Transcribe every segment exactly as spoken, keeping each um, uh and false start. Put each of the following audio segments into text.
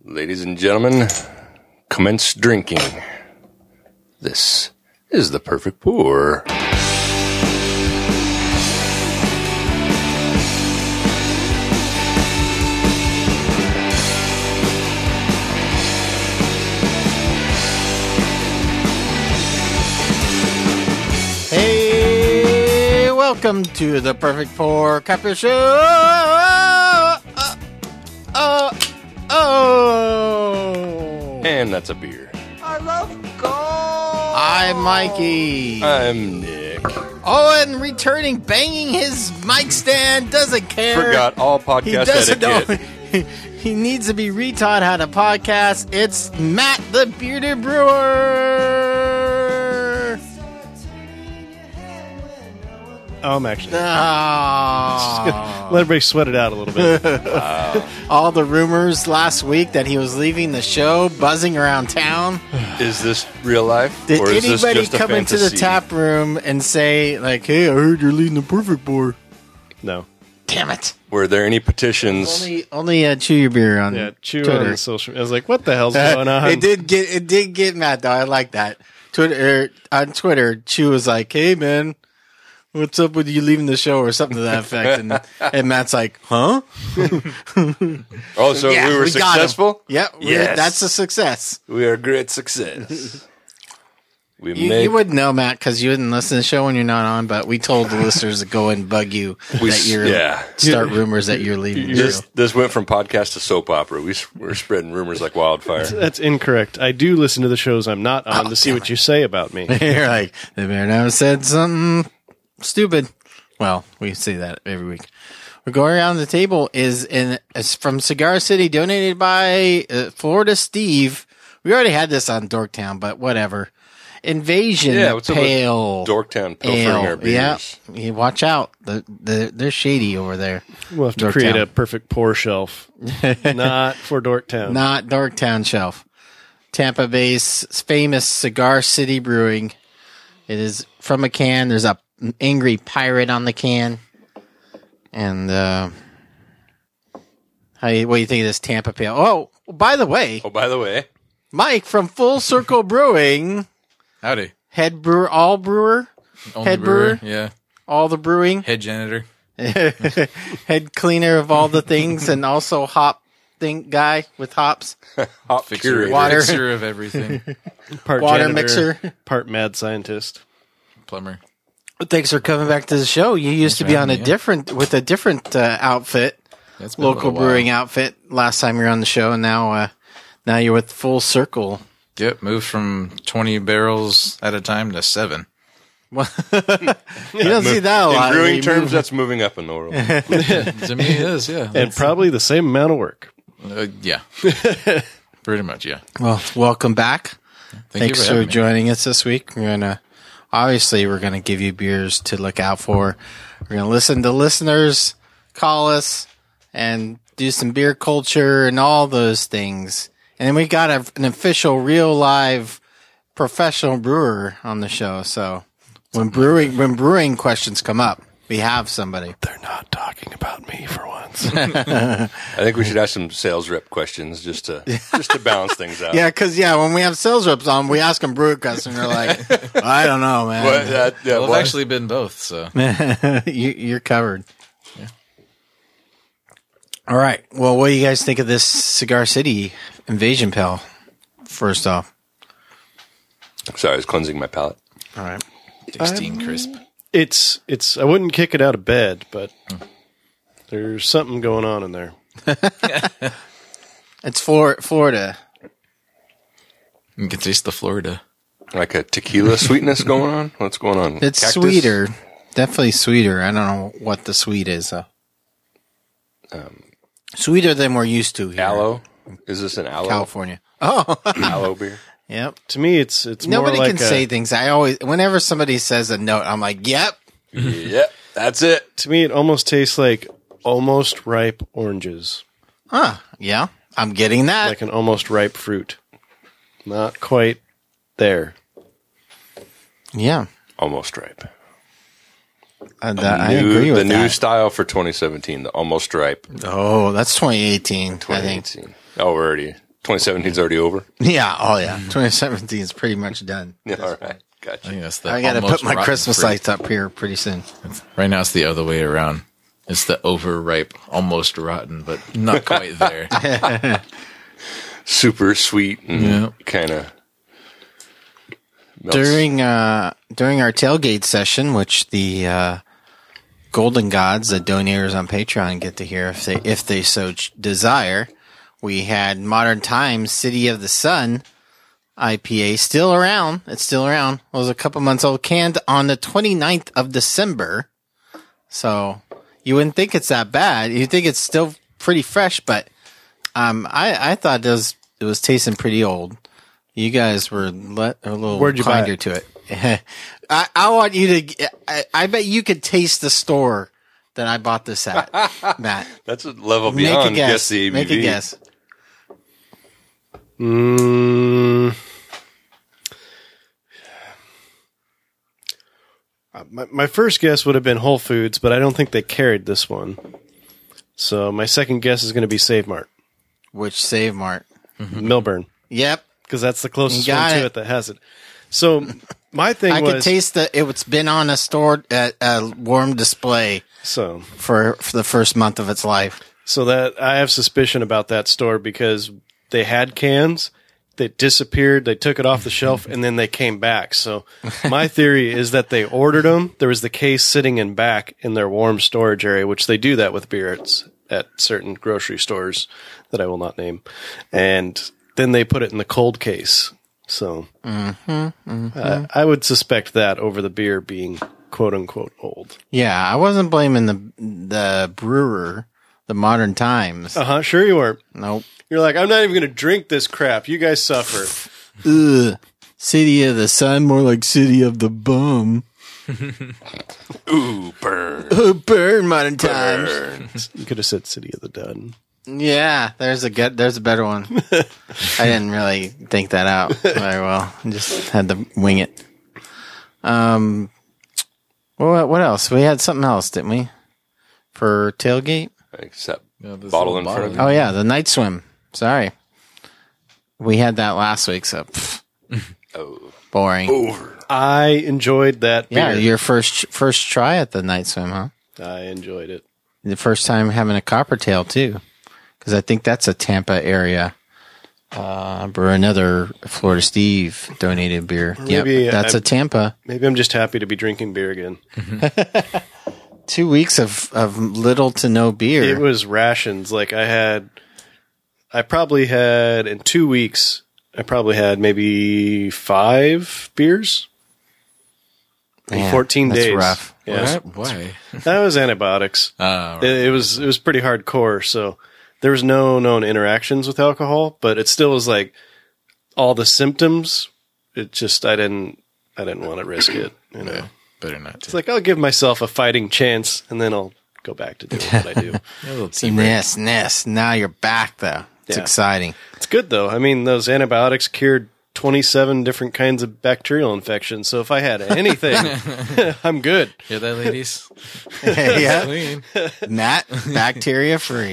Ladies and gentlemen, commence drinking. This is the perfect pour. Hey, welcome to the Perfect Pour Copper Show. Oh, oh, oh. And that's a beer. I love gold. I'm Mikey. I'm Nick. Oh, and returning, banging his mic stand, doesn't care. Forgot all podcast he doesn't etiquette. know. He needs to be retaught how to podcast. It's Matt the Bearded Brewer. Oh, I'm actually. Oh. Let everybody sweat it out a little bit. Wow. All the rumors last week that he was leaving the show, buzzing around town. Is this real life? Did or is this anybody just a come into the fantasy? tap room and say, like, hey, I heard you're leading the Perfect Pour? No. Damn it. Were there any petitions? Only, only uh, chew your beer on Yeah, chew Twitter. on the social. I was like, what the hell's going on? it did get it did get mad though. I like that. Twitter on Twitter, Chew was like, "Hey man, what's up with you leaving the show?" or something to that effect, and, and Matt's like, "Huh?" Oh, so Yeah, we were we got him. successful? Yep, we- Yes. that's a success. We are a great success. We You, make you wouldn't know, Matt, because you wouldn't listen to the show when you're not on. But we told the listeners to go and bug you We that s- you're yeah. start rumors that you're leaving the this, show. this went from podcast to soap opera. We, s- we're spreading rumors like wildfire. That's incorrect. I do listen to the shows I'm not on Oh, to see damn what you say about me. You're like, they better never said something stupid. Well, we say that every week. We're going around the table is in is from Cigar City, donated by uh, Florida Steve. We already had this on Dorktown, but whatever. Invasion Yeah, what's up Pale with Dorktown pilfering Ale. our beers? Yeah, you watch out. The, the, they're shady over there. We'll have to Dorktown. create a perfect pour shelf. Not for Dorktown. Not Dorktown shelf. Tampa Bay's famous Cigar City Brewing. It is from a can. There's a angry pirate on the can. And uh, how you, what do you think of this Tampa Pale? Oh, by the way, Oh, by the way, Mike from Full Circle Brewing, Howdy. head brewer, all brewer, Only Head brewer? Yeah. all the brewing, Head janitor. head cleaner of all the things, and also hop thing guy with hops, hot Fixer, curator. Water. fixer of everything. Part water janitor, mixer. Part mad scientist. Plumber. Thanks for coming back to the show. You used to be on a having me, yeah. different with a different uh, outfit, That's been a local little while. brewing outfit. Last time you were on the show, and now uh, now you're with Full Circle. Yep. Moved from twenty barrels at a time to seven. You don't see that a In lot. brewing You terms, move- that's moving up in the world. To me, it is. Yeah. And probably the same amount of work. Uh, yeah. Pretty much. Yeah. well, welcome back. Thank Thanks you for, for having me. joining us this week. We're gonna obviously we're gonna give you beers to look out for. We're gonna listen to listeners, call us, and do some beer culture and all those things. And then we got a, an official, real live, professional brewer on the show. So when brewing when brewing questions come up, we have somebody. They're not talking about me for once. I think we should ask some sales rep questions just to just to balance things out. Yeah, because yeah, when we have sales reps on, we ask them brew questions, and they're like, "I don't know, man." What, uh, yeah, Well, I've what? actually been both. So you, you're covered. All right. Well, what do you guys think of this Cigar City Invasion Pale? First off, Sorry, I was cleansing my palate. all right. sixteen crisp. It's, it's, I wouldn't kick it out of bed, but there's something going on in there. It's Flor- Florida. You can taste the Florida. Like a tequila sweetness going on? What's going on? It's Cactus? sweeter, definitely sweeter. I don't know what the sweet is though. Um, Sweeter than we're used to here, aloe? Is this an aloe? California. Oh, Aloe beer? yep. To me, it's, it's Nobody more like can a, say things. I always, whenever somebody says a note, I'm like, "Yep." Yep, that's it. to me, it almost tastes like almost ripe oranges, Huh? Yeah, I'm getting that. like an almost ripe fruit. Not quite there. yeah, Almost ripe. uh, that, I New- agree with the that. new style for twenty seventeen, the almost ripe Oh, that's twenty eighteen, I think. twenty eighteen. Oh, we're already twenty seventeen's already over. Yeah. Oh, yeah. twenty seventeen is pretty much done. Yeah, all right. I Gotcha. think that's the I got to almost put my rotten Christmas fruit. lights up here pretty soon. Right now, it's the other way around. It's the overripe, almost rotten, but not quite there. Super sweet and Yeah. kind of. During uh, during our tailgate session, which the uh, Golden Gods, the donators on Patreon, get to hear if they if they so ch- desire, we had Modern Times City of the Sun I P A still around. It's still around. It was a couple months old, canned on the twenty-ninth of December. So you wouldn't think it's that bad. You think it's still pretty fresh, but um, I I thought it was it was tasting pretty old. You guys were let, a little Where'd you buy kinder to it. I, I want you to. I, I bet you could taste the store that I bought this at, Matt. That's a level Make beyond a guess. guess the A B V. Make a guess. Mm, Uh, my, my first guess would have been Whole Foods, but I don't think they carried this one. So my second guess is going to be Save Mart, Which Save Mart? Milburn, Yep. because that's the closest You one got to it. it that has it. So my thing I was could taste the. It's been on a store at a warm display so for for the first month of its life. so that I have suspicion about that store because they had cans. They disappeared. They took it off the shelf, and then they came back. So my theory is that they ordered them. There was the case sitting in back in their warm storage area, which they do that with beer at, at certain grocery stores that I will not name. And then they put it in the cold case. So Mm-hmm, mm-hmm. Uh, I would suspect that over the beer being quote unquote old. Yeah, I wasn't blaming the the brewer, the Modern Times. Uh huh. Sure you weren't. Nope. You're like, I'm not even going to drink this crap. You guys suffer. Ugh. City of the Sun, more like City of the Bum. Ooh, burn. Oh, burn, Modern Times. Burn. You could have said City of the Dun. Yeah, there's a good, there's a better one. I didn't really think that out very well. I just had to wing it. Um, what what else? We had something else, didn't we? For tailgate? Except Yeah, this bottle little in front of bottle. you. Oh yeah, the night swim. Sorry, we had that last week. So pff, Oh, boring. over. I enjoyed that beer. Yeah, your first first try at the night swim, huh? I enjoyed it. The first time having a coppertail too, because I think that's a Tampa area. Uh, or another Florida Steve donated beer. maybe Yep, that's I- a Tampa. Maybe I'm just happy to be drinking beer again. Two weeks of, of little to no beer. It was rations. Like I had, I probably had in two weeks, I probably had maybe five beers in Man, fourteen that's days. rough. Yes. What? Why? That was antibiotics. Uh, It, it was it was pretty hardcore. So there was no known interactions with alcohol, but it still was like all the symptoms. It just I didn't I didn't want to risk it. You know, yeah, better not it's to. like I'll give myself a fighting chance, and then I'll go back to doing what I do. A little tea break. Yes, yes. Now you're back though. It's Yeah. exciting. It's good though. I mean, those antibiotics cured twenty-seven different kinds of bacterial infections. So if I had anything, I'm good. Hear that, ladies? yeah, Clean. Matt, bacteria free.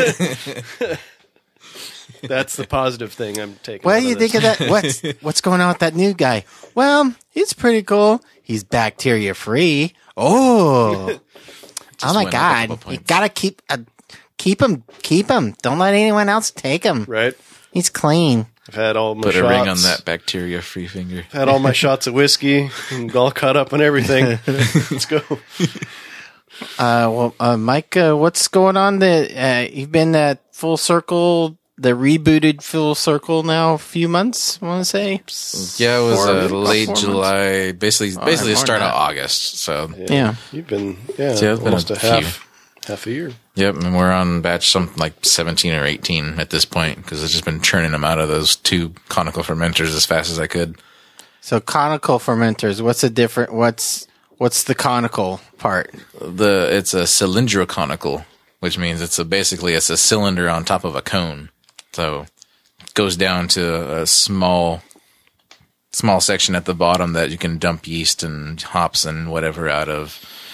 That's the positive thing I'm taking. What out do you this. think of that? What's what's going on with that new guy? Well, he's pretty cool. He's bacteria free. Oh, oh my went up a God! couple You points. gotta keep uh, keep him, keep him. Don't let anyone else take him. Right? He's clean. I've had all my Put a shots. ring on that bacteria-free finger. Had all my shots of whiskey and all caught up on everything. Let's go. Uh, well, uh, Mike, uh, what's going on? The uh, you've been at Full Circle, the rebooted Full Circle now a few months. I want to say, Yeah, it was Four- uh, about late four July, basically, Oh, basically the more start than of that. August. So, yeah. You've been yeah, Yeah, it's been almost a a, few. half half a year. yep, and we're on batch something like seventeen or eighteen at this point because I've just been churning them out of those two conical fermenters as fast as I could. So conical fermenters. What's the different? What's what's the conical part? The it's a cylindroconical, which means it's a basically it's a cylinder on top of a cone. So it goes down to a small small section at the bottom that you can dump yeast and hops and whatever out of.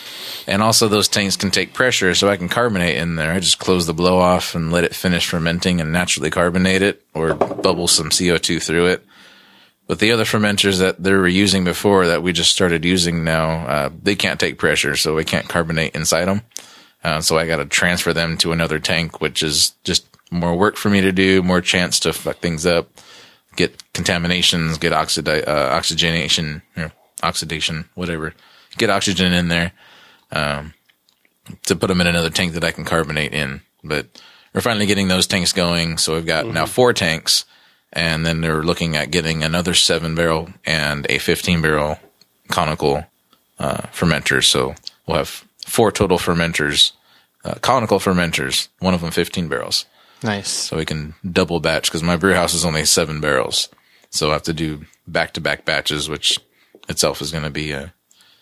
And also those tanks can take pressure, so I can carbonate in there. I just close the blow off and let it finish fermenting and naturally carbonate it or bubble some C O two through it. But the other fermenters that they were using before that we just started using now, uh, they can't take pressure, so we can't carbonate inside them. Uh, so I got to transfer them to another tank, which is just more work for me to do, more chance to fuck things up, get contaminations, get oxidi- uh, oxygenation, or oxidation, whatever, get oxygen in there. Um, to put them in another tank that I can carbonate in. But we're finally getting those tanks going. So we've got mm-hmm. now four tanks, and then they're looking at getting another seven barrel and a fifteen barrel conical, uh, fermenters. So we'll have four total fermenters, uh, conical fermenters, one of them fifteen barrels. Nice. So we can double batch because my brew house is only seven barrels. So I have to do back to back batches, which itself is going to be a,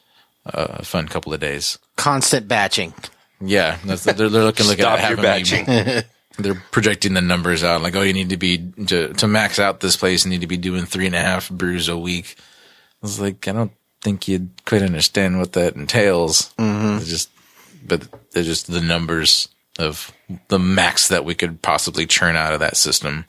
a fun couple of days. Constant batching. Yeah, that's, they're, they're looking, looking Stop at your having batching. Me, they're projecting the numbers out. Like, oh, you need to be, to, to max out this place, you need to be doing three and a half brews a week. I was like, I don't think you'd quite understand what that entails. Mm-hmm. It's just, but they're just the numbers of the max that we could possibly churn out of that system.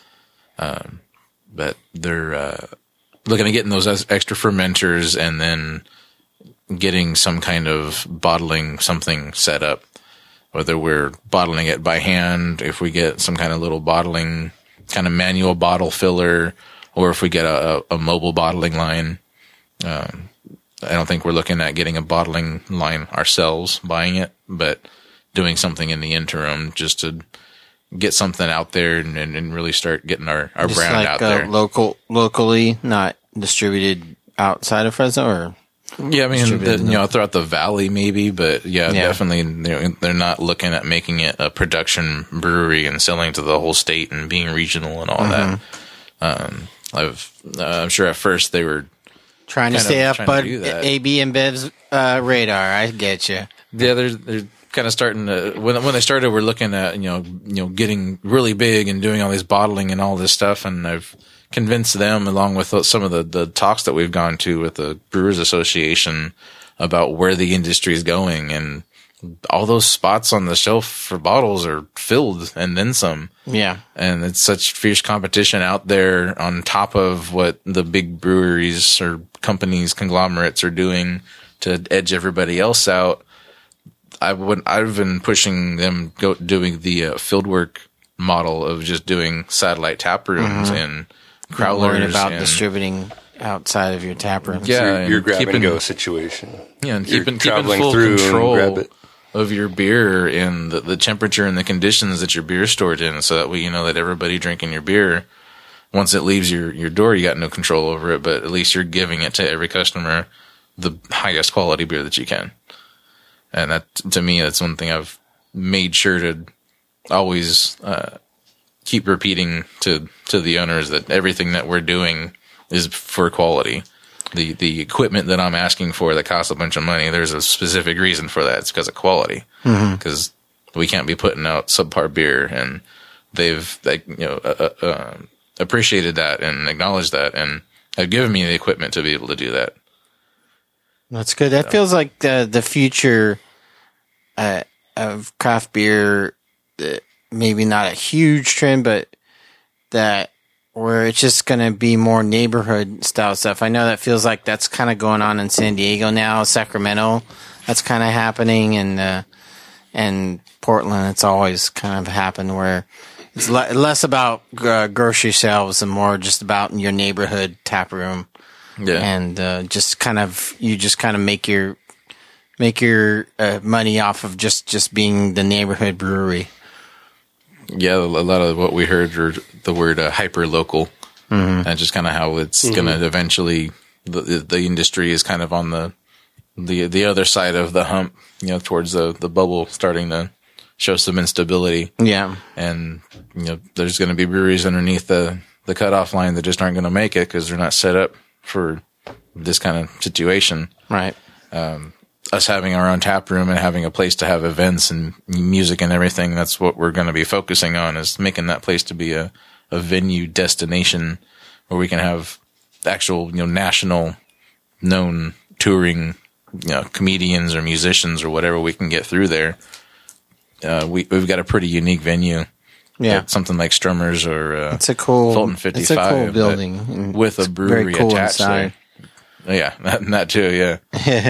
Um, but they're, uh, looking at getting those extra fermenters and then getting some kind of bottling something set up, whether we're bottling it by hand, if we get some kind of little bottling, kind of manual bottle filler, or if we get a, a mobile bottling line. Um, I don't think we're looking at getting a bottling line ourselves, buying it, but doing something in the interim just to get something out there and, and really start getting our, our Just brand like, out uh, there. Local, locally, not distributed outside of Fresno, or? Yeah, I mean, the, you know, throughout the valley maybe, but yeah, yeah. definitely they're, they're not looking at making it a production brewery and selling to the whole state and being regional and all mm-hmm. that. Um, I've, uh, I'm sure at first they were trying to stay up, but A B and Bev's uh, radar. I get you. Yeah, they're they're kind of starting to when when they started, we're looking at you know you know getting really big and doing all this bottling and all this stuff, and I've convinced them, along with some of the, the talks that we've gone to with the Brewers Association, about where the industry is going. And all those spots on the shelf for bottles are filled and then some. Yeah. And it's such fierce competition out there on top of what the big breweries or companies, conglomerates are doing to edge everybody else out. I would, I've been pushing them go doing the uh, fieldwork model of just doing satellite tap rooms mm-hmm. and crowlers. Learn about and, distributing outside of your tap room. Yeah, so your, your grab keeping, and go situation. Yeah, and You're keeping, keeping full control of your beer and the, the temperature and the conditions that your beer is stored in, so that way you know that everybody drinking your beer, once it leaves your, your door, you got no control over it, but at least you're giving it to every customer the highest quality beer that you can. And that, to me, that's one thing I've made sure to always uh, keep repeating to to the owners, that everything that we're doing is for quality. The the equipment that I'm asking for that costs a bunch of money, there's a specific reason for that. It's because of quality. Because mm-hmm. we can't be putting out subpar beer, and they've like you know uh, uh, appreciated that and acknowledged that, and have given me the equipment to be able to do that. That's good. That so. feels like the the future uh, of craft beer. Uh, maybe not a huge trend, but that where it's just going to be more neighborhood style stuff. I know that feels like that's kind of going on in San Diego now, Sacramento. That's kind of happening, and uh, and Portland. It's always kind of happened where it's le- less about uh, grocery shelves and more just about your neighborhood tap room. Yeah, and uh, just kind of you just kind of make your make your uh, money off of just, just being the neighborhood brewery. Yeah, a lot of what we heard were the word uh, hyper local, mm-hmm. and just kind of how it's mm-hmm. going to eventually the the industry is kind of on the the the other side of the hump, you know, towards the the bubble starting to show some instability. Yeah, and you know, there's going to be breweries underneath the the cutoff line that just aren't going to make it because they're not set up for this kind of situation. Right. Um, us having our own tap room and having a place to have events and music and everything, that's what we're going to be focusing on, is making that place to be a, a venue destination where we can have actual, you know, national known touring you know, comedians or musicians or whatever we can get through there. Uh, we we've got a pretty unique venue. Yeah. Something like Strummers or uh, It's a cool, Fulton it's fifty-five, a cool but building. and with a it's brewery very cool attached inside. there. Yeah, that, that too. Yeah,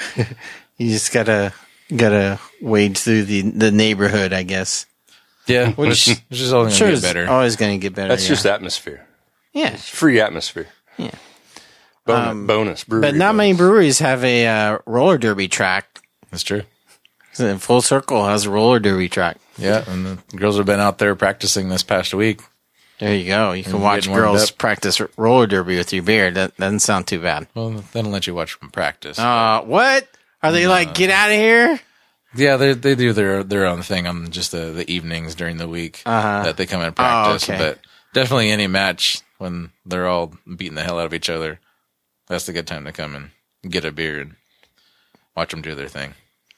You just gotta, gotta wade through the, the neighborhood, I guess. yeah. Which, which is only Sure, gonna it's get better. always gonna get better. That's yeah. just atmosphere. Yeah. Free atmosphere. Yeah. Bonus, Um, bonus brewery. But not bonus. many breweries have a uh, roller derby track. That's true. So Full Circle has a roller derby track. Yeah, and the girls have been out there practicing this past week. There you go. You can And watch getting warmed girls up. practice r- roller derby with your beer. That doesn't sound too bad. Well, they don't let you watch them practice. Uh, what? Are they like, get out of here? Yeah, they they do their their own thing on just the, the evenings during the week Uh-huh. that they come and practice. okay. But definitely any match when they're all beating the hell out of each other, that's a good time to come and get a beer and watch them do their thing.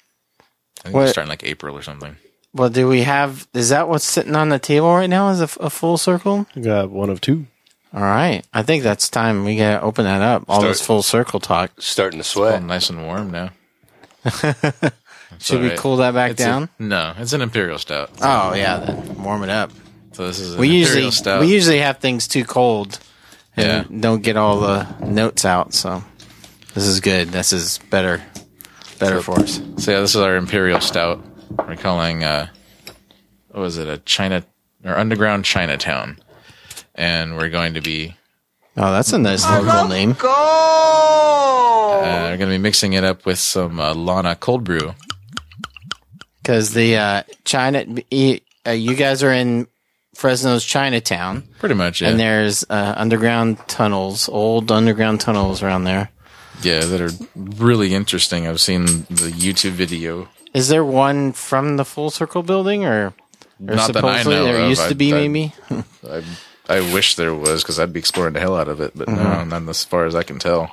I think What- they're starting like April or something. Well, do we have, is that what's sitting on the table right now? Is a, f- a Full Circle? We got one of two. All right. I think that's time. We gotta open that up. All Start- this Full Circle talk. Starting to Well, sweat. nice and warm now. Should we alright. cool that back It's a- down? no, it's an Imperial Stout. Oh, yeah. Then warm it up. So this is an We Imperial usually, Stout. we usually have things too cold and Yeah. don't get all the notes out. So this is good. This is better, better for us. So yeah, this is our Imperial Stout. We're calling, uh, what was it, a China, or Underground Chinatown. And we're going to be, Oh, that's a nice local name. uh, we're going to be mixing it up with some uh, Lana Cold Brew. Because the uh, China, e- uh, you guys are in Fresno's Chinatown, Pretty much, yeah. and there's uh, underground tunnels, old underground tunnels around there. Yeah, that are really interesting. I've seen the YouTube video. Is there one from the Full Circle building, or, or Not that I supposedly know there of. used I- to be? I- Maybe. I, I wish there was, because I'd be exploring the hell out of it, but Mm-hmm. no, not as far as I can tell.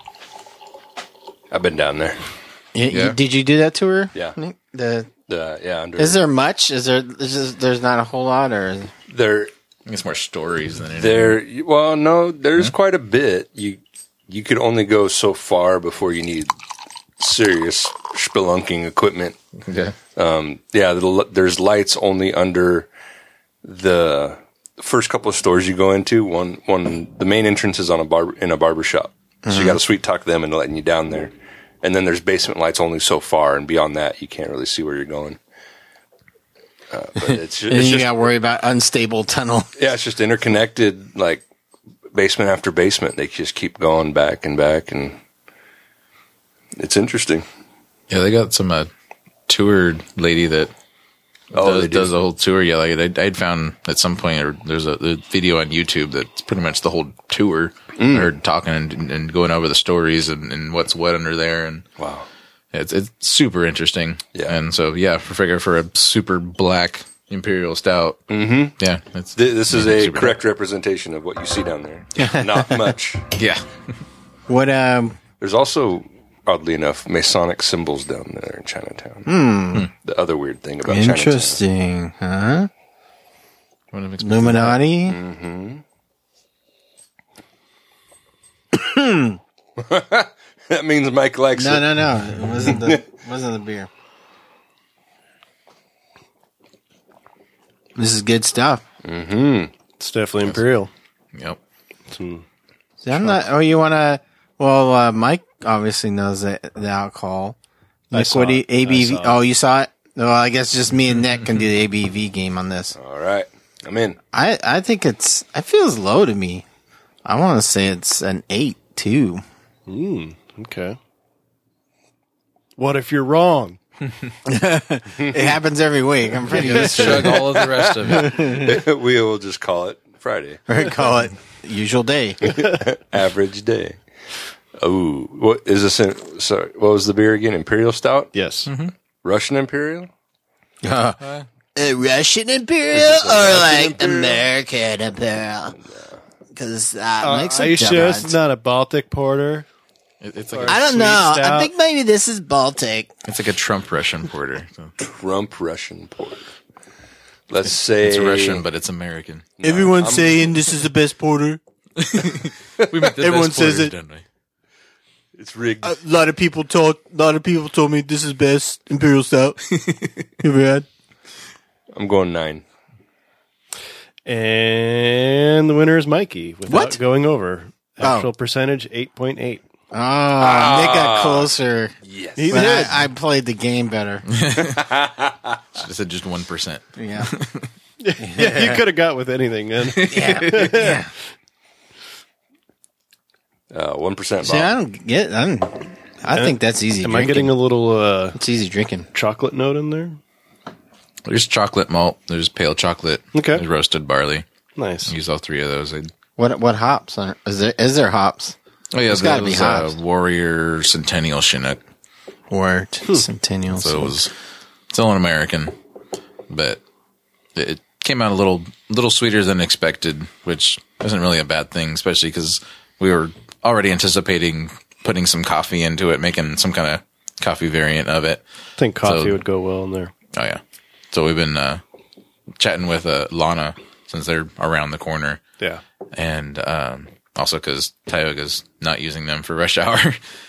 I've been down there. Y- y- Yeah. Did you do that tour? Yeah. Nick? The Uh, yeah, under is there much? Is there? Is there there's not a whole lot, or there. I think it's more stories than anything. There. Well, no, there's quite a bit. You you could only go so far before you need serious spelunking equipment. Okay. Um, yeah, the, there's lights only under the first couple of stores you go into. One, one, the main entrance is on a bar in a barber shop, so you got to sweet talk them into letting you down there. And then there's basement lights only so far, and beyond that, you can't really see where you're going. Uh, but it's, and it's you just got to worry about unstable tunnel. yeah, it's just interconnected, like basement after basement. They just keep going back and back, and it's interesting. Yeah, they got some uh, tour lady that Oh, does, they do. does the whole tour. Yeah, like I, I'd found at some point, or there's a, a video on YouTube that's pretty much the whole tour. Mm. Her talking and, and going over the stories and, and what's what under there, and Wow. it's it's super interesting. Yeah. and so yeah, for figure for a super black Imperial Stout. Mm-hmm. Yeah, it's Th- This is a super correct representation of what you see down there. Not much. Yeah, What um? There's also, oddly enough, Masonic symbols down there in Chinatown. The other weird thing about Chinatown. Interesting, huh? Wouldn't have expected Illuminati. That means Mike likes No, it. no, no. It wasn't the wasn't the beer. This is good stuff. It's definitely Imperial. that. Yep. Some See, I'm not. Oh, you want to? Well, uh, Mike obviously knows the, the alcohol. I Nick, saw what do you, it. A B V? I saw it. Oh, you saw it. Well, I guess just me and Nick can do the A B V game on this. All right. I'm in. I I think it's. It feels low to me. I want to say it's an eight too. okay. What if you're wrong? It happens every week. I'm pretty Just used to chug all of the rest of it. We will just call it Friday. it. Call it usual day. Average day. Oh, what is this? In, sorry, what was the beer again? Imperial Stout? Yes. Russian Imperial? Uh, a Russian Imperial or like American Imperial? Because that Uh, makes are a you sure difference. it's not a Baltic porter? It- It's like I a, don't Sweet know. stout? I think maybe this is Baltic. it's like a Trump Russian porter. So Trump Russian porter. Let's say it's Russian, but it's American. Everyone's saying this is the best porter. We make the Everyone best says porters, it. don't we? It's rigged. A lot of people told. A lot of people told me this is best Imperial Stout you ever had. I'm going nine. And the winner is Mikey without What? going over. Actual Oh. percentage eight point eight. Oh, Nick got closer. Yes. He But did. I, I played the game better. Should have said just one percent. Yeah. Yeah, you could have got with anything then. Yeah. yeah. Uh, one percent. See, I don't get. I, don't, I think that's easy. Am drinking. I getting a little uh, It's easy drinking. chocolate note in there? There's chocolate malt. There's pale chocolate. Okay. There's roasted barley. Nice. Use all three of those. I, What what hops are, is there? Is there hops? oh yeah, There's that gotta be was hops. uh, Warrior Centennial Chinook. Or Centennial. So it was it's all an American, but it, it came out a little little sweeter than expected, which isn't really a bad thing, especially because we were already anticipating putting some coffee into it, making some kind of coffee variant of it. I think coffee So- would go well in there. Oh yeah. So we've been uh, chatting with uh, Lana since they're around the corner, Yeah. and um, also because Tioga's not using them for rush hour.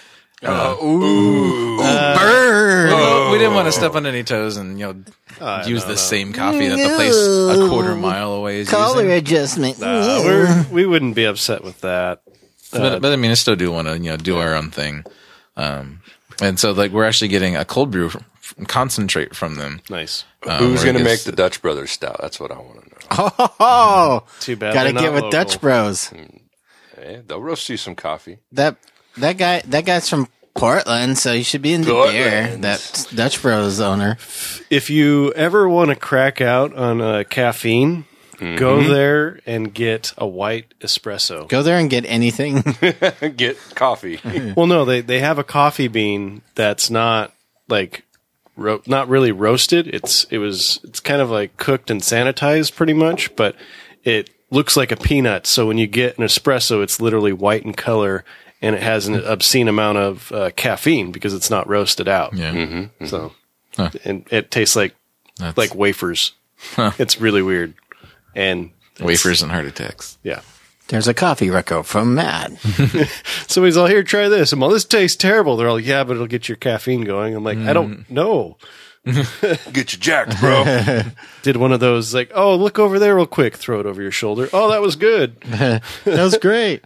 Burn. We didn't want to step on any toes and you know Uh, use no, the no. same coffee that the place a quarter mile away is Color using. adjustment. Uh, we're, we wouldn't be upset with that. But, but I mean, I still do want to you know do our own thing, um, and so like we're actually getting a cold brew f- concentrate from them. Nice. um, Who's where it going to make gets- the Dutch Brothers stout? That's what I want to know. Oh, Too bad. gotta they're get not with Dutch local. Bros. Hey, they'll roast you some coffee. That that guy that guy's from Portland, so you should be in the beer. Portland. That Dutch Bros owner. If you ever want to crack out on uh, caffeine, go there and get a white espresso. Go there and get anything. Get coffee. Well, no, they they have a coffee bean that's not like ro- not really roasted. It's it was it's kind of like cooked and sanitized pretty much, but it looks like a peanut. So when you get an espresso, it's literally white in color, and it has an obscene amount of uh, caffeine because it's not roasted out. Yeah, So Huh. and it tastes like That's- like wafers. It's really weird. And it's- wafers and heart attacks. Yeah. There's a coffee record from Matt. Somebody's all, here, try this. I'm all, this tastes terrible. They're all, yeah, but it'll get your caffeine going. I'm like, I don't know. Get you jacked, bro. Did one of those like, oh, look over there real quick. Throw it over your shoulder. Oh, that was good. That was great.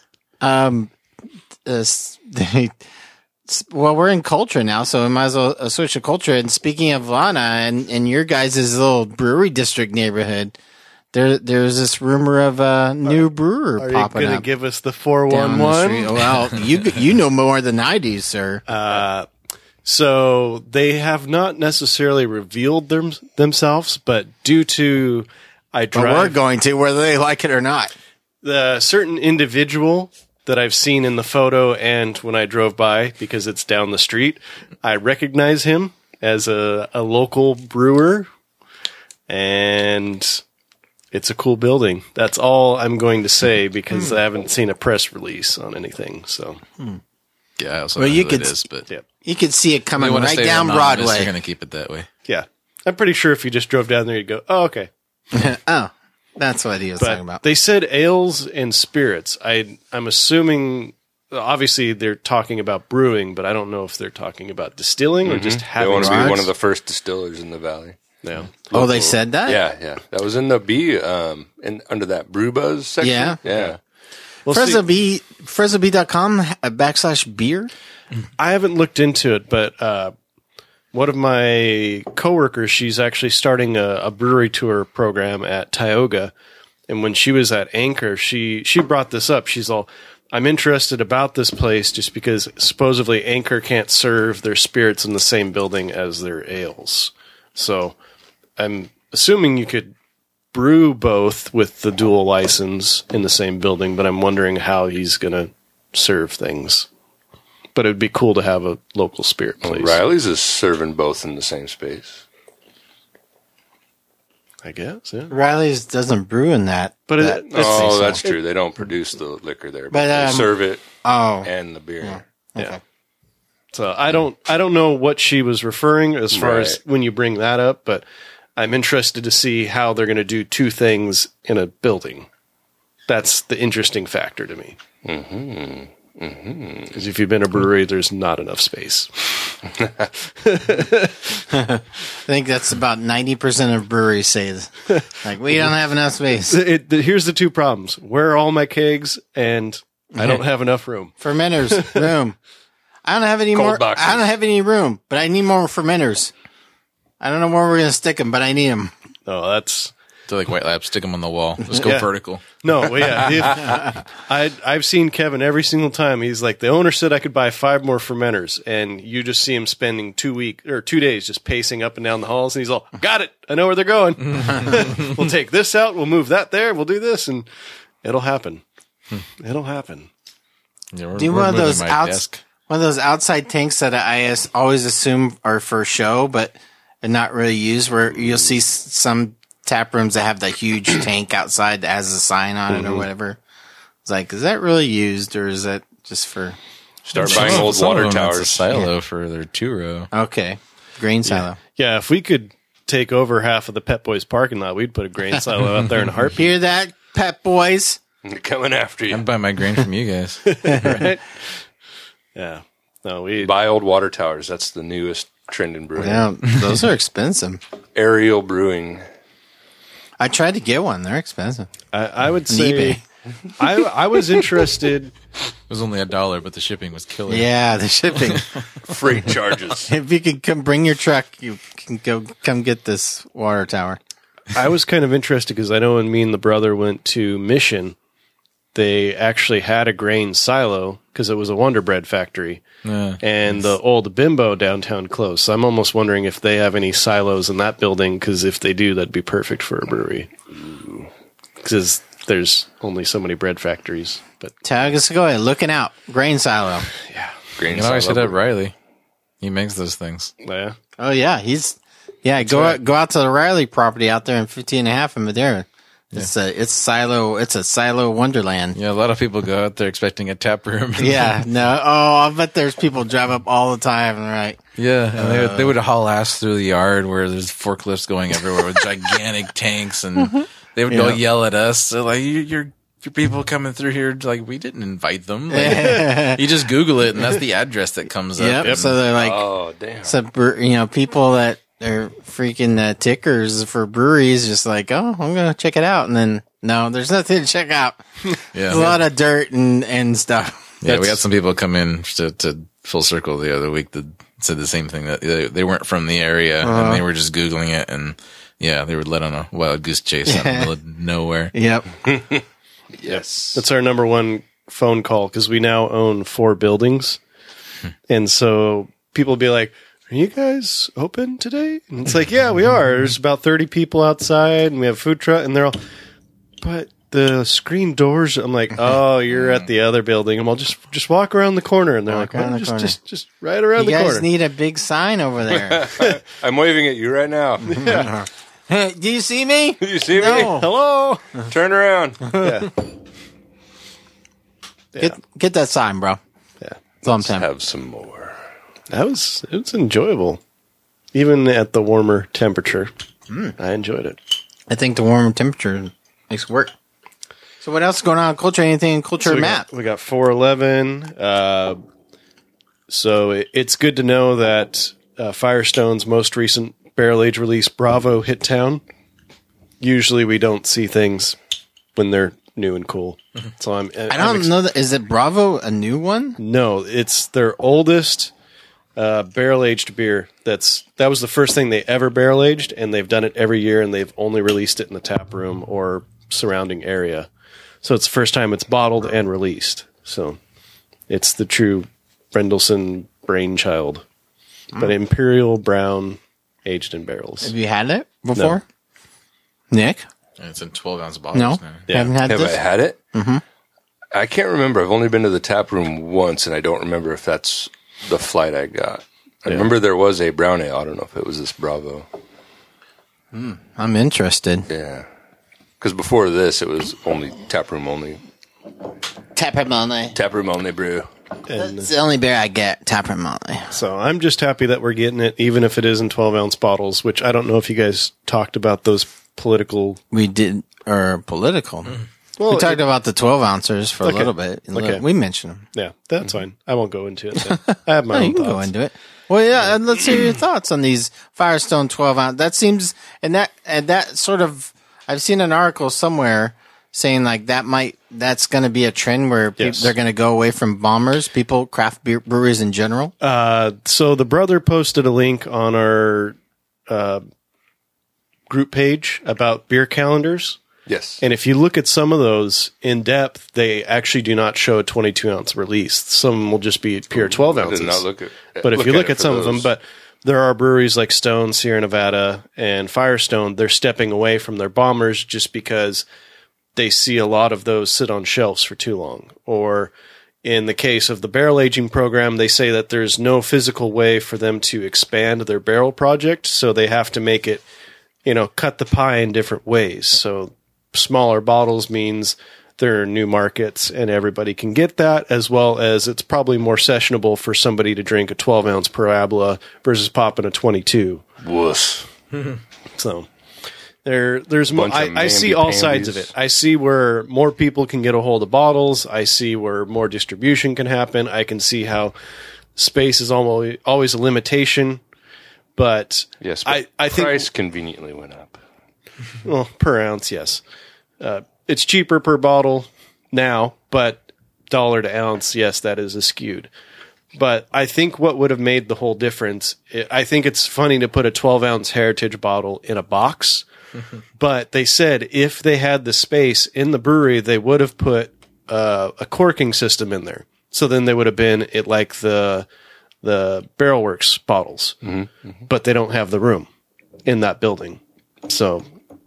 Um, uh, s- they, s- well, we're in culture now, so we might as well uh, switch to culture. And speaking of Lana and, and your guys' little brewery district neighborhood, there there's this rumor of a new brewer Are you popping going to up give us the four down one the street. one? Well, you you know more than I do, sir. Uh, so they have not necessarily revealed them, themselves, but due to I but we're drive going to, whether they like it or not. the certain individual that I've seen in the photo and when I drove by because it's down the street, I recognize him as a, a local brewer, and it's a cool building. That's all I'm going to say because I haven't seen a press release on anything. So Yeah, I also Well, know you who could it s- is, but yeah, You could see it coming we want to right stay down anonymous. Broadway. They're going to keep it that way. yeah. I'm pretty sure if you just drove down there, you'd go, oh, okay. Oh, that's what he was talking But about. they said ales and spirits. I I'm assuming. Obviously, they're talking about brewing, but I don't know if they're talking about distilling or just They having. want to be rocks? one of the first distillers in the valley. Yeah. Oh, they said that? Yeah, yeah. That was in the B, um, in under that brew buzz section. Yeah. yeah. Well, see, Frezzob, Frezzob dot com backslash beer. I haven't looked into it, but uh, one of my coworkers, she's actually starting a, a brewery tour program at Tioga, and when she was at Anchor, she she brought this up. She's all, I'm interested about this place just because supposedly Anchor can't serve their spirits in the same building as their ales. So I'm assuming you could brew both with the dual license in the same building, but I'm wondering how he's going to serve things. But it would be cool to have a local spirit place. Riley's is serving both in the same space. I guess, yeah. Riley's doesn't brew in that. But it- that- it's- Oh, so. that's true. They don't produce the liquor there, but, But, they um, serve it Oh, and the beer. Yeah. So I don't I don't know what she was referring as far as Right. when you bring that up, but I'm interested to see how they're going to do two things in a building. That's the interesting factor to me. Because if you've been to a brewery, there's not enough space. I think that's about ninety percent of breweries say this. Like, we don't have enough space. It, the, here's the two problems. Where are all my kegs? And I don't have enough room. Fermenters, room. I don't have any Cold more. boxes. I don't have any room, but I need more fermenters. I don't know where we're going to stick them, but I need them. Oh, that's... They're like White Lab, stick them on the wall. Just go Yeah. vertical. No, well, yeah. If, I, I've seen Kevin every single time. He's like, the owner said I could buy five more fermenters, and you just see him spending two week or two days just pacing up and down the halls, and he's all, got it. I know where they're going. We'll take this out. We'll move that there. We'll do this, and it'll happen. It'll happen. Yeah, we're, Do we're one of moving those my outs, desk. one of those outside tanks that I as- always assume are for show, but are not really used. Where you'll see s- some tap rooms that have the huge tank outside that has a sign on it or whatever. It's like, is that really used, or is that just for Start Some buying of- old some of water them, it's a towers. silo for their two row. okay grain silo? Yeah, if we could take over half of the Pet Boys parking lot, we'd put a grain silo out there in a heartbeat. Hear that, Pet Boys? Coming after you. I'm buying my grain from you guys. Right? Yeah. No, we... Buy old water towers. That's the newest trend in brewing. Yeah, those are expensive. Aerial brewing. I tried to get one. They're expensive. I, I would On say... eBay. I, I was interested... It was only a dollar, but the shipping was killer. Yeah, the shipping. Freight charges. If you can come bring your truck, you can go come get this water tower. I was kind of interested because I know when me and the brother went to Mission, they actually had a grain silo because it was a Wonder Bread factory. Yeah. And the old Bimbo downtown closed. So I'm almost wondering if they have any silos in that building, because if they do, that'd be perfect for a brewery. Because there's only so many bread factories. But Tag us go ahead, looking out. Grain silo. Grain You can always hit silo up Riley. He makes those things. yeah, Oh yeah, he's yeah. go right. out, go out to the Riley property out there in fifteen and a half in Madera. It's a it's silo. It's a silo wonderland. Yeah, a lot of people go out there expecting a tap room. Yeah, no. Oh, I bet there's people drive up all the time. Right? Yeah, and they, would- they would haul ass through the yard where there's forklifts going everywhere with gigantic tanks, and they would go Yeah. yell at us. So like, you, you're, you're people coming through here, like, we didn't invite them. Like, you just Google it, and that's the address that comes up. Yep. So they're like, Oh, damn. some bre- you know, people that are freaking uh, tickers for breweries, just like, oh, I'm gonna check it out, and then no, there's nothing to check out. Yeah, There's a lot of dirt and and stuff. yeah. We had some people come in to, to Full Circle the other week that said the same thing, that they, they weren't from the area and they were just Googling it, and yeah, they were led on a wild goose chase out in the middle of nowhere. Yep. Yes. that's our number one phone call because we now own four buildings. And so people will be like, are you guys open today? And it's like, yeah, we are. There's about thirty people outside and we have a food truck, and they're all, but the screen doors, I'm like, oh, you're at the other building. And I'll just, just walk around the corner. And they're Walk like, around well, the just, corner. just, just right around You the guys corner. need a big sign over there. I'm waving at you right now. Hey, do you see me? Do you see No. me? Hello. Turn around. Yeah. Get get that sign, bro. Yeah. That's all I'm saying. Have some more. That was, it was enjoyable. Even at the warmer temperature. I enjoyed it. I think the warmer temperature makes it work. So what else is going on in culture? Anything in culture, So we Matt? got, we got four eleven. Uh, so it, it's good to know that uh, Firestone's most recent barrel age release, Bravo, hit town. Usually we don't see things when they're new and cool. So I'm. I don't know that. Is it Bravo a new one? No, it's their oldest uh, barrel aged beer. That's that was the first thing they ever barrel aged, and they've done it every year, and they've only released it in the tap room or surrounding area. So it's the first time it's bottled and released. So it's the true Brendelson brainchild, but Imperial Brown aged in barrels. Have you had it before? Nick? And it's in twelve ounce bottles No, now. Yeah. haven't had Have this. I had it? Mm-hmm. I can't remember. I've only been to the tap room once, and I don't remember if that's the flight I got. I Yeah. remember there was a brown ale. I don't know if it was this Bravo. I'm interested. Yeah. Because before this, it was only tap room only. Taproom only. Tap room only brew. And That's the only beer I get. Taproom only. so I'm just happy that we're getting it, even if it is in twelve ounce bottles, which I don't know if you guys talked about those political. We did, or political. Well, we talked it- about the twelve ouncers for Okay. a little bit. Okay. We mentioned them. yeah, that's fine. I won't go into it. Then. I have my Oh, own you can thoughts. go into it. Well, yeah, and let's hear your thoughts on these Firestone twelve ounce. That seems, and that, and that sort of, I've seen an article somewhere saying like that might, that's going to be a trend where peop Yes. they're going to go away from bombers, people, craft beer breweries in general. Uh, so the brother posted a link on our uh, group page about beer calendars. Yes. And if you look at some of those in depth, they actually do not show a twenty-two ounce release. Some will just be pure twelve I ounces. did not look at. But if you look it at for some of them, those. but there are breweries like Stone, Sierra Nevada, and Firestone, they're stepping away from their bombers just because they see a lot of those sit on shelves for too long. Or in the case of the barrel aging program, they say that there's no physical way for them to expand their barrel project, so they have to make it, you know, cut the pie in different ways. So smaller bottles means there are new markets and everybody can get that, as well as it's probably more sessionable for somebody to drink a twelve ounce Parabola versus popping a twenty-two. wuss. So there, there's more. Bunch of I, I see all sides of mamby-pambies. it. I see where more people can get a hold of bottles. I see where more distribution can happen. I can see how space is always always a limitation. But Yes, but I, I think price conveniently went up. well, per ounce, yes. Uh, it's cheaper per bottle now, but dollar to ounce, yes, that is skewed. But I think what would have made the whole difference, I I think it's funny to put a twelve ounce Heritage bottle in a box, but they said if they had the space in the brewery, they would have put uh, a corking system in there. So then they would have been it like the the Barrel Works bottles, but they don't have the room in that building. So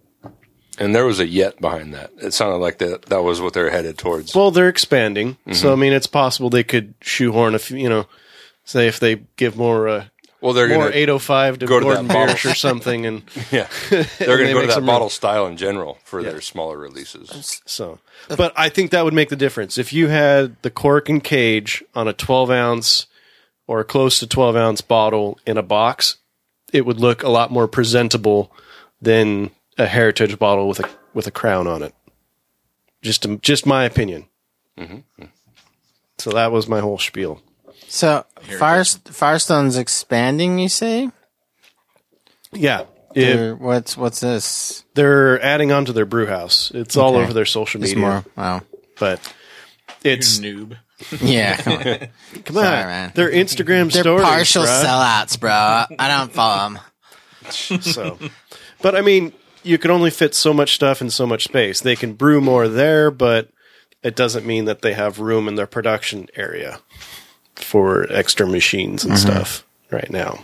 And there was a yet behind that. It sounded like that that was what they're headed towards. well, they're expanding. So I mean, it's possible they could shoehorn a few. You know, say if they give more uh, well, they're more going to eight oh five to go to Gordon that bottle. Biersch or something, and yeah, they're going they to go to make that some bottle room. style in general for their smaller releases. so. But I think that would make the difference if you had the cork and cage on a twelve ounce or close to twelve ounce bottle in a box. It would look a lot more presentable than a Heritage bottle with a with a crown on it. Just just my opinion. Mm-hmm. So that was my whole spiel. So Fire, Firestone's expanding, you say? Yeah. It, Or what's what's this? they're adding on to their brew house. It's all Okay. over their social It's media. more. Wow. But it's noob. come Yeah. on, Sorry, man. they're Instagram They're stories, partial bruh. sellouts, bro. I don't follow them. So, but I mean, you can only fit so much stuff in so much space. They can brew more there, but it doesn't mean that they have room in their production area for extra machines and stuff right now.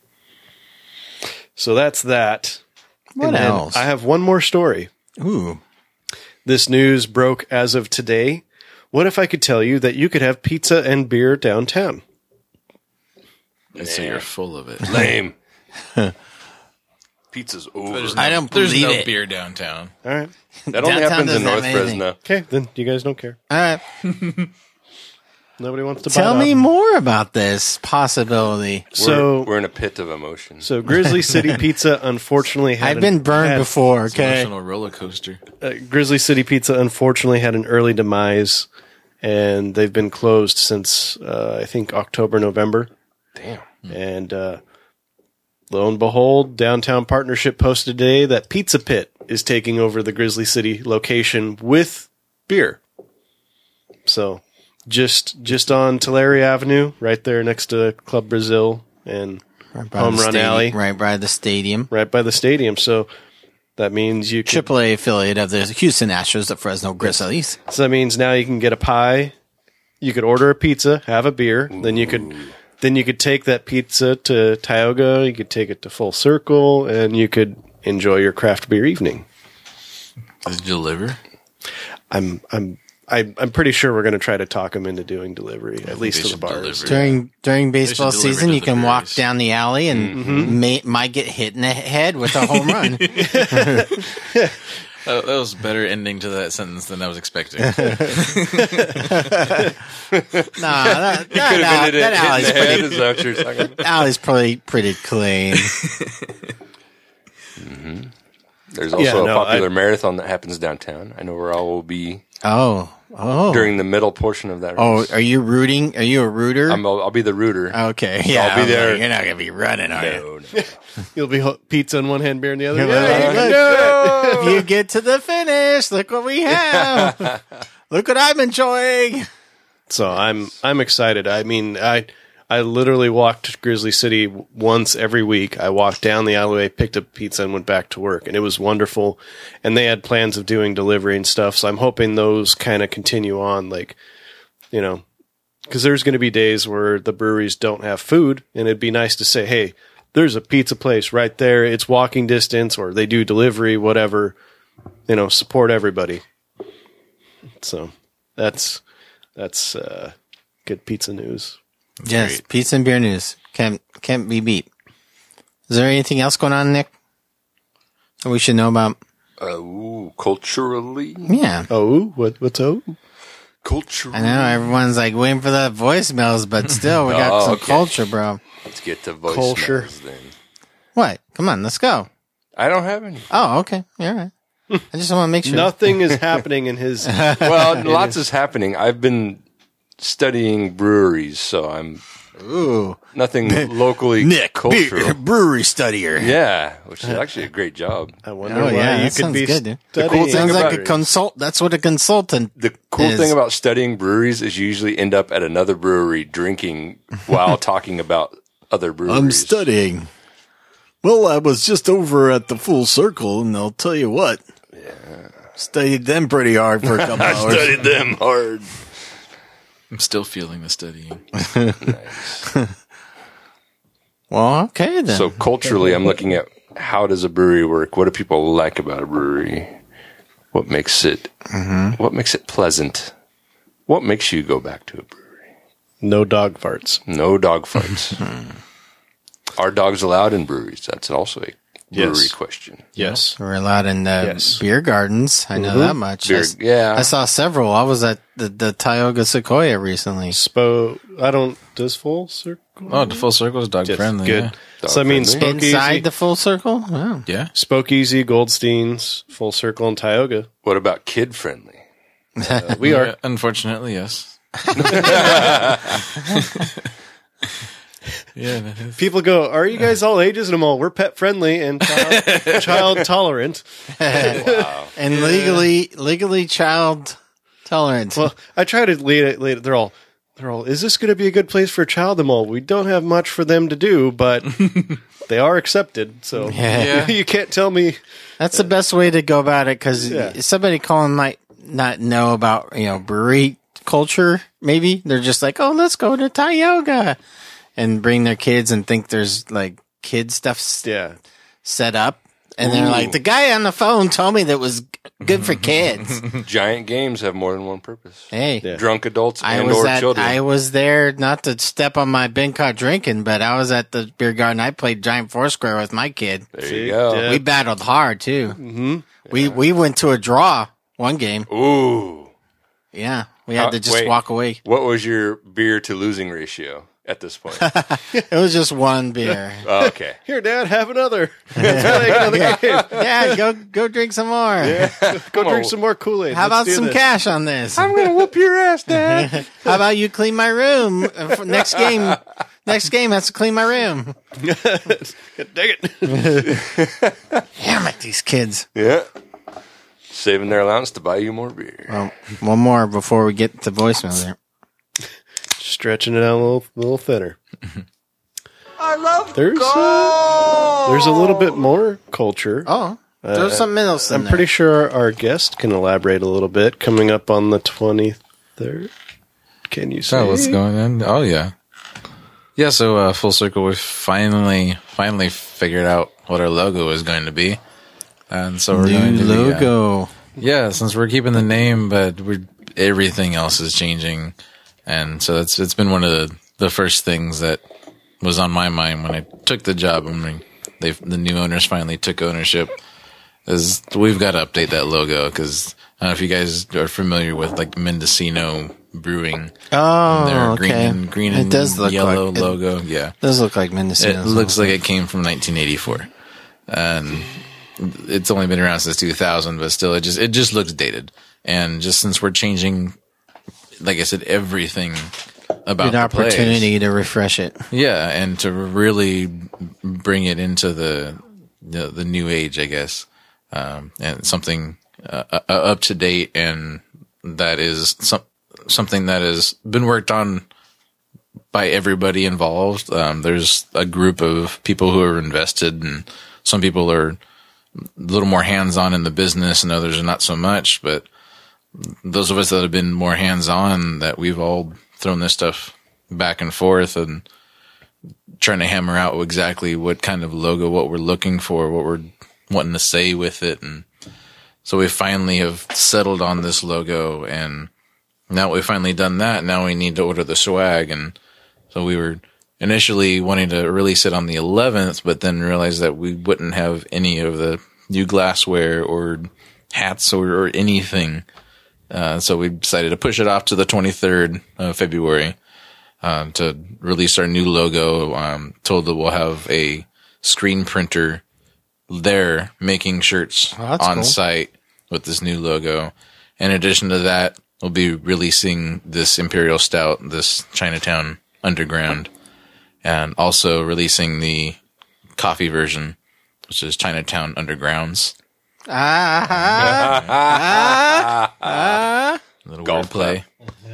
So that's that. What And then else? I have one more story. Ooh. This news broke as of today. What if I could tell you that you could have pizza and beer downtown? I'd say you're full of it. Lame. Pizza's over. There's I don't There's believe no it. beer downtown. All right. That only Downtown happens in doesn't have North anything. Fresno. Okay, then you guys don't care. All right. Nobody wants to Tell bite me off. more about this possibility. So, we're, we're in a pit of emotion. so Grizzly City Pizza unfortunately had I've an- been burned had- before, okay? Emotional roller coaster. uh, Grizzly City Pizza unfortunately had an early demise, and they've been closed since uh, I think October, November. Damn. And uh, lo and behold, Downtown Partnership posted today that Pizza Pit is taking over the Grizzly City location with beer. So just just on Tulare Avenue, right there next to Club Brazil and Right by Home the Run stadium- Alley. Right by the stadium. right by the stadium. So that means you can, Triple A affiliate of the Houston Astros, the Fresno Grizzlies. so that means now you can get a pie. You could order a pizza, have a beer, then you could then you could take that pizza to Tioga, you could take it to Full Circle, and you could enjoy your craft beer evening. Does it deliver? I'm I'm I, I'm pretty sure we're going to try to talk them into doing delivery, at least they to the should bars. deliver. During during baseball should deliver season, to you the can walk breweries. down the alley and may, might get hit in the head with a home run. That, that was a better ending to that sentence than I was expecting. Nah, that, that, Could have that, ended it that in alley's the head. pretty, Is that what you're talking about? alley's pretty pretty clean. There's also Yeah, a no, popular I- marathon that happens downtown. I know where I will be Oh, oh, during the middle portion of that oh. race. Are you rooting? Are you a rooter? I'm, I'll, I'll be the rooter. okay, yeah. I'll be I'm there. like, you're not gonna be running, are you? No, no. You'll be ho- pizza in one hand, beer in the other. You're Yeah, like, you can "Look, do it." If you get to the finish, look what we have. Look what I'm enjoying. So I'm I'm excited. I mean, I I literally walked Grizzly City once every week. I walked down the alleyway, picked up pizza, and went back to work, and it was wonderful. And they had plans of doing delivery and stuff. So I'm hoping those kind of continue on, like, you know, because there's going to be days where the breweries don't have food, and it'd be nice to say, hey, there's a pizza place right there. It's walking distance, or they do delivery, whatever. You know, support everybody. So that's that's uh, good pizza news. Yes, pizza and beer news can't can't be beat. Is there anything else going on, Nick, that we should know about? Uh, ooh, culturally, Yeah, Oh, what what's oh? culturally. I know everyone's like waiting for the voicemails, but still, we got Oh, some okay. culture, bro. Let's get to voicemails Culture. then. What? Come on, let's go. I don't have any. Oh, okay, all right. I just want to make sure. Nothing is happening in his. Well, lots is happening. I've been studying breweries, so I'm Ooh, nothing locally Nick, cultural. beer, brewery studier. Yeah, which is actually a great job. I wonder Oh, why yeah, you that could sounds be good, dude. The cool studying. thing Sounds like about a consult. That's what a consultant. The cool is. thing about studying breweries is you usually end up at another brewery drinking while talking about other breweries. I'm studying. Well, I was just over at the Full Circle, and I'll tell you what. Yeah. Studied them pretty hard for a couple I hours. studied them hard. I'm still feeling the studying. Well, okay then. So culturally, I'm looking at how does a brewery work? What do people like about a brewery? What makes it? What makes it pleasant? What makes you go back to a brewery? No dog farts. No dog farts. Are dogs allowed in breweries? That's also a brewery Yes. question. Yes. We're allowed in the Yes. beer gardens. I know that much. Beer- I s- yeah. I saw several. I was at the, the Tioga Sequoia recently. Spo. I don't. Does Full Circle? Oh, the full circle is dog Yes, friendly. good. Yeah. So I mean, Dog-friendly. Spoke Inside Easy, the full circle? Wow. yeah. Spoke Easy, Goldstein's, Full Circle, and Tioga. What about kid friendly? Uh, we are. Yeah, unfortunately, yes. Yeah, that is. People go, are you guys all ages? And I'm all, we're pet friendly and child, child tolerant. And legally legally child tolerant. Well, I try to lead it. Lead it. They're all, they're all. Is this going to be a good place for a child? I'm all. We don't have much for them to do, but they are accepted. So Yeah. you can't tell me. That's the best way to go about it because Yeah. somebody calling might not know about, you know, brewery culture. Maybe they're just like, oh, let's go to Tioga and bring their kids and think there's like kid stuff s- Yeah. set up. And they're like, the guy on the phone told me that was good for kids. Giant games have more than one purpose. Hey, Yeah. Drunk adults I and was or at, children. I was there not to step on my been caught drinking, but I was at the beer garden. I played Giant Foursquare with my kid. there See? you go. Yeah. We battled hard too. Mm-hmm. We we went to a draw one game. Ooh. Yeah, we had How- to just wait. walk away. What was your beer to losing ratio at this point? It was just one beer. Oh, okay. Here, Dad, have another. Let's play another game. Yeah, go go drink some more. Go drink some more Kool Aid. How about some cash on this? I'm going to whoop your ass, Dad. How about you clean my room Uh, for next game? Next game has to clean my room. Dang it. Damn it, these kids. Yeah. Saving their allowance to buy you more beer. Well, one more before we get to voicemail there. Stretching it out a little, little thinner. I love there's a, there's a little bit more culture. Oh, there's some else in I'm there. pretty sure our guest can elaborate a little bit. Coming up on the twenty-third. Can you say So what's going on? Oh yeah, yeah. So uh, full circle, we finally finally figured out what our logo is going to be, and so we're going New to be, uh, logo. yeah, since we're keeping the name, but we're everything else is changing, and so it's it's been one of the the first things that was on my mind when I took the job. I mean, they the new owners finally took ownership. Is we've got to update that logo because I don't know if you guys are familiar with like Mendocino Brewing. Oh, Their okay. green and green it and does look yellow like, logo. Yeah, It does look like it Mendocino. looks like it came from nineteen eighty-four, and it's only been around since two thousand, but still, it just it just looks dated. And just since we're changing, like I said, everything about Good the opportunity plays, to refresh it. yeah, and to really bring it into the the, the new age, I guess, um, and something uh, uh, up to date, and that is some something that has been worked on by everybody involved. Um, there's a group of people who are invested, and some people are a little more hands-on in the business, and others are not so much. But those of us that have been more hands-on, that we've all thrown this stuff back and forth and trying to hammer out exactly what kind of logo, what we're looking for, what we're wanting to say with it. And so we finally have settled on this logo, and now that we've finally done that, now we need to order the swag. And so we were initially wanting to release it on the eleventh, but then realized that we wouldn't have any of the new glassware or hats or, or anything. Uh, so we decided to push it off to the twenty-third of February, um, to release our new logo. Um, told that we'll have a screen printer there making shirts Oh, that's on cool. site with this new logo. In addition to that, we'll be releasing this Imperial Stout, this Chinatown Underground, and also releasing the coffee version, which is Chinatown Undergrounds. Ah, ah, ah. A little Golf wordplay.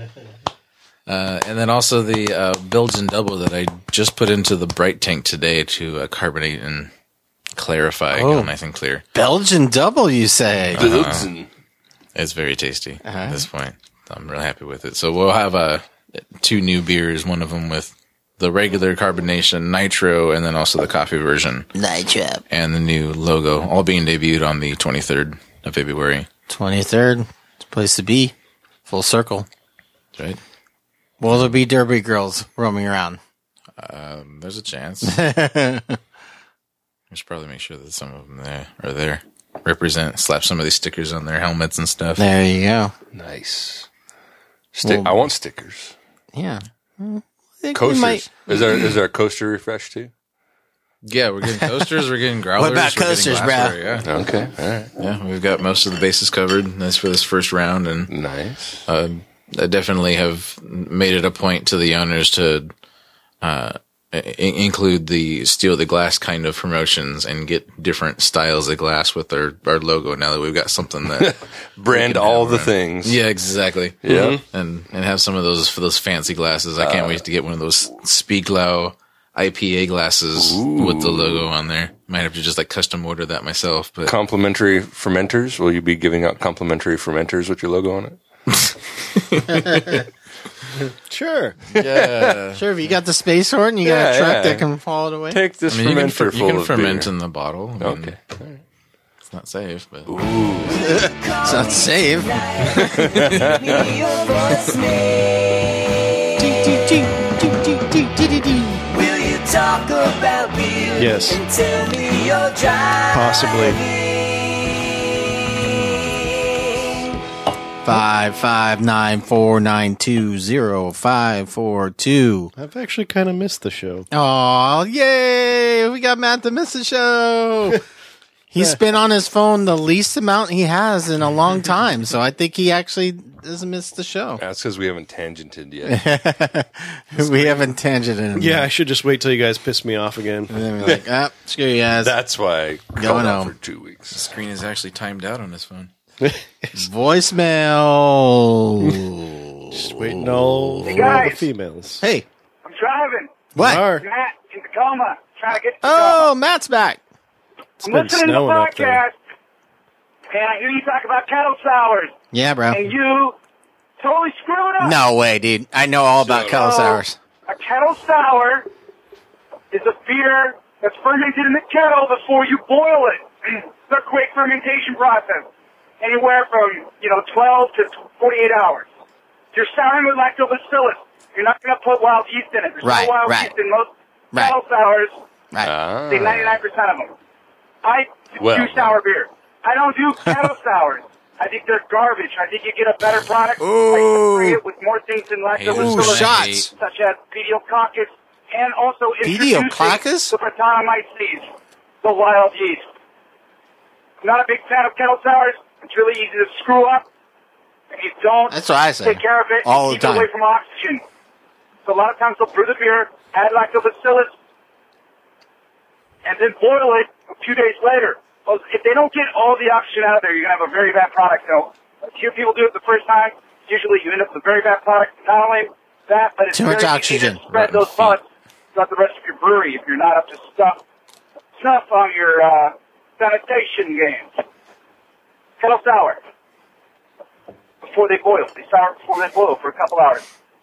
Uh, and then also the uh, Belgian Double that I just put into the Bright Tank today to uh, carbonate and clarify, Oh. get nice and clear. Belgian double, you say? Belgian. It's very tasty Uh-huh. at this point. I'm really happy with it. So we'll have uh, two new beers, one of them with the regular carbonation nitro, and then also the coffee version. Nitro. And the new logo, all being debuted on the twenty-third of February. twenty-third. It's a place to be. Full circle. Right? Will there be Derby girls roaming around? Um, there's a chance. I should probably make sure that some of them there are there. Represent, slap some of these stickers on their helmets and stuff. There you go. Nice. Stick. Well- I want stickers. Yeah. I think we Coasters. might- Is there is there a coaster refresh too? Yeah, we're getting coasters, we're getting growlers. about we're getting coasters, glassware, bro? Yeah. Okay. All right. Yeah, we've got most of the bases covered. That's for this first round, and Nice. uh, I definitely have made it a point to the owners to uh, I- include the steal the glass kind of promotions and get different styles of glass with our, our logo. Now that we've got something that Brand can all have the around. things. Yeah, exactly. Yeah. and and have some of those for those fancy glasses. I can't wait to get one of those Speaklow I P A glasses with the logo on there. Might have to just like custom order that myself, but Complimentary fermenters. Will you be giving out complimentary fermenters with your logo on it? Sure. yeah. Sure, if you got the space horn, you got Yeah, a truck yeah. that can haul it away. Take this I mean, you can, fermenter fer- full you can of ferment beer. in the bottle. I mean, Okay. it's not safe, but It's not safe. Will you talk about beer? Yes. And tell me your drive. Possibly. Five five nine four nine two zero five four two. I've actually kind of missed the show. Oh, yay! We got Matt to miss the show. He's been on his phone the least amount he has in a long time, so I think he actually doesn't miss the show. That's because we haven't tangented yet. We haven't tangented him. Yeah, I should just wait till you guys piss me off again. And then we're like, ah, screw you guys. That's why I called Going out home. for two weeks. the screen is actually timed out on this phone. Voicemail. Just waiting all for guys. the females. Hey, I'm driving. what? Are. Matt in Tacoma. Trying to get to Oh, Matt's back. It's I'm been listening to the snowing up there. podcast, and I hear you talk about kettle sours, Yeah, bro. and you totally screwed up. No way, dude. I know all about kettle sours. A kettle sour is a beer that's fermented in the kettle before you boil it. It's a quick fermentation process, anywhere from, you know, twelve to forty-eight hours. You're souring with lactobacillus. You're not going to put wild yeast in it. There's Right, no wild right. yeast in most Right. kettle sours. Right. Ah. Say ninety-nine percent of them. I Well. do sour beer. I don't do kettle sours. I think they're garbage. I think you get a better product. Ooh. I spray it with more things than Ooh, lactobacillus, shots. such as pediococcus, and also Pediococcus? introducing the Brettanomyces, the wild yeast. I'm not a big fan of kettle sours. It's really easy to screw up if you don't That's what I say. take care of it All and the keep it away time. from oxygen. So a lot of times they'll brew the beer, add lactobacillus, and then boil it a few days later. Well, if they don't get all the oxygen out of there, you're going to have a very bad product. So if you hear people do it the first time, usually you end up with a very bad product. Not only that, but it's Too much very oxygen. easy to spread those bullets throughout the rest of your brewery if you're not up to stuff, snuff on your uh, sanitation game. Kettle sour. Before they boil. They sour before they boil for a couple hours.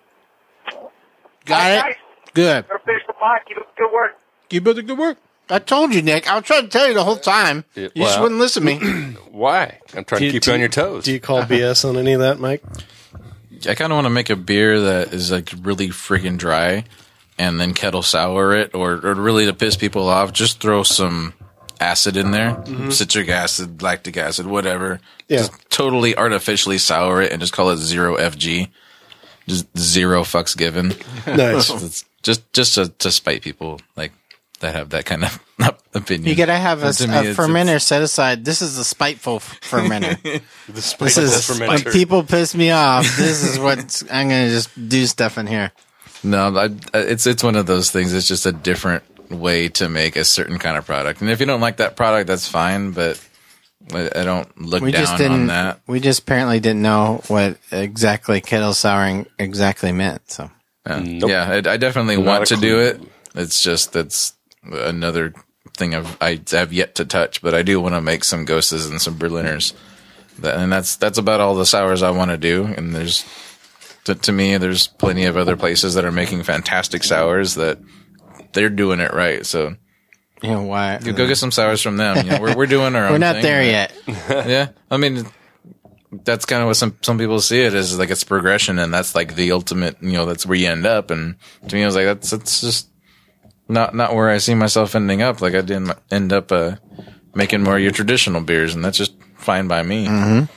Got it? Nice. Good. Better finish the pot. Keep up the good work. Keep up the good work. I told you, Nick. I was trying to tell you the whole time. Yeah, You just well- wouldn't listen to me. Why? I'm trying Do to you- keep you on your toes. Do you call B S on any of that, Mike? I kind of want to make a beer that is like really freaking dry and then kettle sour it, or, or really to piss people off, just throw some acid in there, citric acid, lactic acid, whatever. Yeah. Just totally artificially sour it and just call it zero F G. Just zero fucks given. Nice. It's just just to, to spite people like that have that kind of opinion. You gotta have a, And to a me, it's- fermenter set aside. This is the spiteful f- fermenter. the This spiteful is when fermenter. people piss me off. This is what I'm gonna just do stuff in here. No, I, it's it's one of those things. It's just a different way to make a certain kind of product. And if you don't like that product, that's fine. But I, I don't look We down just on didn't. that. We just apparently didn't know what exactly kettle souring exactly meant. So Yeah, Nope. yeah I, I definitely Not want a to do clue. it. It's just that's another thing I've I have yet to touch. But I do want to make some Ghostes and some Berliners. That, and that's that's about all the sours I want to do. And there's to, to me, there's plenty of other places that are making fantastic sours that they're doing it right. So you know why? you go get some sours from them. You know, we're we're doing our own. We're not thing, there but- yet. Yeah, I mean, that's kind of what some some people see it as, like it's progression, and that's like the ultimate. You know, that's where you end up. And to me, I was like, that's that's just not not where I see myself ending up. Like I didn't end up uh, making more of your traditional beers, and that's just fine by me.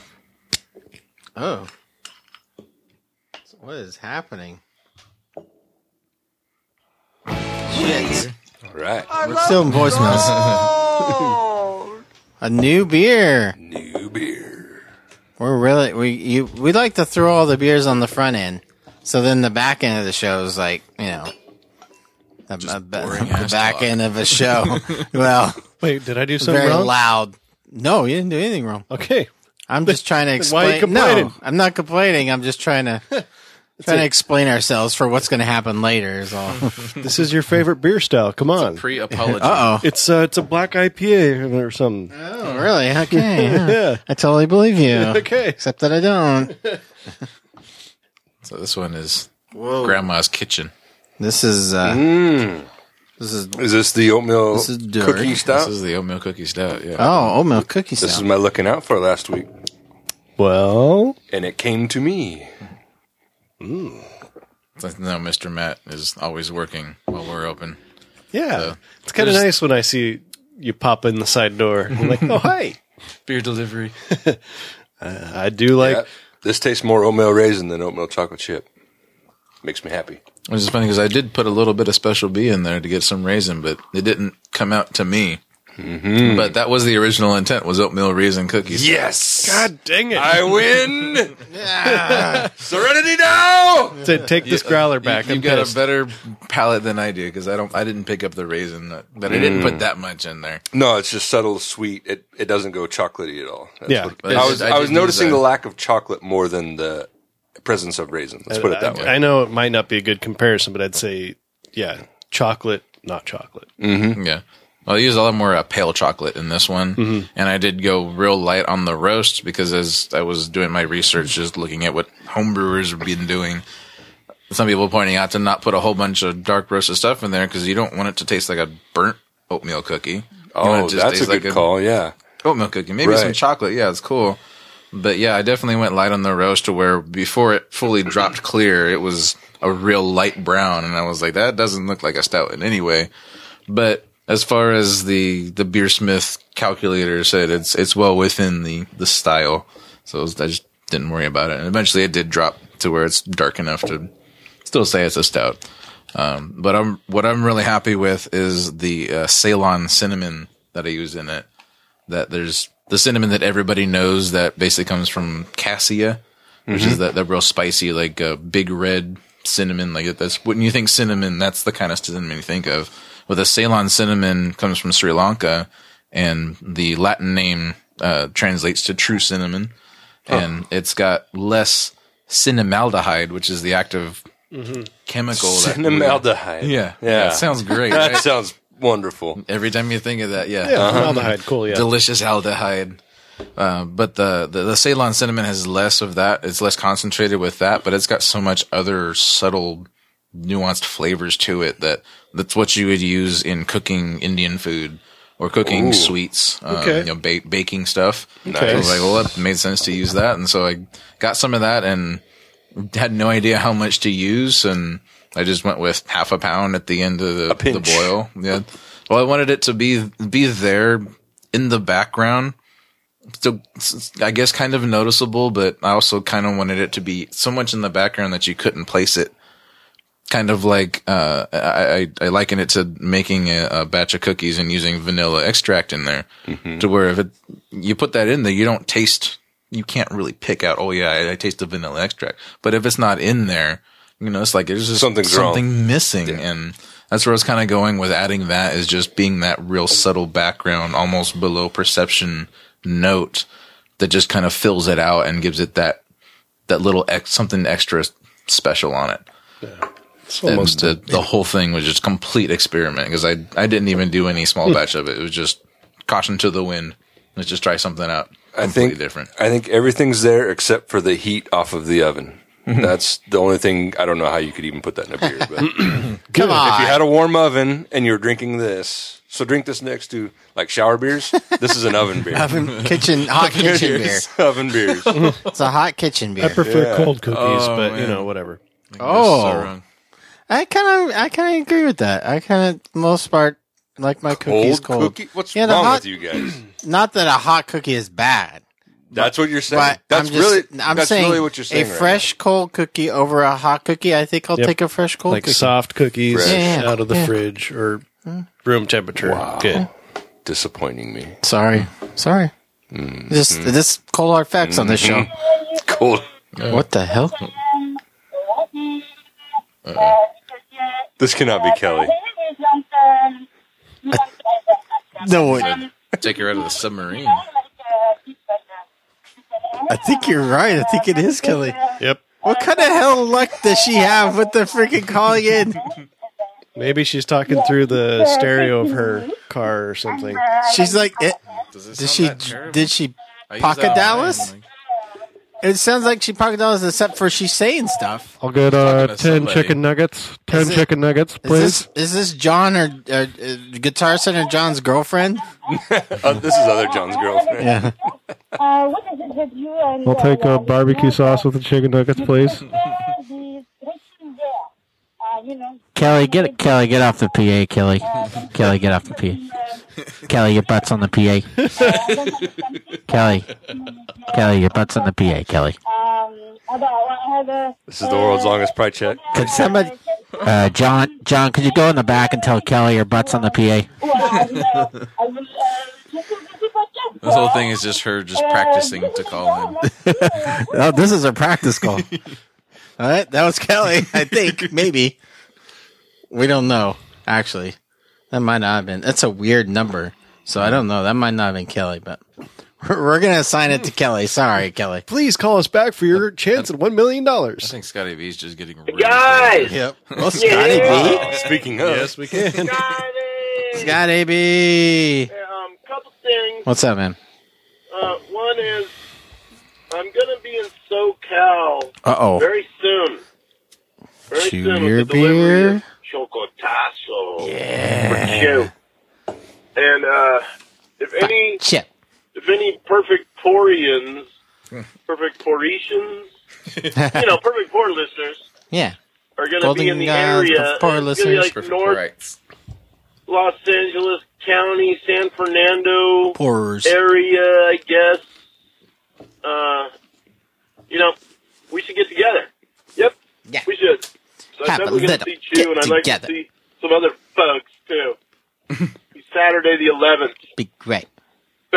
Oh, what is happening? Shit, All right. we're still in voicemails. A new beer. New beer. We're really we you we like to throw all the beers on the front end, so then the back end of the show is like you know the, the, boring the ass back talk. end of a show. Well, Wait, did I do something very wrong? loud. No, you didn't do anything wrong. Okay. I'm just trying to Why are you explain. complaining? No, I'm not complaining. I'm just trying to trying to explain ourselves for what's going to happen later. Is all. This is your favorite beer style. Come on. Pre-apology. Uh oh. It's uh, it's a black I P A or something. Oh, really? Okay. Yeah. Yeah. I totally believe you. Okay. Except that I don't. So this one is Grandma's Kitchen. This is. Uh, Mm. This is. Is this the oatmeal This is dark. cookie stout? This is the oatmeal cookie stout. Yeah. Oh, oatmeal cookie This is stout. my looking out for last week, Well, and it came to me. No, Mister Matt is always working while we're open. yeah. So, it's kind of there's- nice when I see you pop in the side door. I'm like, oh, hi. Beer delivery. I do like. Yeah. This tastes more oatmeal raisin than oatmeal chocolate chip. Makes me happy. Which is funny because I did put a little bit of Special B in there to get some raisin, but it didn't come out to me. Mm-hmm. But that was the original intent, was oatmeal raisin cookies. Yes. God dang it. I win. Serenity now. To take this growler back. You, I'm have got pissed. a better palate than I do because I don't. I didn't pick up the raisin, but I didn't put that much in there. No, it's just subtle sweet. It it doesn't go chocolatey at all. That's Yeah. what- But I I was did- I, I was did use noticing that. the lack of chocolate more than the presence of raisin. Let's put it that I, way. I know it might not be a good comparison, but I'd say, yeah, chocolate, not chocolate. Yeah. Well, I used a lot more uh, pale chocolate in this one, and I did go real light on the roast because as I was doing my research, just looking at what homebrewers have been doing, some people pointing out to not put a whole bunch of dark roasted stuff in there because you don't want it to taste like a burnt oatmeal cookie. You want it Oh, to just that's a taste good like call. Yeah. Oatmeal cookie, maybe some Right. chocolate. Yeah, it's cool. But yeah, I definitely went light on the roast to where before it fully dropped clear, it was a real light brown, and I was like, that doesn't look like a stout in any way. But as far as the the Beersmith calculator said, it's it's well within the the style, so it was, I just didn't worry about it. And eventually, it did drop to where it's dark enough to still say it's a stout. Um, but I'm what I'm really happy with is the uh, Ceylon cinnamon that I used in it. That there's the cinnamon that everybody knows that basically comes from cassia, which Mm-hmm. is that, that real spicy, like uh, big red cinnamon. Like that's when you think cinnamon, that's the kind of cinnamon you think of. Well, the Ceylon cinnamon comes from Sri Lanka, and the Latin name uh, translates to true cinnamon, and it's got less cinnamaldehyde, which is the active chemical. That Cinnamaldehyde. yeah, Yeah. That sounds great. That Right? sounds wonderful. Every time you think of that, yeah, Yeah, formaldehyde, cool. Yeah, delicious aldehyde. Uh, but the, the the Ceylon cinnamon has less of that. It's less concentrated with that, but it's got so much other subtle, nuanced flavors to it that that's what you would use in cooking Indian food or cooking Ooh. sweets, um, Okay. you know, ba- baking stuff. Nice. So I was like, well, that made sense to use that, and so I got some of that and had no idea how much to use, and I just went with half a pound at the end of the, the pinch. boil. Yeah. Well, I wanted it to be be there in the background. So I guess kind of noticeable, but I also kind of wanted it to be so much in the background that you couldn't place it. Kind of like uh, I, I, I liken it to making a, a batch of cookies and using vanilla extract in there, Mm-hmm. to where if it, you put that in there, you don't taste. You can't really pick out. Oh yeah, I, I taste the vanilla extract. But if it's not in there, you know, it's like there's just Something's something wrong. missing, and that's where I was kind of going with adding that is just being that real subtle background, almost below perception note that just kind of fills it out and gives it that that little ex, something extra special on it. it's And almost the, the whole thing was just complete experiment because I I didn't even do any small batch of it. It was just caution to the wind. Let's just try something out. I Completely think different. I think everything's there except for the heat off of the oven. That's the only thing. I don't know how you could even put that in a beer. But if Come on. you had a warm oven and you're drinking this, so drink this next to like shower beers. This is an oven beer. Oven kitchen, hot kitchen beer. Here's oven beers. It's a hot kitchen beer. I prefer Yeah. cold cookies, Oh, but you man. know, whatever. Oh. So wrong. I kind of, I kind of agree with that. I kind of, most part, like my cookies Cold cold. cookie. What's Yeah, the wrong hot- with you guys? Not that a hot cookie is bad, That's what you're saying. but That's I'm just, really. I'm that's saying really what you're saying. a right fresh cold cookie over a hot cookie. I think I'll Yep. take a fresh cold Like cookie. soft cookies Fresh. Yeah, out of the yeah. fridge or room temperature. Good. now. Disappointing me. Sorry, sorry. Mm-hmm. Just this cold hard facts on this show. Cold. What the hell? This cannot be Kelly. No, it- Take her out of the submarine. I think you're right. I think it is Kelly. Yep. What kind of hell luck does she have with the freaking calling in? Maybe she's talking through the stereo of her car or something. She's like, it, Does it did sound she? that terrible? Did she? I use Pocket that all the Dallas? time, like- It sounds like she pocket Dallas, except for she's saying stuff. I'll get Talking uh, to ten somebody. chicken nuggets. Ten Is it- chicken nuggets, Is please. this is this John or uh, uh, Guitar Center John's girlfriend? Uh, this is other John's girlfriend. Yeah. Uh, what is it that you and I'll take uh, a barbecue sauce with the chicken nuggets, please. Uh, you know, Kelly, get Kelly, get off the P A. Kelly, Kelly, get off the P A. Kelly, your butt's on the P A. Kelly, Kelly, your butt's on the P A. Kelly. um, about I have a. This is the world's longest pride check. Could somebody, uh, John, John, could you go in the back and tell Kelly your butt's on the P A? This whole thing is just her just practicing to call in. Oh, this is a practice call. All right, that was Kelly. I think maybe we don't know. Actually, that might not have been. That's a weird number, so I don't know. That might not have been Kelly, but we're, we're gonna assign it to Kelly. Sorry, Kelly. Please call us back for your chance at one million I dollars. think Scotty V's just getting really Guys! Yep. Well, Scotty B. Speaking of, Yes, we can. Scotty! Scotty B. Um, couple things. What's up, man? Uh, one is, I'm gonna be in SoCal Uh oh. very soon. Very Chew soon your with the delivery beer. of Chocotazo. Yeah. For Chew. And, uh, if any, Shit. if any perfect Porians, perfect Poretians, you know, perfect Por listeners Yeah. are gonna Golden be in the guys, area. the Por It's gonna be listeners. like Perfect North rights. Los Angeles County, San Fernando Pourers. area, I guess. Uh, you know, we should get together. Yep, Yeah. we should. So Have a I'm definitely going to little see get Chew, and I'd like together. to see some other folks, too. Saturday the eleventh. Be great.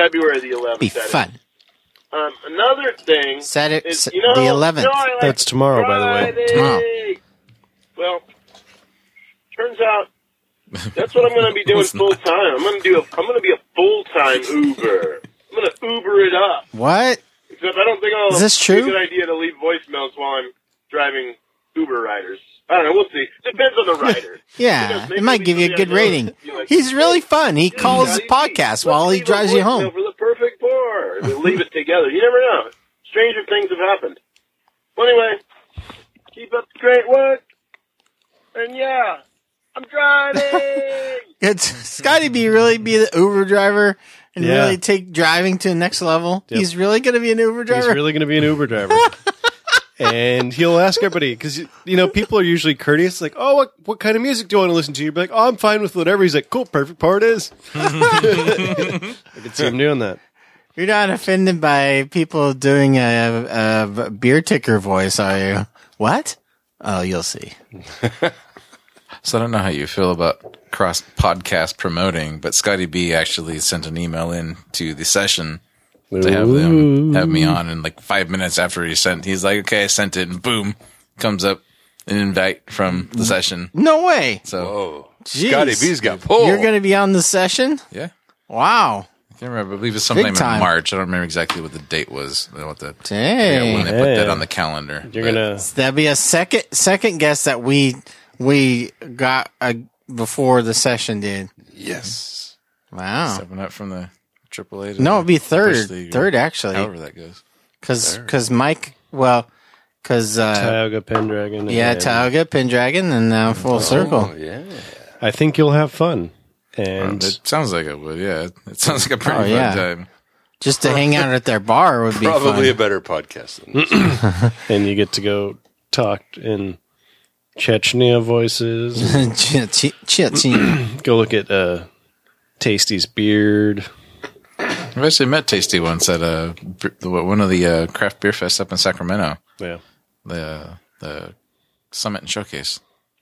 February the eleventh. Be that is. fun. Um, another thing Saturday, is, you know, the eleventh. you know, I like That's tomorrow, by the way. Friday. Tomorrow. Well, turns out that's what I'm going to be doing It's full not. time. I'm going to do. A, I'm going to be a full time Uber. I'm going to Uber it up. What? Except I don't think I'll Is this be true? a good idea to leave voicemails while I'm driving Uber riders. I don't know. We'll see. Depends on the rider. Yeah, Because maybe it might give you a somebody good I know rating. would be like, He's really fun. He calls "Yeah, the you- podcast let's while he leave a drives you voicemail home. For the perfect pour. We'll leave it together. You never know. Stranger things have happened. Well, anyway, keep up the great work. And yeah, I'm driving. It's Scotty B really be the Uber driver and Yeah. really take driving to the next level. Yep. He's really going to be an Uber He's driver. really going to be an Uber driver. And he'll ask everybody, because, you know, people are usually courteous, like, oh, what what kind of music do you want to listen to? You'd be like, oh, I'm fine with whatever. He's like, cool, perfect part is. I could see him doing that. You're not offended by people doing a, a beer ticker voice, are you? What? Oh, you'll see. So I don't know how you feel about cross podcast promoting, but Scotty B actually sent an email in to the session to have them have me on, and like five minutes after he sent, he's like, "Okay, I sent it," and boom, comes up an invite from the session. No way. So Oh, Jeez. Scotty B's got pulled. You're going to be on the session? yeah, Wow. I can't remember. I believe it's sometime Big in time. March. I don't remember exactly what the date was. I don't know what the when Dang. they put that Yeah. on the calendar. You're But going to, That'd be a second second guess that we we got uh, before the session did. yes. Wow. stepping up from the triple A. to No, the it'd be Bush third. League, Third, or actually. however that goes. Because Mike, well, because, uh, Tioga Pendragon. yeah, and Tioga, Pendragon, and now Full Circle. Oh, yeah. I think you'll have fun. Um, And it sounds like it would. Yeah, it sounds like a pretty Oh, fun yeah. time. Just to hang out at their bar would be Probably a fun. better podcast than this. and you get to go talk in Chechnya voices. Ch- ch- ch- Go look at uh, Tasty's beard. I've actually met Tasty once at uh, br- one of the uh, craft beer fests up in Sacramento, Yeah. the the Summit and Showcase.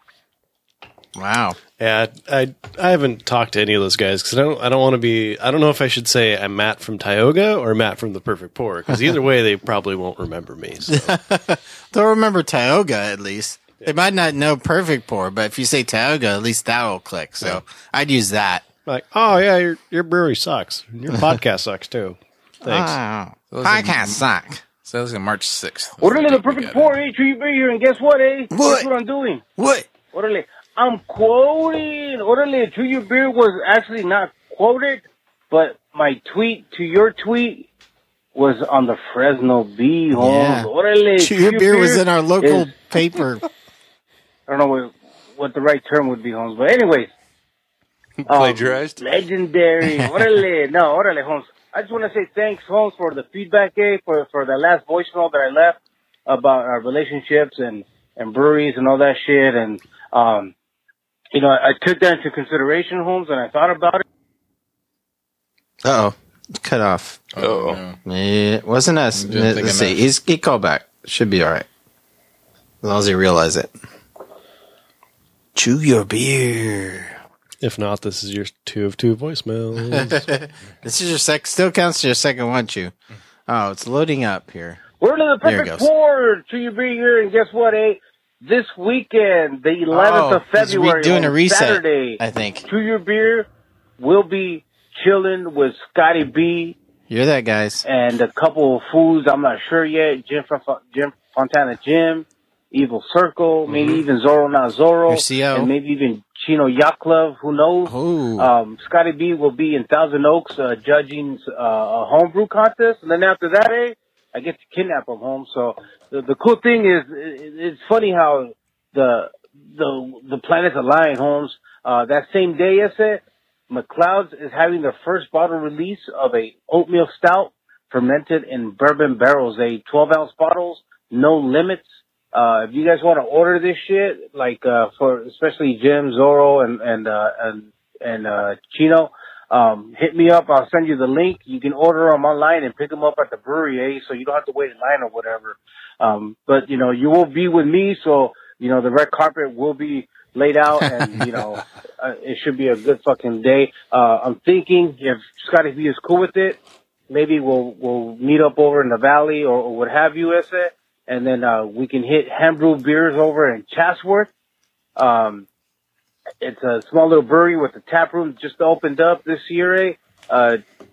Wow. Yeah, I I haven't talked to any of those guys because I don't I don't want to be I don't know if I should say I'm Matt from Tioga or Matt from the Perfect Pour because either way they probably won't remember me. So. They'll remember Tioga at least. They might not know Perfect Pour, but if you say Tioga, at least that will click. So I'd use that. Like, oh yeah, your your brewery sucks. Your podcast sucks too. Thanks. Wow. Those Podcast are- suck. So that was on March sixth. Orderly, the perfect pour, eh? Tree beer here, and guess what, eh? What? Guess what I'm doing? What? Orderly, I'm quoting. Orderly, to your beer was actually not quoted, but my tweet to your tweet was on the Fresno Bee, Holmes. Yeah. Orderly, Chew Your Beer was in our local is- paper. I don't know what, what the right term would be, Holmes, but anyways. um, Plagiarized? Legendary. Orderly. No, orderly, Holmes. I just want to say thanks, Holmes, for the feedback, eh, for, for the last voicemail that I left about our relationships and, and breweries and all that shit. And, um, you know, I, I took that into consideration, Holmes, and I thought about it. Uh oh. Cut off. Oh. It wasn't us. Didn't think Let's see. enough. He's, he called back. Should be all right. As long as he realize it. Chew your beer. If not, this is your two of two voicemails. This is your sec. Still counts as your second one, Chew. Oh, it's loading up here. We're to the There it perfect goes. pour to your beer here, and guess what, eh? This weekend, the eleventh Oh, of he's re- February, doing a on reset, Saturday, I think. To Your Beer will be chilling with Scotty B You're that, guys. and a couple of foods. I'm not sure yet. Jim, Fa- Jim Fontana Jim, Evil Circle, maybe even Zorro Not Zorro, Your C O. and maybe even Chino Yacht Club. Who knows? Ooh. Um, Scotty B will be in Thousand Oaks uh, judging uh, a homebrew contest, and then after that, eh, I get to kidnap him home. So the, the cool thing is, it, it's funny how the the the planets align, Holmes. Uh, that same day, I said, McLeod's is having their first bottle release of a oatmeal stout fermented in bourbon barrels, a twelve ounce bottles, no limits. Uh, if you guys want to order this shit, like, uh, for, especially Jim, Zorro, and, and, uh, and, and, uh, Chino, um, hit me up. I'll send you the link. You can order them online and pick them up at the brewery, eh? So you don't have to wait in line or whatever. Um, but, you know, you will be with me. So, you know, the red carpet will be laid out and, you know, uh, it should be a good fucking day. Uh, I'm thinking if Scotty B is cool with it, maybe we'll we'll meet up over in the valley or, or what have you, Ese, and then uh, we can hit Hembrew Beers over in Chatsworth. Um, it's a small little brewery with a tap room just opened up this year. Eh? Uh,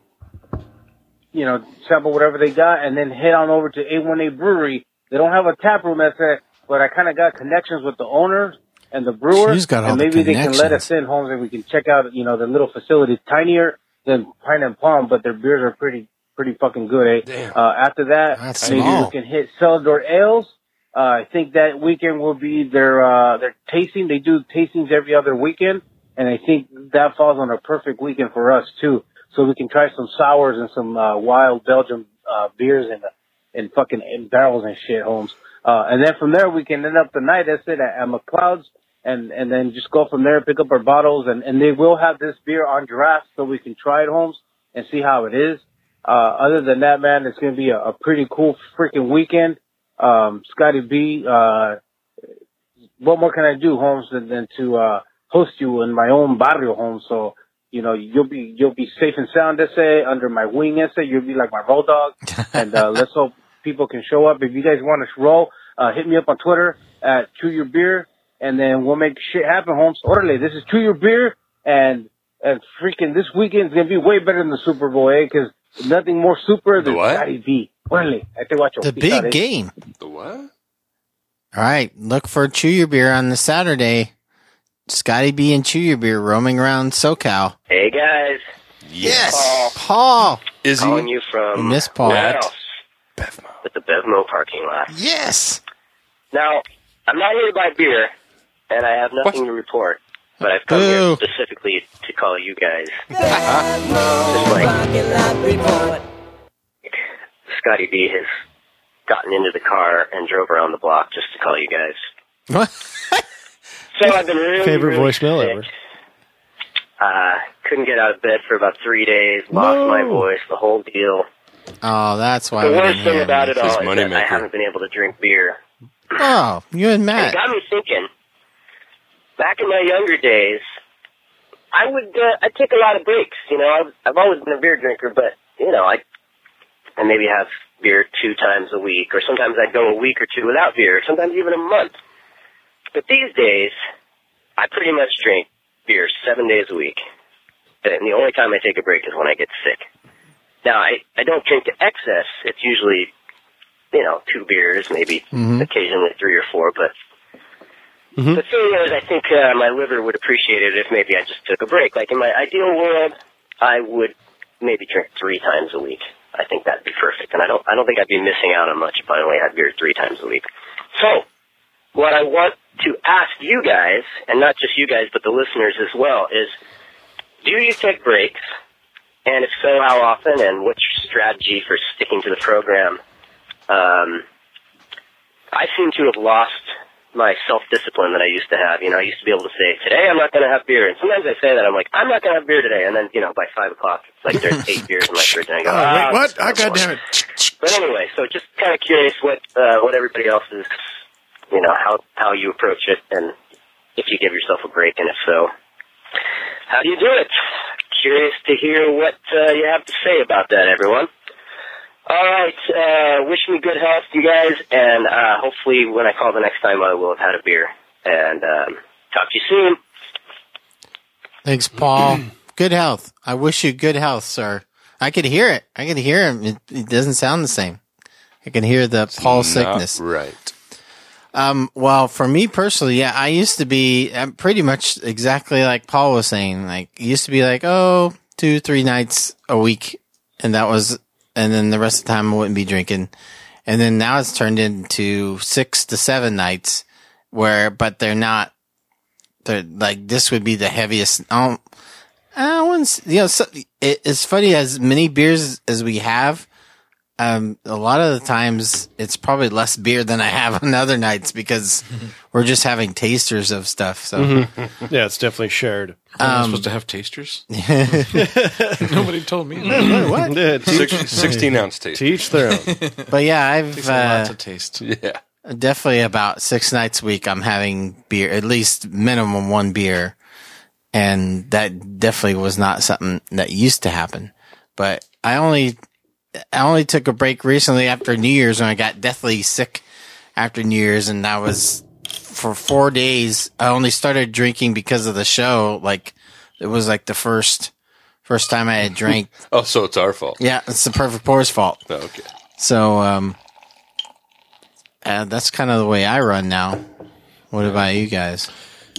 you know, sample whatever they got, and then head on over to A one A Brewery. They don't have a tap room, Ese, but I kind of got connections with the owners and the brewer, She's got all and the maybe they can let connections. us in, Holmes, and we can check out, you know, the little facility. Tinier than Pine and Palm, but their beers are pretty, pretty fucking good, eh? Damn. Uh, after that, That's maybe small. we can hit Celador Ales. Uh, I think that weekend will be their, uh, their tasting. They do tastings every other weekend, and I think that falls on a perfect weekend for us, too. So we can try some sours and some, uh, wild Belgian, uh, beers in, in fucking in barrels and shit, Holmes. Uh, and then from there, we can end up the night, that's it, at, at McLeod's, and, and then just go from there, pick up our bottles, and, and they will have this beer on draft so we can try it, Holmes, and see how it is. Uh, other than that, man, it's going to be a, a pretty cool freaking weekend. Um, Scotty B, uh, what more can I do, Holmes, than, than to, uh, host you in my own barrio, Holmes? So, you know, you'll be, you'll be safe and sound, Ese, under my wing, Ese. You'll be like my road dog. And, uh, let's hope people can show up. If you guys want to roll, uh, hit me up on Twitter at Chew Your Beer, and then we'll make shit happen, Holmes. Orale, this is Chew Your Beer, and, and freaking this weekend's gonna be way better than the Super Bowl, eh? Cause nothing more super than what? Scotty B. Orale, I te guacho. The Peace out, big eh? game. The what? All right. Look for Chew Your Beer on the Saturday. Scotty B and Chew Your Beer roaming around SoCal. Hey guys, Yes. Paul. Paul. Is calling he? you from We miss Paul. Warehouse Bevmo. at the Bevmo parking lot. Yes. Now, I'm not here to buy beer, and I have nothing What? to report, but I've come Boo. here specifically to call you guys. Just like Parking lot report. Scotty B has gotten into the car and drove around the block just to call you guys. What? So I've been really, Favorite really voicemail sick. ever. Uh, couldn't get out of bed for about three days, lost No. my voice, the whole deal. Oh, that's why The we worst didn't thing hear about him. it His all is money that I maker. haven't been able to drink beer. Oh, you and And it Matt. got me thinking, back in my younger days, I would, uh, I'd take a lot of breaks, you know, I've, I've always been a beer drinker, but, you know, I, I maybe have beer two times a week, or sometimes I'd go a week or two without beer, sometimes even a month. But these days, I pretty much drink beer seven days a week. And the only time I take a break is when I get sick. Now, I, I don't drink to excess. It's usually, you know, two beers, maybe Mhm. occasionally three or four. But Mhm. the thing is, I think uh, my liver would appreciate it if maybe I just took a break. Like in my ideal world, I would maybe drink three times a week. I think that'd be perfect. And I don't, I don't think I'd be missing out on much if I only had beer three times a week. So, what I want to ask you guys, and not just you guys, but the listeners as well, is do you take breaks? And if so, how often? And what's your strategy for sticking to the program? Um, I seem to have lost my self-discipline that I used to have. You know, I used to be able to say, today I'm not going to have beer. And sometimes I say that, I'm like, I'm not going to have beer today. And then, you know, by five o'clock, it's like there's eight beers in my fridge. And I go, Oh, ah, wait, what? it's I not got more." damn it. But anyway, so just kind of curious what uh, what everybody else is, you know, how how you approach it, and if you give yourself a break, and if so, how do you do it? Curious to hear what uh, you have to say about that, everyone. All right, uh, wish me good health, you guys, and uh, hopefully when I call the next time, I will have had a beer. And um, talk to you soon. Thanks, Paul. Good health. I wish you good health, sir. I could hear it. I could hear him. It, it doesn't sound the same. I can hear the Paul sickness. Not right. Um, well, for me personally, yeah, I used to be uh, pretty much exactly like Paul was saying. Like, it used to be like, oh, two, three nights a week. And that was, and then the rest of the time I wouldn't be drinking. And then now it's turned into six to seven nights where, but they're not, they're like, this would be the heaviest. I don't, I wouldn't, s- you know, so, it, it's funny, as many beers as we have, um, a lot of the times it's probably less beer than I have on other nights because we're just having tasters of stuff. So, Yeah, it's definitely shared. Am I um, supposed to have tasters? Nobody told me. that. what? Yeah, teach, Six, sixteen ounce taste. teach their own. But yeah, I've, Takes a lot uh, to taste. Yeah. definitely about six nights a week I'm having beer, at least minimum one beer. and that definitely was not something that used to happen. But I only, I only took a break recently after New Year's when I got deathly sick after New Year's, and I was for four days. I only started drinking because of the show. Like it was like the first, first time I had drank. Oh, so it's our fault. Yeah, it's the Perfect Pour's fault. Oh, okay. So, um, uh, that's kind of the way I run now. What about you guys?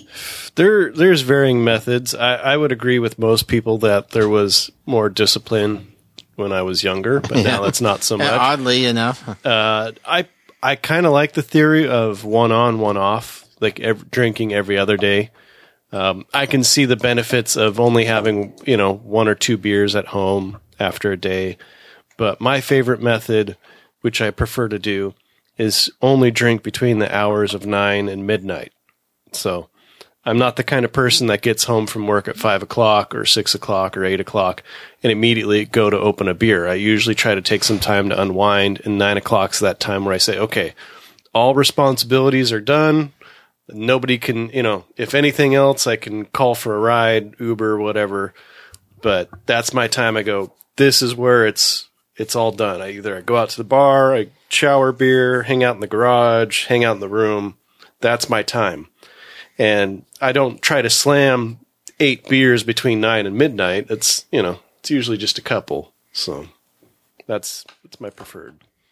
There, there's varying methods. I, I would agree with most people that there was more discipline when I was younger, but now that's not so much. Oddly enough, uh, I I kind of like the theory of one on, one off, like ev- drinking every other day. Um, I can see the benefits of only having, you know, one or two beers at home after a day. But my favorite method, which I prefer to do, is only drink between the hours of nine and midnight. So I'm not the kind of person that gets home from work at five o'clock or six o'clock or eight o'clock and immediately go to open a beer. I usually try to take some time to unwind, and nine o'clock's that time where I say, okay, all responsibilities are done. Nobody can, you know, if anything else, I can call for a ride, Uber, whatever. But that's my time. I go, this is where it's, it's all done. I either I go out to the bar, I shower beer, hang out in the garage, hang out in the room. That's my time. And I don't try to slam eight beers between nine and midnight. It's, you know, it's usually just a couple. So that's, that's my preferred.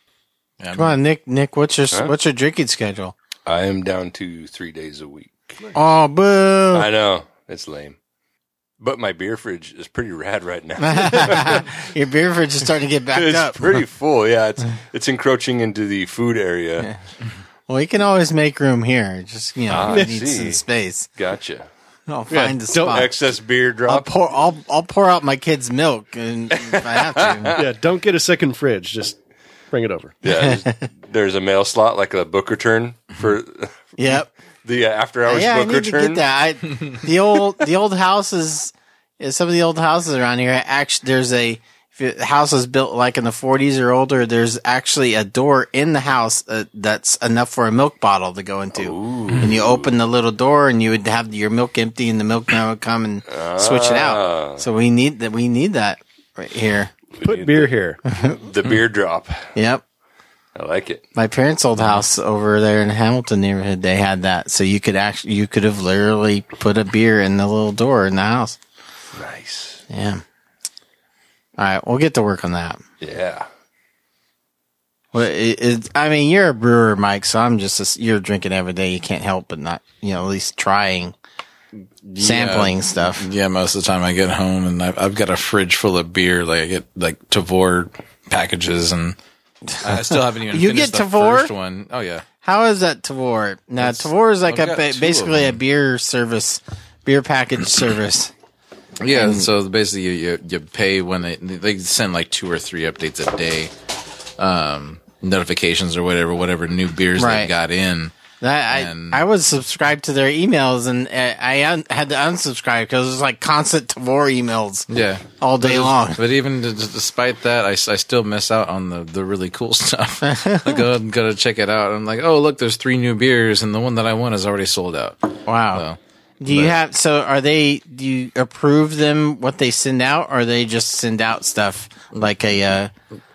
Come on, Nick, Nick, what's your, Huh? what's your drinking schedule? I am down to three days a week. Oh, boo. I know. It's lame. But my beer fridge is pretty rad right now. Your beer fridge is starting to get backed it's up. pretty full. Yeah, it's it's encroaching into the food area. Well, you can always make room here. Just, you know, Ah, you I need see. some space. Gotcha. I'll Yeah, find the don't spot. excess beer I'll drop. pour, I'll, I'll pour out my kid's milk and if I have to. Yeah, don't get a second fridge. Just bring it over. Yeah, there's, there's a mail slot like a book return for Yep. the after hours Yeah, I book need return. to get that. I, the old, the old houses, some of the old houses around here, actually, there's a, if your house was built like in the forties or older, there's actually a door in the house uh, that's enough for a milk bottle to go into. Ooh. And you open the little door and you would have your milk empty and the milkman would come and switch it Ah. out. So we need that, we need that right here. Put beer here. The beer drop. Yep. I like it. My parents' old house over there in the Hamilton neighborhood, they had that. So you could actually, you could have literally put a beer in the little door in the house. Nice. Yeah. All right, we'll get to work on that. Yeah. Well, it, it, I mean, you're a brewer, Mike, so I'm just a, you're drinking every day. You can't help but not, you know, at least trying, sampling Yeah. stuff. Yeah, most of the time I get home and I've, I've got a fridge full of beer. Like I get like Tavour packages, and I still haven't even. You finished get the Tavour? first one. Oh yeah. How is that Tavour? Now, It's- Tavour is like I've a got ba- two of basically a them. beer service, beer package service. Yeah, And- so basically you, you you pay when they they send like two or three updates a day, um, notifications or whatever, whatever new beers Right. they've got in. I, And- I I was subscribed to their emails and uh, I un- had to unsubscribe because it was like constant Tavour emails Yeah, all day but, long. But even d- despite that, I, s- I still miss out on the, the really cool stuff. I go and go to check it out. I'm like, oh look, there's three new beers, and the one that I want is already sold out. Wow. So, Do you but- have, so are they, do you approve them what they send out, or they just send out stuff like a, uh,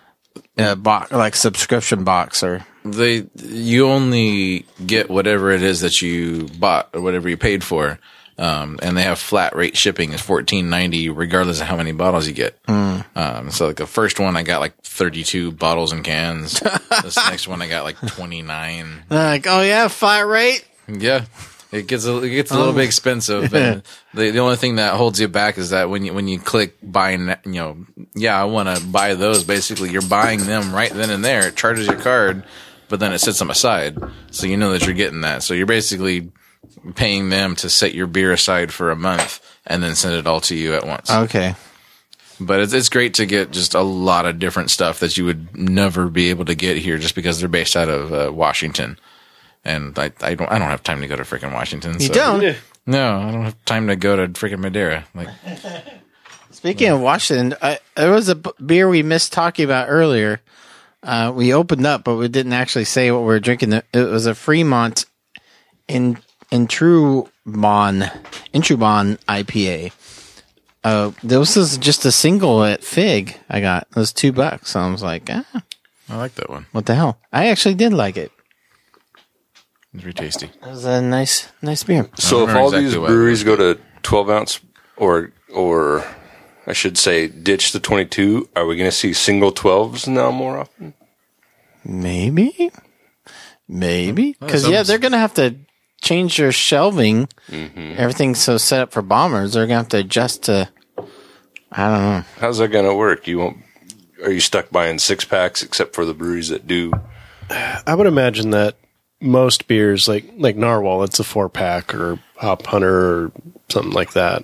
a box, like subscription box or? They you only get whatever it is that you bought or whatever you paid for, um, and they have flat rate shipping is fourteen ninety regardless of how many bottles you get. Mm. Um, so like the first one I got like thirty two bottles and cans. This next one I got like twenty nine. They're like, oh yeah, flat rate? Yeah. It gets a, it gets a little Oh. bit expensive. And the, the only thing that holds you back is that when you, when you click buy, n- you know, yeah, I want to buy those. Basically, you're buying them right then and there. It charges your card, but then it sets them aside. So you know that you're getting that. So you're basically paying them to set your beer aside for a month and then send it all to you at once. Okay. But it's, it's great to get just a lot of different stuff that you would never be able to get here just because they're based out of uh, Washington. And I, I don't, I don't have time to go to freaking Washington. You so- don't? No, I don't have time to go to freaking Madeira. Like, Speaking of Washington, I, there was a b- beer we missed talking about earlier. Uh, we opened up, but we didn't actually say what we were drinking. It was a Fremont in in True Mon Intrubon I P A. Uh, this is just a single at Fig. I got it was two bucks. So I was like, ah, I like that one. what the hell? I actually did like it. It's very tasty. It was a nice, nice beer. So if remember all exactly these what it breweries was. go to twelve ounce, or or I should say, ditch the twenty-two, are we going to see single twelves now more often? Maybe, maybe because Well, yeah, some- they're gonna have to change their shelving. Mm-hmm. Everything's so set up for bombers. They're gonna have to adjust to. I don't know. How's that going to work? You won't. Are you stuck buying six packs except for the breweries that do? I would imagine that most beers, like like Narwhal, it's a four pack or Hop Hunter or something like that,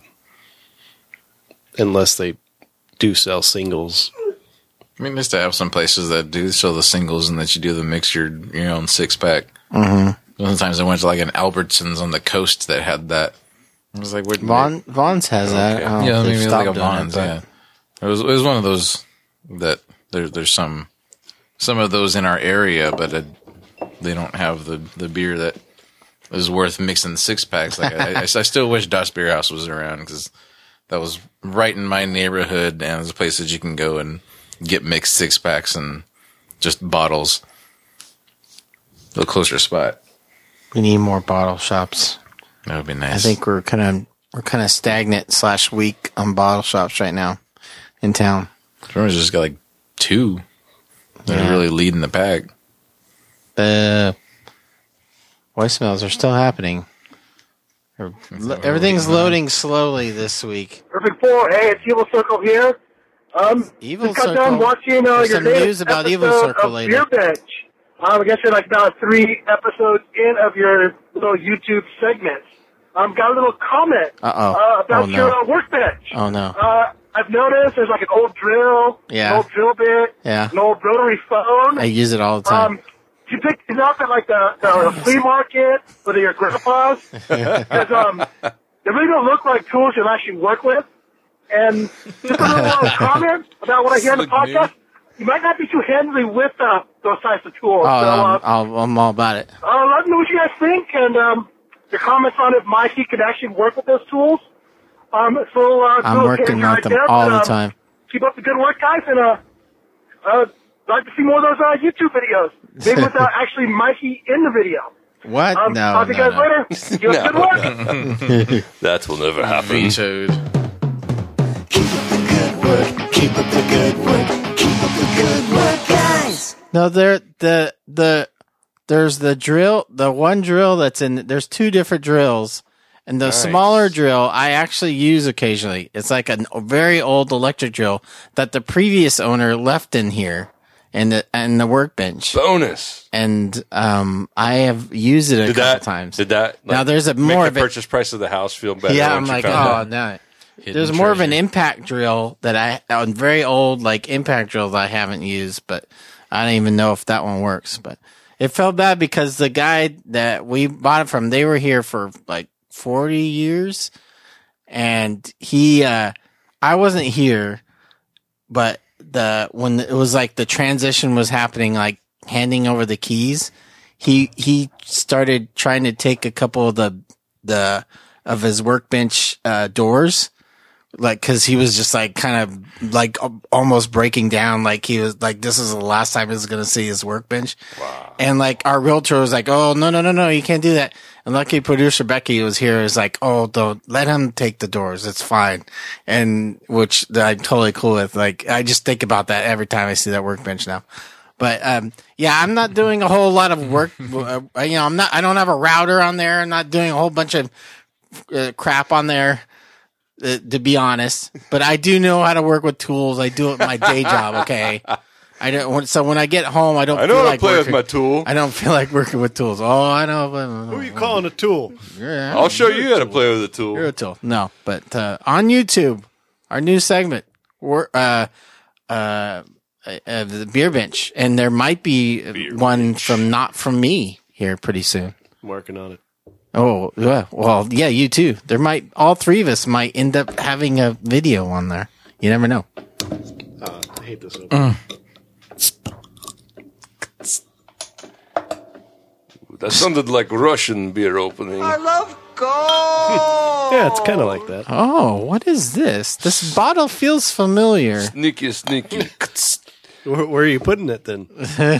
unless they do sell singles. I mean, just to have some places that do sell the singles and that you do the mix your, your own six pack. Mm-hmm. One of the times I went to like an Albertsons on the coast that had that. I was like, where Vaughn Vaughn's has that. I don't know yeah, if they've maybe like stopped a doing it, Vaughn's. but- Yeah, it was it was one of those that there there's some some of those in our area, but it, they don't have the, the beer that is worth mixing six packs. Like I, I, I still wish Das Beer House was around because that was right in my neighborhood, and there's a place that you can go and get mixed six packs and just bottles. A closer spot. We need more bottle shops. That would be nice. I think we're kind of we're kind of stagnant slash weak on bottle shops right now in town. Toronto's just got like two that Yeah. are really leading the pack. The voicemails are still happening. They're- Everything's loading slowly this week. Perfect Four. Hey, it's Evil Circle here. Um, Evil just got Circle. done watching uh, There's your some latest news about episode Evil Circle of later. Beer Bench. Um, I guess you're like about three episodes in of your little YouTube segments. Um, got a little comment Uh-oh. uh, about Oh, no. your uh, workbench. Oh no. Uh, I've noticed there's like an old drill, Yeah. an old drill bit, Yeah. an old rotary phone. I use it all the time. Um, you pick these up at like the, the flea market or your grandpa's because um, they really don't look like tools you'll actually work with. And just a little uh, comment about what I hear in the podcast. You might not be too handy with uh, those types of tools. Oh, so, um, uh, I'll, I'm all about it. uh, let me know what you guys think and um, your comments on if Mikey could actually work with those tools. Um, so uh, I'm little working tangent on right them there, all but, the um, time. Keep up the good work, guys, and uh, uh, like to see more of those uh, YouTube videos. Maybe with uh, actually Mikey in the video. What? Um, no, talk to you no, guys no. later. You have good work. That will never happen. Vetoed. Keep up the good work. Keep up the good work, guys. No, there the the there's the drill, the one drill that's in. There's two different drills, and the Nice. smaller drill I actually use occasionally. It's like a, a very old electric drill that the previous owner left in here, and the and the workbench. Bonus. And um, I have used it a Did couple that times. Did that? Now there's a make more the of it. purchase price of the house feel better? Yeah, once I'm you like, found oh out? no. There's more of an impact drill that I, a very old like impact drill that I haven't used, but I don't even know if that one works. But it felt bad because the guy that we bought it from, they were here for like forty years, and he, uh, I wasn't here, but the when it was like the transition was happening, like handing over the keys, he he started trying to take a couple of the the of his workbench uh, doors. Like, cause he was just like kind of like al- almost breaking down. Like he was like, this is the last time he was going to see his workbench. Wow. And like our realtor was like, oh, no, no, no, no, you can't do that. And lucky producer Becky was here is like, oh, don't let him take the doors. It's fine. And which I'm totally cool with. Like, I just think about that every time I see that workbench now. But, um, yeah, I'm not doing a whole lot of work. uh, you know, I'm not, I don't have a router on there. I'm not doing a whole bunch of uh, crap on there. Uh, to be honest, but I do know how to work with tools. I do it in my day job. Okay, I don't. So when I get home, I don't. I know feel how to like play with working- my tool. I don't feel like working with tools. Oh, I know. Who are you calling a tool? Yeah, I'll show you how to play with a tool. You're a tool. No, but uh, on YouTube, our new segment, we're, uh, uh, uh, the beer bench, and there might be one from not from me here pretty soon. I'm working on it. Oh, yeah. Well, yeah, you too. There might, all three of us might end up having a video on there. You never know. Uh, I hate this one. Mm. That sounded like Russian beer opening. I love gold. Yeah, it's kind of like that. Oh, what is this? This bottle feels familiar. Sneaky, sneaky. Where, where are you putting it then?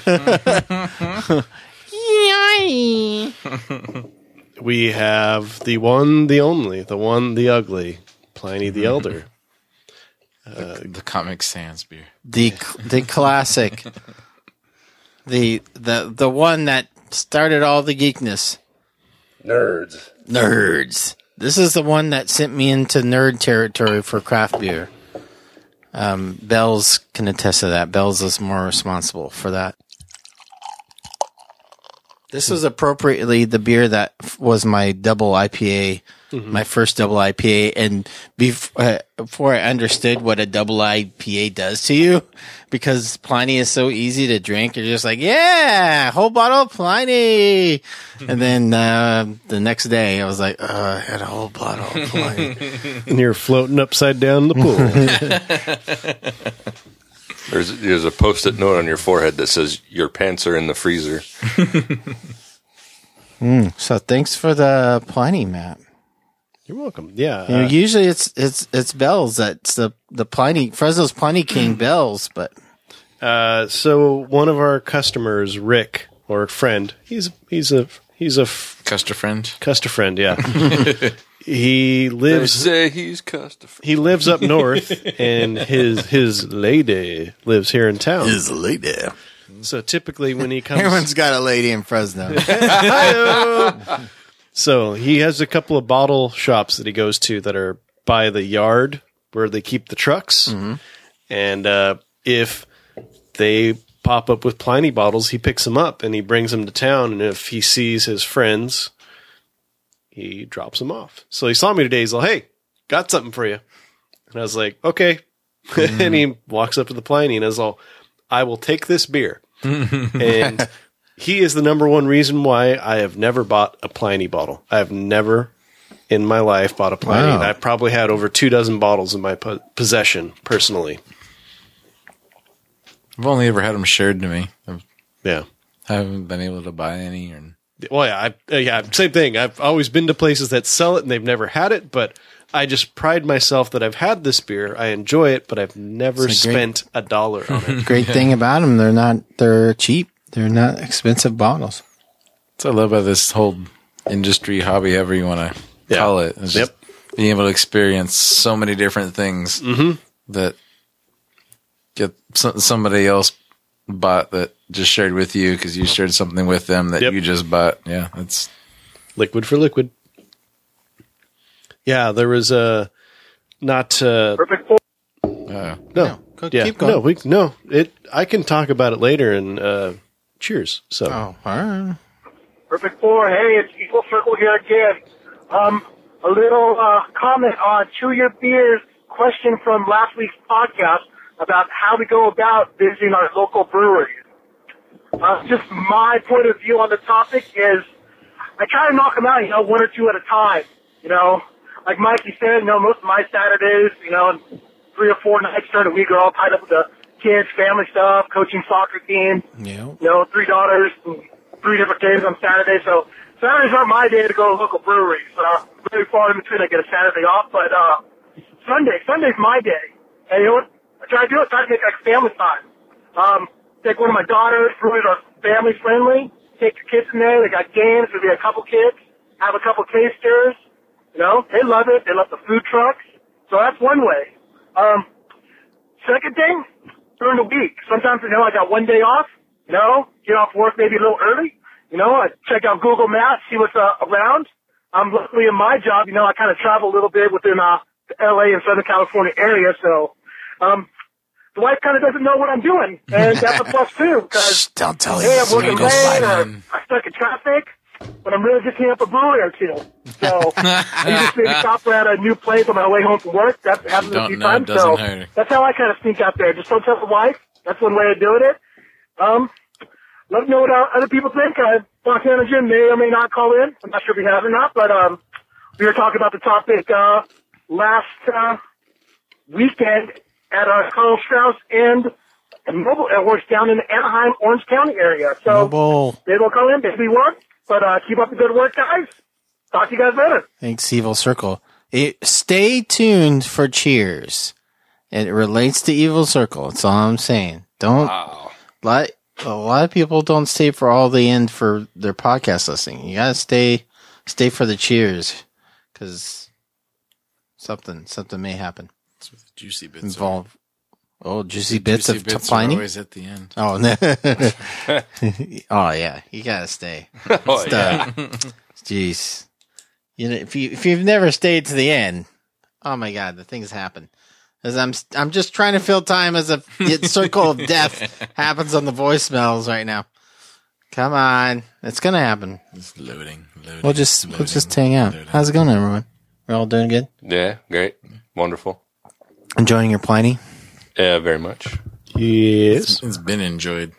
We have the one, the only, the one, the ugly, Pliny the Elder. Uh, the, the Comic Sans beer. The the classic. the the the one that started all the geekness. Nerds. Nerds. This is the one that sent me into nerd territory for craft beer. Um, Bell's can attest to that. Bell's is more responsible for that. This was appropriately the beer that f- was my double I P A, mm-hmm. my first double I P A. And bef- uh, before I understood what a double I P A does to you, because Pliny is so easy to drink, you're just like, yeah, whole bottle of Pliny. And then uh, the next day I was like, uh, I had a whole bottle of Pliny. And you're floating upside down in the pool. There's there's a post-it note on your forehead that says your pants are in the freezer. mm, so thanks for the Pliny, Matt. You're welcome. Yeah. You know, uh, usually it's it's it's Bell's. That's the the Pliny Fresno's Pliny King Bell's, but uh, so one of our customers, Rick, or friend, he's he's a he's a f- Custer friend. Custer friend, yeah. He lives. They say he's Custer. He lives up north, and his his lady lives here in town. His lady. So typically, when he comes, everyone's got a lady in Fresno. So he has a couple of bottle shops that he goes to that are by the yard where they keep the trucks, mm-hmm. and uh, if they pop up with Pliny bottles, he picks them up and he brings them to town. And if he sees his friends, he drops them off. So he saw me today. He's like, "Hey, got something for you." And I was like, "Okay." Mm. And he walks up to the Pliny and is all, "I will take this beer." And he is the number one reason why I have never bought a Pliny bottle. I have never in my life bought a Pliny. Wow. I probably had over two dozen bottles in my po- possession personally. I've only ever had them shared to me. I've, Yeah. I haven't been able to buy any. Or Well, yeah, I, uh, yeah, same thing. I've always been to places that sell it and they've never had it, but I just pride myself that I've had this beer. I enjoy it, but I've never It's a great- spent a dollar on it. Great thing about them, they're not they're cheap. They're not expensive bottles. That's what I love about this whole industry, hobby, however you want to Yeah. call it. It's just Yep. being able to experience so many different things Mm-hmm. that get some, somebody else bought that just shared with you because you shared something with them that Yep. you just bought. Yeah, it's Liquid for liquid. Yeah, there was a not uh, Perfect four. uh, no, Go- yeah, keep going. no, we no. It I can talk about it later and uh, cheers. So Oh, all right. Perfect four. Hey, it's Equal Circle here again. Um, a little uh, comment on Chew Your Beer's question from last week's podcast about how we go about visiting our local breweries. Uh, just my point of view on the topic is I try to knock them out, you know, one or two at a time. You know, like Mikey said, you know, most of my Saturdays, you know, and three or four nights during the week are all tied up with the kids, family stuff, coaching soccer team. Yeah. You know, three daughters, and three different days on Saturday. So Saturdays aren't my day to go to local breweries. Uh, very far in between, I get a Saturday off. But uh, Sunday, Sunday's my day. And you know what? I try to do it. Try to make like family time. Um, take one of my daughters. Breweries are family friendly. Take the kids in there. They got games. There'll be a couple kids. Have a couple tasters. You know, they love it. They love the food trucks. So that's one way. Um, second thing, during the week. Sometimes, you know, I got one day off. You know, get off work maybe a little early. You know, I check out Google Maps, see what's uh, around. Um, luckily in my job, you know, I kind of travel a little bit within uh, the L A and Southern California area. So, um, the wife kind of doesn't know what I'm doing, and that's a plus too. Because Don't tell hey, I'm working Go late, slide or in. I'm stuck in traffic, but I'm really just hitting up a brewery or two. So I just maybe stop at a new place on my way home from work. That happens a Don't few know, times. doesn't So hurt. that's how I kind of sneak out there. Just don't tell the wife. That's one way of doing it. Um, let me know what uh, other people think. Uh, Fontana Jim may or may not call in. I'm not sure if he has or not, but um, we were talking about the topic uh, last uh, weekend at uh, Carl Strauss and Mobile Airworks down in the Anaheim, Orange County area. So Mobile. maybe we'll call in. Maybe we won't. But uh, keep up the good work, guys. Talk to you guys later. Thanks, Evil Circle. It, stay tuned for Cheers. It relates to Evil Circle. That's all I'm saying. Don't Wow. let a lot of people don't stay for all the end for their podcast listening. You gotta stay, stay for the Cheers, because something, something may happen. That's what the juicy bits Involve. Oh, juicy The bits juicy of bits are Pliny. always at the end. Oh, no. Oh yeah, you gotta stay. Oh, Just, uh, Jeez, you know, if you if you've never stayed to the end, oh my God, the things happen. As I'm I'm just trying to fill time as a circle of death happens on the voicemails right now. Come on, it's gonna happen. It's loading, loading. We'll just loading, we'll just hang out. loading. How's it going, everyone? We're all doing good. Yeah, great. Wonderful. Enjoying your Pliny? Yeah, very much. Yes. It's been enjoyed.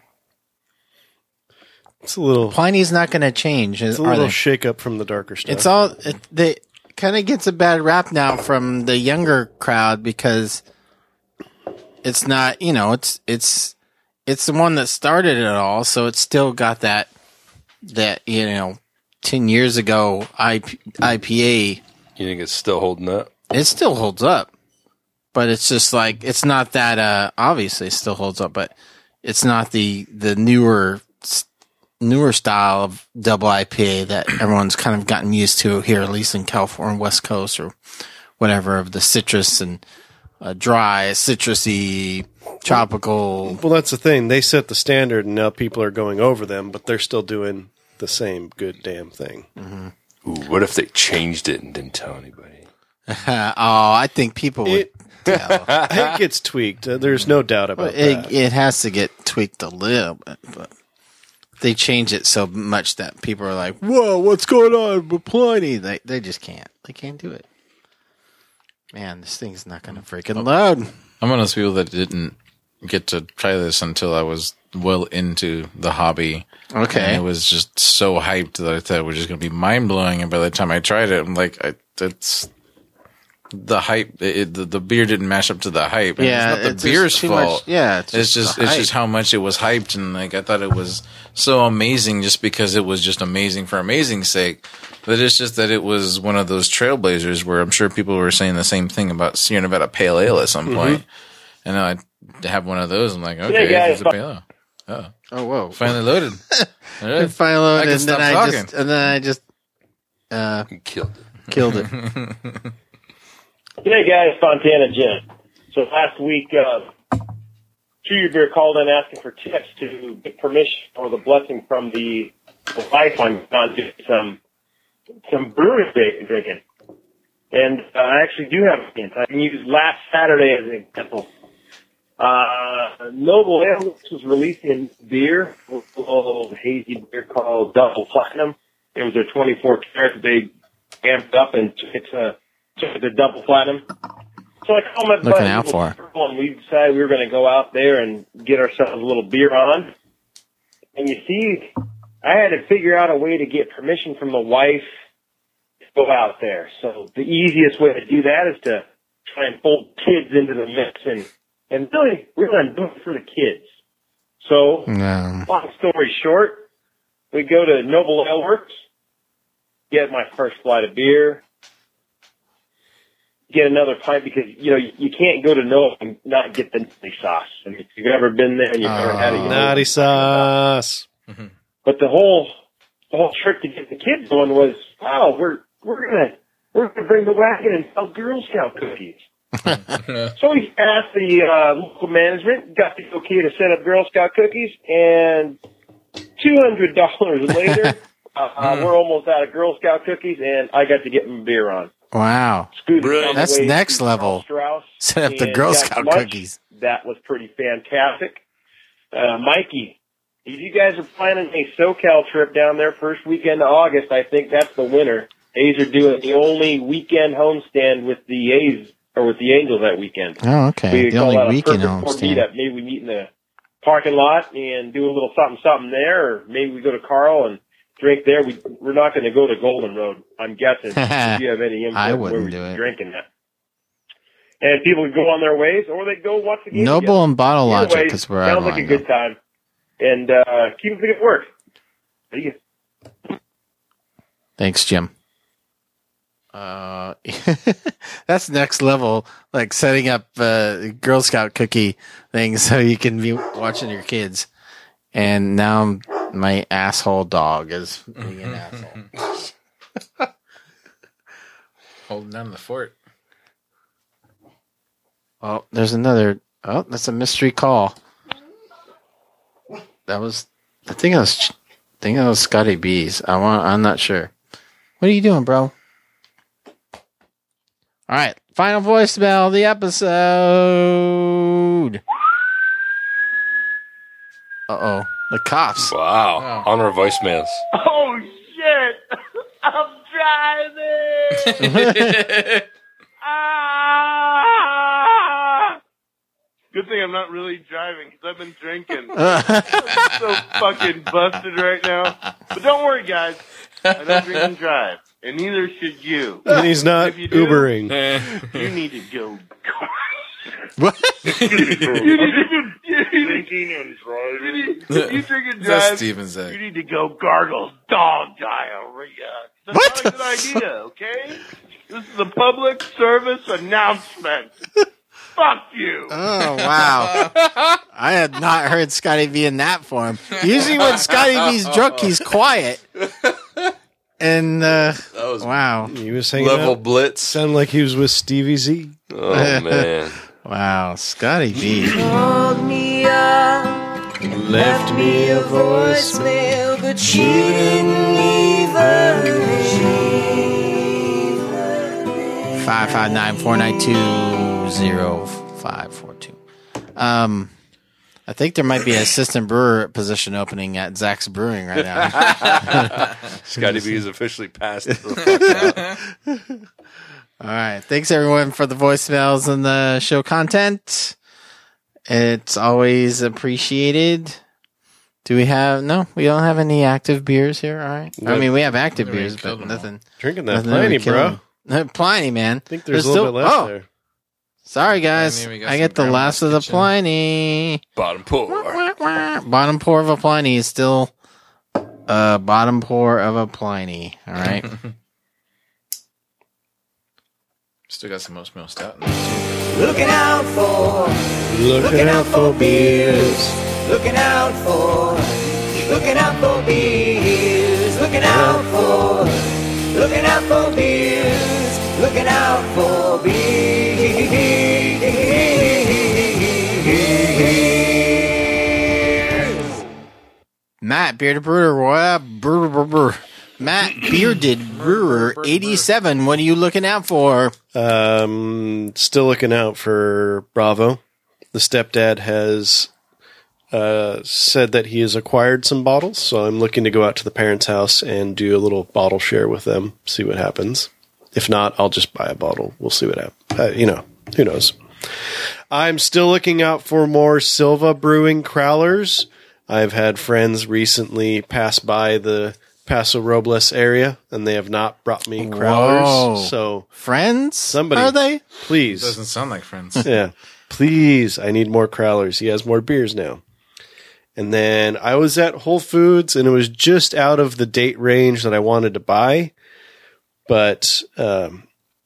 It's a little, Pliny's not going to change. it's a are little they? shake up from the darker stuff. It's all it, they kind of gets a bad rap now from the younger crowd because it's not, you know, it's it's it's the one that started it all, so it's still got that that you know, ten years ago I P, I P A. You think it's still holding up? It still holds up, but it's just like it's not that. Uh, obviously, it still holds up, but it's not the the newer newer style of double I P A that everyone's kind of gotten used to here, at least in California, West Coast, or whatever, of the citrus and uh, dry, citrusy, tropical. Well, that's the thing. They set the standard, and now people are going over them, but they're still doing the same good damn thing. Mm-hmm. Ooh, what if they changed it and didn't tell anybody? oh, I think people would It- tell. I think it gets tweaked. Uh, There's no doubt about Well, it, that. it has to get tweaked a little bit, but they change it so much that people are like, "Whoa, what's going on with Pliny?" They they just can't. They can't do it. Man, this thing's not going to freaking load. I'm one of those people that didn't get to try this until I was well into the hobby. Okay. And it was just so hyped that I thought it was just going to be mind blowing. And by the time I tried it, I'm like, I, it's the hype. It, the, the beer didn't match up to the hype. And Yeah, it's not it's the just beer's too much- fault. yeah, it's it's just just the it's hype. just how much it was hyped, and like I thought it was so amazing just because it was just amazing for amazing's sake. But it's just that it was one of those trailblazers where I'm sure people were saying the same thing about Sierra Nevada Pale Ale at some Mm-hmm. point. And I have one of those. I'm like, okay, Yeah, it's a guys, pale ale. Oh, Oh, whoa. finally loaded. All right. Finally I loaded, can and then stop I talking. just and then I just uh, You killed it. killed it. Hey guys, Fontana Jim. So last week, uh, Chew Beer called in asking for tips to get permission or the blessing from the, the wife on on to some some brewery they- drinking. And uh, I actually do have a hint. I can use last Saturday as an example. Uh, Noble Ale was releasing beer, a little hazy beer called Double Platinum. It was their twenty-four carat. They amped up and took it to, took it to Double Platinum. So I called my Looking buddy, out little for it. circle, and we decided we were going to go out there and get ourselves a little beer on. And you see, I had to figure out a way to get permission from the wife to go out there. So the easiest way to do that is to try and fold kids into the mix and, and really, really I'm doing it for the kids. So, No. long story short, we go to Noble Ale Works, get my first flight of beer, get another pint because, you know, you, you can't go to Noble and not get the nutty sauce. I mean, if you've ever been there and you've ever had it, you know Naughty sauce. but the whole the whole trick to get the kids going was, wow, we're we're gonna we're gonna bring the wagon and sell Girl Scout cookies. So we asked the uh, local management, got the okay to set up Girl Scout cookies, and two hundred dollars later, uh, we're almost out of Girl Scout cookies, and I got to get my beer on. Wow. Scooted down the That's way next to level. Strauss Set up the and Girl got Scout lunch. cookies. That was pretty fantastic. Uh, Mikey, if you guys are planning a SoCal trip down there first weekend of August, I think that's the winner. A's are doing the only weekend homestand with the A's or with the Angels that weekend. Oh, okay. We The call only that a weekend perfect for homestand. meetup. Maybe we meet in the parking lot and do a little something something there, or maybe we go to Carl and drink there. We we're not going to go to Golden Road, I'm guessing. If you have any input I on where wouldn't we do should be it. drinking that. And people can go on their ways, or they go watch the game. Noble together. and Bottle Either Logic way, is where I sounds like wanna a good time. And uh, keep up the good work. See you. Thanks, Jim. Uh, that's next level, like setting up uh, Girl Scout cookie things so you can be watching your kids. And now my asshole dog is being an asshole. Holding down the fort. Oh, there's another. Oh, that's a mystery call. That was. I think I was. I think that was Scotty B's. I want. I'm not sure. What are you doing, bro? All right, final voicemail of the episode. Uh oh, the cops. Wow, on our voicemails. Oh shit! I'm driving. Ah! Good thing I'm not really driving because I've been drinking. I'm so fucking busted right now. But don't worry, guys. I don't drink and drive, and neither should you. And he's not If you do, Ubering. You need to go. What? you need to you drinking and driving. If you drink and That's drive, Steven Zach. you need to go gargle dog diarrhea. That's What? not a good idea, okay? This is a public service announcement. Fuck you. Oh wow! I had not heard Scotty B in that form. Usually, when Scotty B's drunk, he's quiet. And uh, That was wow, He was hanging level out. blitz. Sounded like he was with Stevie Z. Oh man. wow, Scotty B. Called me up, Left me a voice. voicemail, but she didn't leave a name. Five five nine four nine two zero five four two. Um, I think there might be an assistant brewer position opening at Zach's Brewing right now. Scotty B is officially passed. The fuck out. All right, thanks everyone for the voicemails and the show content. It's always appreciated. Do we have no? We don't have any active beers here. All right. I mean, we have active Never beers, even but killed them all. nothing. Drinking that nothing plenty, to kill bro. them. No, Pliny, man. I think there's, a still, little bit left oh, there. sorry guys. Pliny, we got I some get the Grandma's last of the Kitchen. Pliny. Bottom pour. Bottom pour of a Pliny is still uh bottom pour of a Pliny. All right. Still got some most most out in there too. Looking out for, Looking out for beers. looking out for, looking out for beers, looking out for, looking out for beers, looking out for beers. Matt Bearded Brewer, what? Brewer, brewer, brewer. Matt Bearded Brewer eighty-seven. What are you looking out for? Um, still looking out for Bravo. The stepdad has uh, said that he has acquired some bottles, so I'm looking to go out to the parents' house and do a little bottle share with them, see what happens. If not, I'll just buy a bottle. We'll see what happens. Uh, you know, who knows? I'm still looking out for more Silva Brewing Crowlers. I've had friends recently pass by the Paso Robles area, and they have not brought me Crowlers. Whoa. So Friends? somebody, Are they? please, Doesn't sound like friends. yeah, please, I need more Crowlers. He has more beers now. And then I was at Whole Foods, and it was just out of the date range that I wanted to buy. But um,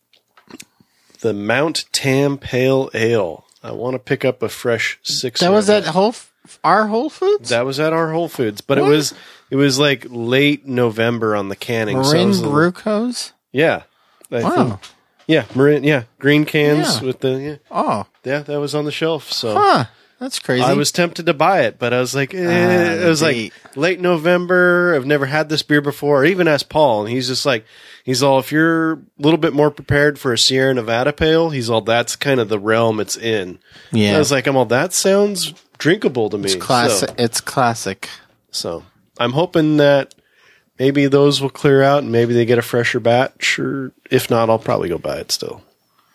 the Mount Tam Pale Ale, I want to pick up a fresh six. That was at Whole F- our Whole Foods? That was at our Whole Foods, but What? it was it was like late November on the canning. so it Marin was a- Brew Co's? Yeah. I Wow. think- yeah, Marin. Yeah, green cans Yeah. with the yeah, Oh, yeah. That was on the shelf. So huh. That's crazy. I was tempted to buy it, but I was like, eh, Ah, it was date. like late November. I've never had this beer before. I even asked Paul, and he's just like, he's all, if you're a little bit more prepared for a Sierra Nevada pale, he's all, that's kind of the realm it's in. Yeah. I was like, I'm all, that sounds drinkable to me. It's classic. So, It's classic. so I'm hoping that maybe those will clear out and maybe they get a fresher batch, or if not, I'll probably go buy it still.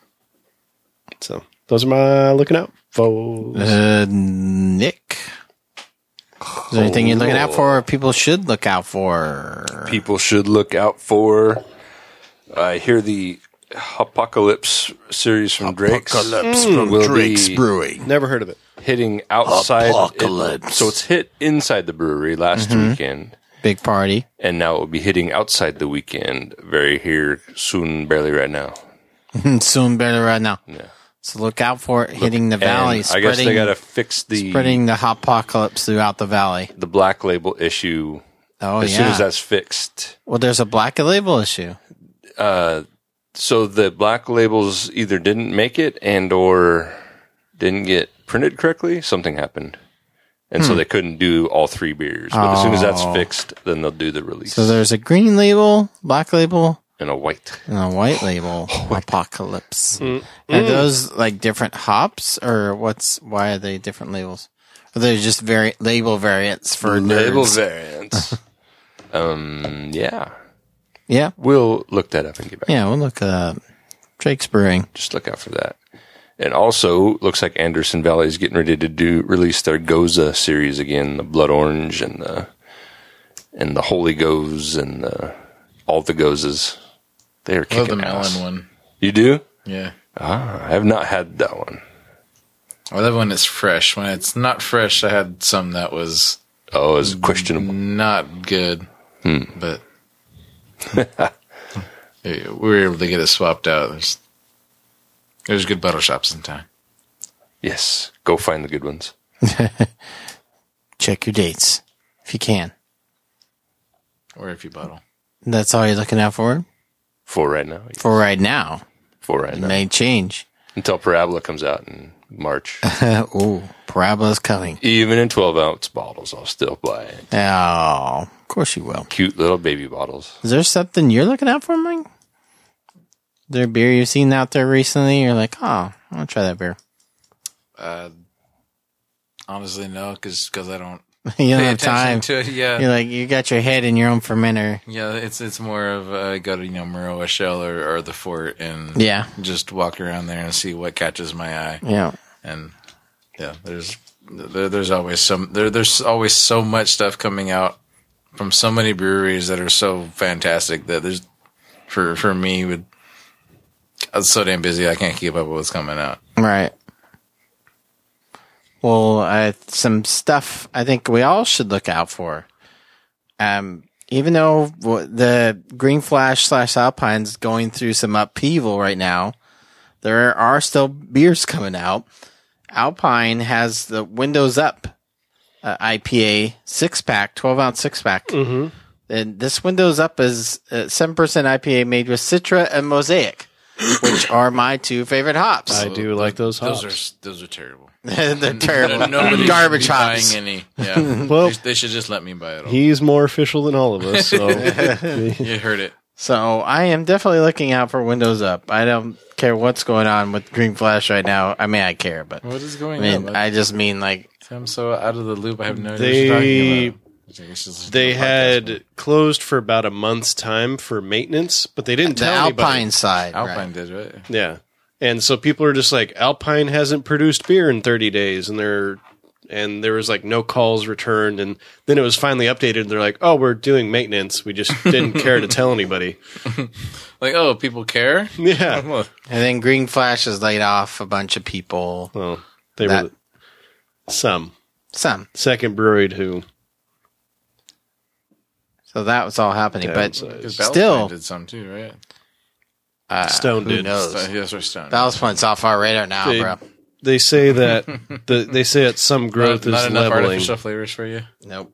So those are my looking out for. Uh, Nick? Is there anything you're looking out for or people should look out for? People should look out for. I hear the Apocalypse series from Drake's. Apocalypse Mm. from will Drake's be Brewing. Never heard of it. hitting outside. Apocalypse. it- so it's hit inside the brewery last Mm-hmm. weekend. Big party. And now it will be hitting outside the weekend very here soon, barely right now. Soon, better right now. Yeah. So look out for it hitting the valley. I guess they got to fix the spreading the apocalypse throughout the valley. The black label issue. Oh, as yeah. soon as that's fixed. Well, there's a black label issue. Uh, so the black labels either didn't make it and or didn't get printed correctly. Something happened. And hmm. so they couldn't do all three beers. But oh. as soon as that's fixed, then they'll do the release. So there's a green label, black label, and a white. And a white label. white. Apocalypse. Mm. Are mm. those like different hops or what's, why are they different labels? Or they're just vari- label variants for label nerds? variants. um, yeah. Yeah. We'll look that up and get back. Yeah, we'll look up. Drake's Brewing. Just look out for that. And also, looks like Anderson Valley is getting ready to do release their Goza series again, the Blood Orange and the and the Holy Goes and the, all the Gozas. They are kicking I love the ass. melon one. You do? Yeah. Ah, I have not had that one. I love when it's fresh. When it's not fresh, I had some that was oh, it's questionable, not good. Hmm. But we were able to get it swapped out. There's there's good bottle shops in town. Yes, go find the good ones. Check your dates if you can, or if you bottle. That's all you're looking out for. For right now. Yes. For right now. For right it now. It may change until Parabola comes out in March. Ooh, Parabola's coming. Even in twelve ounce bottles, I'll still buy it. Oh, of course you will. Cute little baby bottles. Is there something you're looking out for, Mike? Is there a beer you've seen out there recently? You're like, oh, I want to try that beer. Uh, honestly, no, because I don't. You don't pay have time to it. Yeah, you're like you got your head in your own fermenter. Yeah, it's it's more of uh, go to you know Maroa Shell or, or the Fort and yeah, just walk around there and see what catches my eye. Yeah, and yeah, there's there, there's always some there there's always so much stuff coming out from so many breweries that are so fantastic that there's for for me with I'm so damn busy I can't keep up with what's coming out. Right. Well, uh, some stuff I think we all should look out for. Um, even though the Green Flash slash Alpine's going through some upheaval right now, there are still beers coming out. Alpine has the Windows Up uh, I P A six pack, twelve ounce six pack. Mm-hmm. And this Windows Up is uh, seven percent I P A made with Citra and Mosaic, which are my two favorite hops. I do like those hops. Those are those are terrible. They're terrible. Nobody Garbage should be hops. buying any. Yeah. Well, they, they should just let me buy it all. He's more official than all of us. So you heard it. So I am definitely looking out for Windows Up. I don't care what's going on with Green Flash right now. I mean, I care, but what is going I mean, on? I just mean like I'm so out of the loop. I have no idea they, what you're talking about. They had closed for about a month's time for maintenance, but they didn't the tell Alpine anybody. side. Alpine right. did, right? Yeah. And so people are just like, Alpine hasn't produced beer in thirty days, and they're and there was like no calls returned, and then it was finally updated. And they're like, oh, we're doing maintenance. We just didn't care to tell anybody. Like, oh, people care? Yeah. And then Green Flash has laid off a bunch of people. Well, they that, were some some second brewery who. So that was all happening, but Downsized. still did some too, right? Uh, Stone who did. knows? Stone, yes, or Stone. Ballast Point's off our radar now, They- bro. They say that the, they say that some growth not, not is enough leveling. artificial flavors for you. Nope.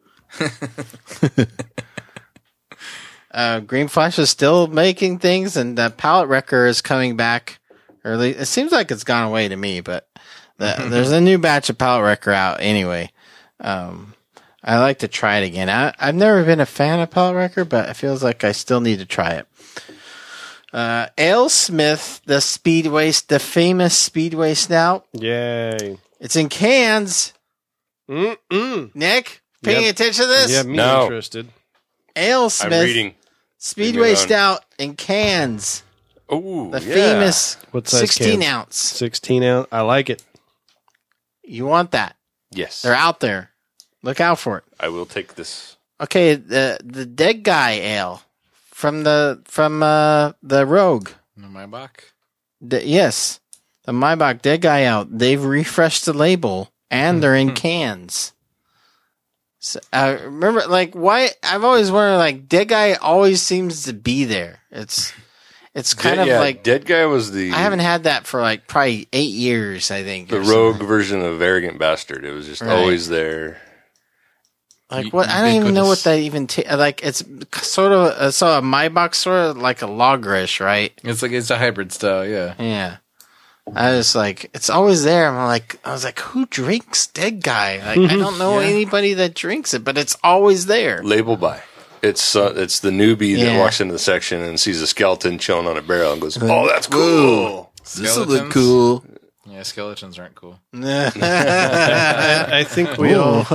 uh, Green Flash is still making things, and the palette wrecker is coming back early. It seems like it's gone away to me, but the, there's a new batch of palette wrecker out anyway. Um, I like to try it again. I, I've never been a fan of palette wrecker, but it feels like I still need to try it. Uh, AleSmith, the Speedway, the famous Speedway Stout. Yay! It's in cans. Mm-mm. Nick, paying Yep. attention to this? Yeah, me No. interested. AleSmith, I'm reading. Speedway Leave me alone. Stout in cans. Ooh, The yeah. famous What size sixteen cans? ounce. Sixteen ounce. I like it. You want that? Yes, They're out there. Look out for it. I will take this. Okay, the the Dead Guy Ale from the from uh, the Rogue. No, my back. The, yes, the Maybach Dead Guy Ale. They've refreshed the label and they're in cans. So, I remember, like, why I've always wondered, like, Dead Guy always seems to be there. It's it's kind Dead, of yeah, like Dead Guy was the I haven't had that for like probably eight years. I think the or rogue something. version of Arrogant Bastard. It was just Right. always there. Like what? I don't even know what Ubiquitous. that even ta- like. It's sort of uh, so a my box sort of like a logrish, right? It's like it's a hybrid style, yeah. Yeah. I was like, it's always there. I'm like, I was like, who drinks Dead Guy? Like, I don't know Yeah. anybody that drinks it, but it's always there. Label by. It's uh, it's the newbie that Yeah. walks into the section and sees a skeleton chilling on a barrel and goes, "Oh, that's cool." This will look cool. Yeah, skeletons aren't cool. I, I think we all.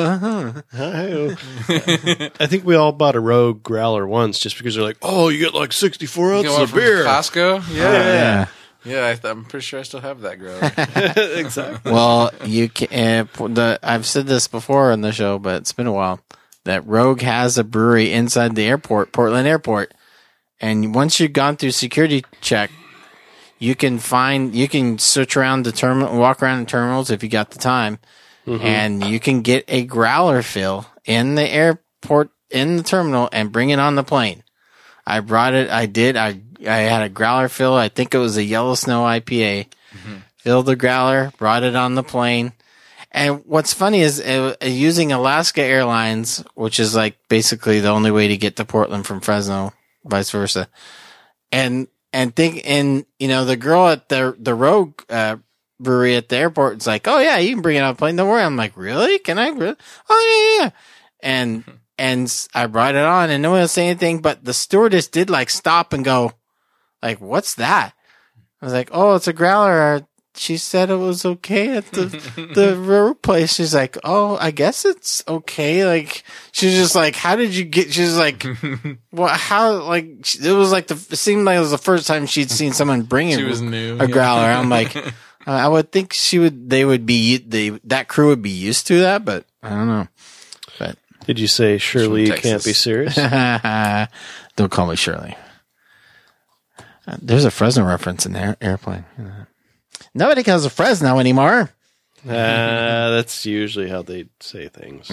I think we all bought a Rogue Growler once, just because they're like, "Oh, you get like sixty-four You get ounces one of from beer." Costco? Yeah. Yeah. Yeah, I th- I'm pretty sure I still have that growler. Exactly. Well, you can. Uh, the I've said this before on the show, but it's been a while. That Rogue has a brewery inside the airport, Portland Airport, and once you've gone through security check, you can find you can search around the terminal, walk around the terminals if you got the time, and you can get a growler fill in the airport in the terminal and bring it on the plane. I brought it. I did. I I had a growler fill. I think it was a Yellow Snow I P A. Mm-hmm. Filled the growler, brought it on the plane. And what's funny is uh, using Alaska Airlines, which is like basically the only way to get to Portland from Fresno, vice versa. And and think and you know the girl at the the Rogue uh, brewery at the airport is like, oh yeah, you can bring it on the plane. Don't worry. I'm like, really? Can I? Really? Oh yeah, yeah. And and I brought it on, and no one else say anything. But the stewardess did like stop and go, like, what's that? I was like, oh, it's a growler. She said it was okay at the the road place. She's like, oh, I guess it's okay. Like, she's just like, how did you get? She's like, well, how? Like, it was like the. It seemed like it was the first time she'd seen someone bring She a, was new, a yeah. growler. I'm like, uh, I would think she would. They would be. They that crew would be used to that, but I don't know. But Did you say Shirley you Texas. can't be serious? don't call me Shirley. Uh, there's a Fresno reference in there. Airplane. Nobody calls it Fresno anymore. Uh, that's usually how they say things.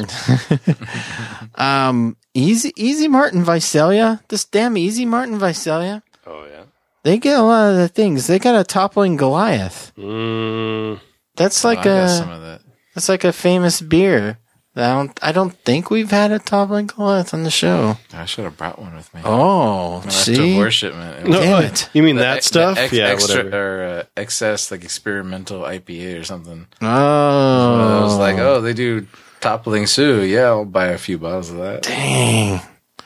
um, Easy, Easy Martin Visalia. This damn Easy Martin Visalia. Oh yeah. They get a lot of the things. They got a toppling Goliath. Mm, That's Oh, like I got a. some of that. That's like a famous beer. I don't. I don't think we've had a toppling Goliath on the show. I should have brought one with me. Oh, My see, leftover shipment. It no, Damn uh, it. you mean The that ex- stuff? the ex- yeah, extra, whatever. or uh, excess like experimental I P A or something. Oh, I was like, oh, they do toppling Sioux. Yeah, I'll buy a few bottles of that. dang.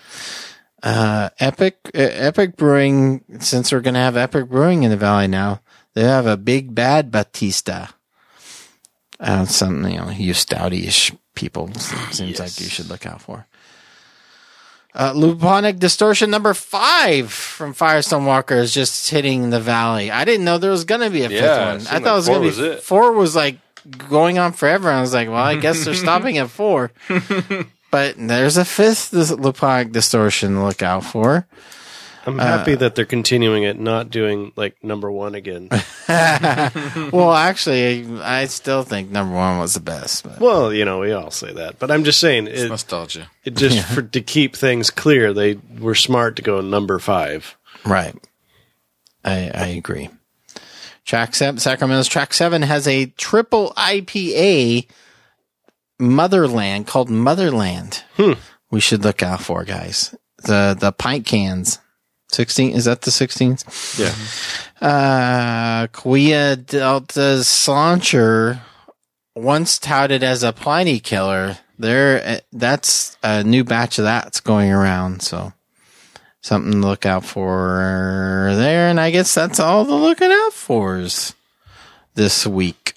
Uh, Epic, uh, Epic Brewing. Since we're gonna have Epic Brewing in the Valley now, they have a Big Bad Batista. Uh, something, you know, you stouty-ish people seems like you should look out for. Uh, Luponic Distortion number five from Firestone Walker is just hitting the Valley. I didn't know there was gonna be a fifth Yeah, it one. seemed I thought like it was four gonna be was it. four. Was like going on forever. I was like, well, I guess they're stopping at four. But there's a fifth this Luponic Distortion to look out for. I'm happy that they're continuing it, not doing like number one again. Well, actually, I still think number one was the best. But. Well, you know, we all say that, but I'm just saying It's it, nostalgia. it just for to keep things clear, they were smart to go number five. Right. I I agree. Track seven, Sacramento's Track Seven has a triple I P A Motherland called Motherland. Hmm. We should look out for, guys. The the pint cans. Sixteen is that the sixteens? Yeah. Uh, Quia Delta's Slancher, once touted as a Pliny killer, there that's a new batch of that's going around. So something to look out for there. And I guess that's all the looking out fors this week.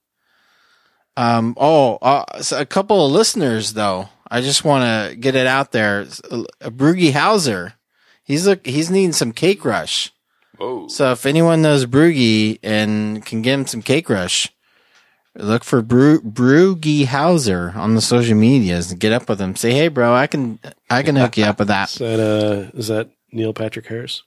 Um. Oh, uh, so a couple of listeners though. I just want to get it out there. Brugge Hauser, he's look he's needing some Cake Rush. Whoa. So if anyone knows Brugge and can get him some Cake Rush, look for Bru- Brugge Hauser on the social medias and get up with him. Say, hey, bro, I can I can hook you up with that. Is that uh, is that Neil Patrick Harris?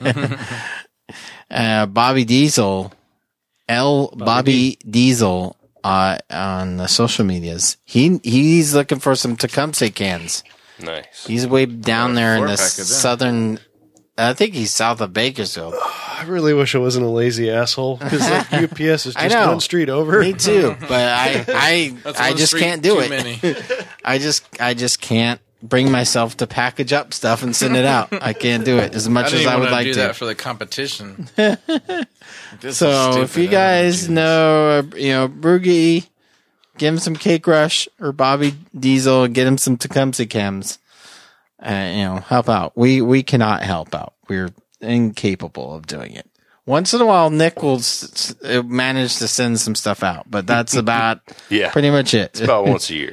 uh, Bobby Diesel, L. Bobby, Diesel uh, on the social medias. He he's looking for some Tecumseh cans. Nice. He's way down there in the four-pack of them. southern. I think he's south of Bakersfield. I really wish I wasn't a lazy asshole because like U P S is I just know. one street over. Me too, but I I That's I one just street can't do too it. many. I just I just can't bring myself to package up stuff and send it out. I can't do it as I much didn't as even I would wanna like do to. that for the competition. This is So if stupid. you I don't guys do this. know, uh, you know, Broogie, give him some Cake Rush or Bobby Diesel, get him some Tecumseh Chems. Uh, you know, help out. We we cannot help out. We're incapable of doing it. Once in a while, Nick will s- s- manage to send some stuff out, but that's about Yeah. pretty much it. It's about once a year.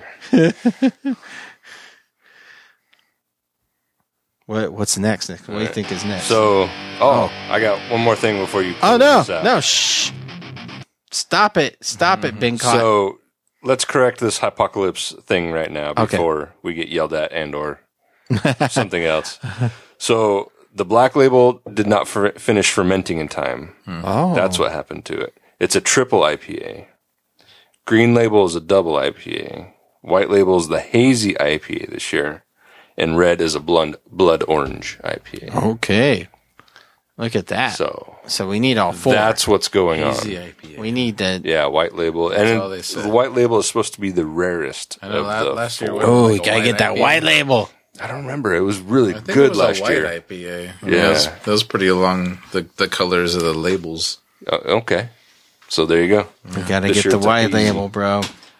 What what's next, Nick? What do you think is next? So, oh, I got one more thing before you. oh close no, this out. no, shh! Stop it! Stop it! Been caught. So let's correct this apocalypse thing right now Okay. before we get yelled at and or something else. So the Black Label did not fer- finish fermenting in time. oh, That's what happened to it. It's a triple I P A. Green Label is a double I P A. White Label is the hazy I P A this year. And red is a blood, blood orange I P A. okay. Look at that. So, So we need all four. that's what's going Easy on. I P A. we need the. Yeah, white label. That's and all they said. the white label is supposed to be the rarest. I know of la- the last year. four. wasn't Oh, like you a gotta get that I P A. white label. I don't remember. It was really I think good it was last a white year. I P A. I mean, Yeah. that was, that was pretty along the, the colors of the labels. Uh, okay. So there you go. You gotta This get year the it's white easy. label, bro.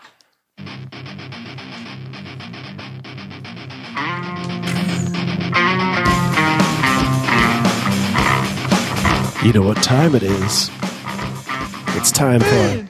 You know what time it is? It's time for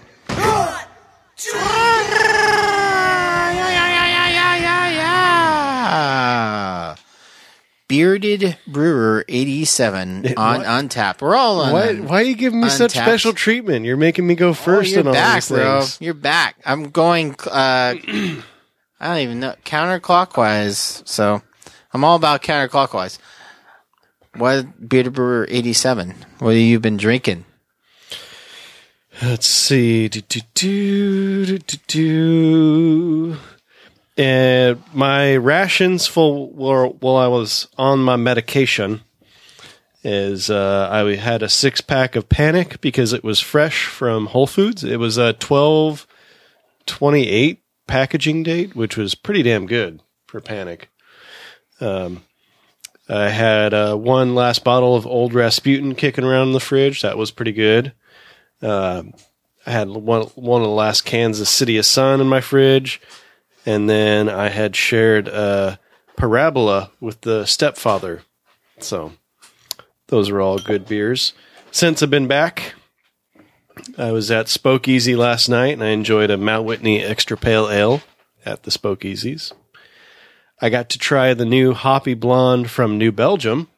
Bearded Brewer eighty-seven on what? Untapped. We're all on. why. Why are you giving me such Untapped. special treatment? You're making me go first oh, you're in all back, these bro. things. You're back. I'm going. Uh, I don't even know counterclockwise. So I'm all about counterclockwise. What Bearded Brewer eighty-seven? What have you been drinking? Let's see. Do, do, do, do, do, do. And my rations for while I was on my medication is uh, I had a six pack of Panic because it was fresh from Whole Foods. It was a twelve twenty-eight packaging date, which was pretty damn good for Panic. Um, I had uh, one last bottle of Old Rasputin kicking around in the fridge. That was pretty good. Uh, I had one one of the last cans of City of Sun in my fridge, and then I had shared a Parabola with the stepfather. So those are all good beers. Since I've been back, I was at Spokeasy last night, and I enjoyed a Mount Whitney Extra Pale Ale at the Spokeasies. I got to try the new Hoppy Blonde from New Belgium.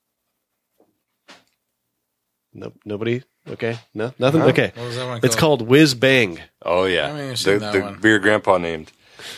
Nope, nobody? Okay, no, nothing. Okay, What was that one it's called? called Whiz Bang. Oh I yeah, haven't even the, seen that the one. beer grandpa named.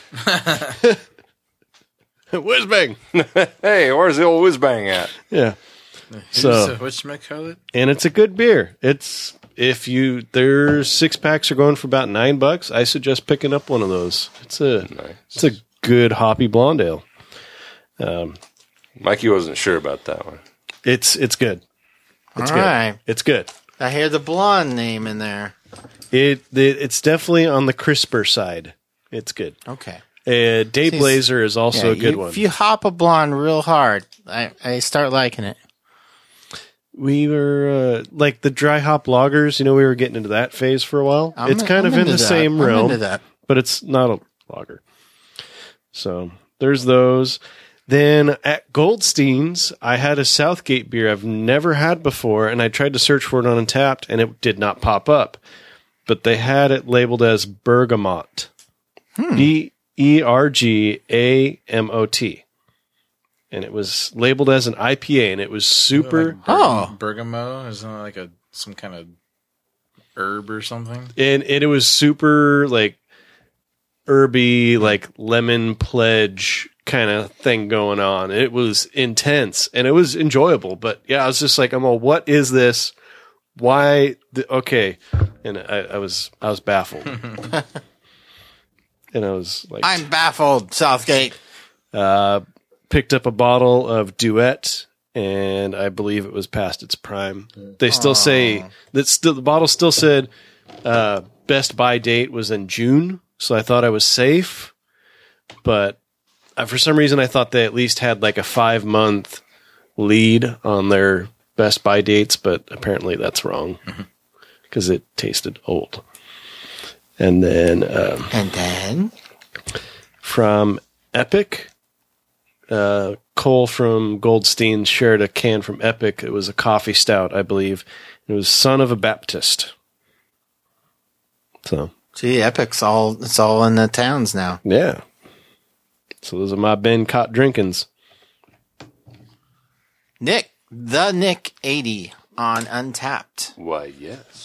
Whiz Bang. Hey, where's the old whiz bang at? Yeah, So, so what you call it? and it's a good beer. It's if you their six packs are going for about nine bucks. I suggest picking up one of those. It's a Nice. it's a good hoppy blonde ale. Um, Mikey wasn't sure about that one. it's it's good. It's All good. right. It's good. I hear the blonde name in there. It, it it's definitely on the crisper side. It's good. Okay. Uh, Dayblazer is also Yeah, a good you- one. If you hop a blonde real hard, I, I start liking it. We were uh, like the dry hop lagers. You know, we were getting into that phase for a while. I'm- it's kind I'm of in into the that. same I'm realm, into that. but it's not a lager. So there's those. Then at Goldstein's, I had a Southgate beer I've never had before, and I tried to search for it on Untapped, and it did not pop up. But they had it labeled as Bergamot. B E R G A M O T. And it was labeled as an I P A, and it was super. Like berg- Oh. bergamot is that like a some kind of herb or something? and, and it was super like herby, like lemon pledge kind of thing going on. It was intense and it was enjoyable. But yeah, I was just like, I'm all, what is this? why? The, okay, and I, I was I was baffled, and I was like, I'm baffled, Southgate. Uh, picked up a bottle of Duet, and I believe it was past its prime. They still Aww. say that still the bottle still said uh, best buy date was in June, so I thought I was safe. But uh, for some reason, I thought they at least had like a five month lead on their best buy dates, but apparently that's wrong because it tasted old. And then, um, and then from Epic. Uh, Cole from Goldstein shared a can from Epic. It was a coffee stout, I believe. It was Son of a Baptist. So, gee, Epic's all it's all in the towns now. yeah. So those are my Ben caught drinkins. Nick, the Nick eighty on Untapped. Why, yes.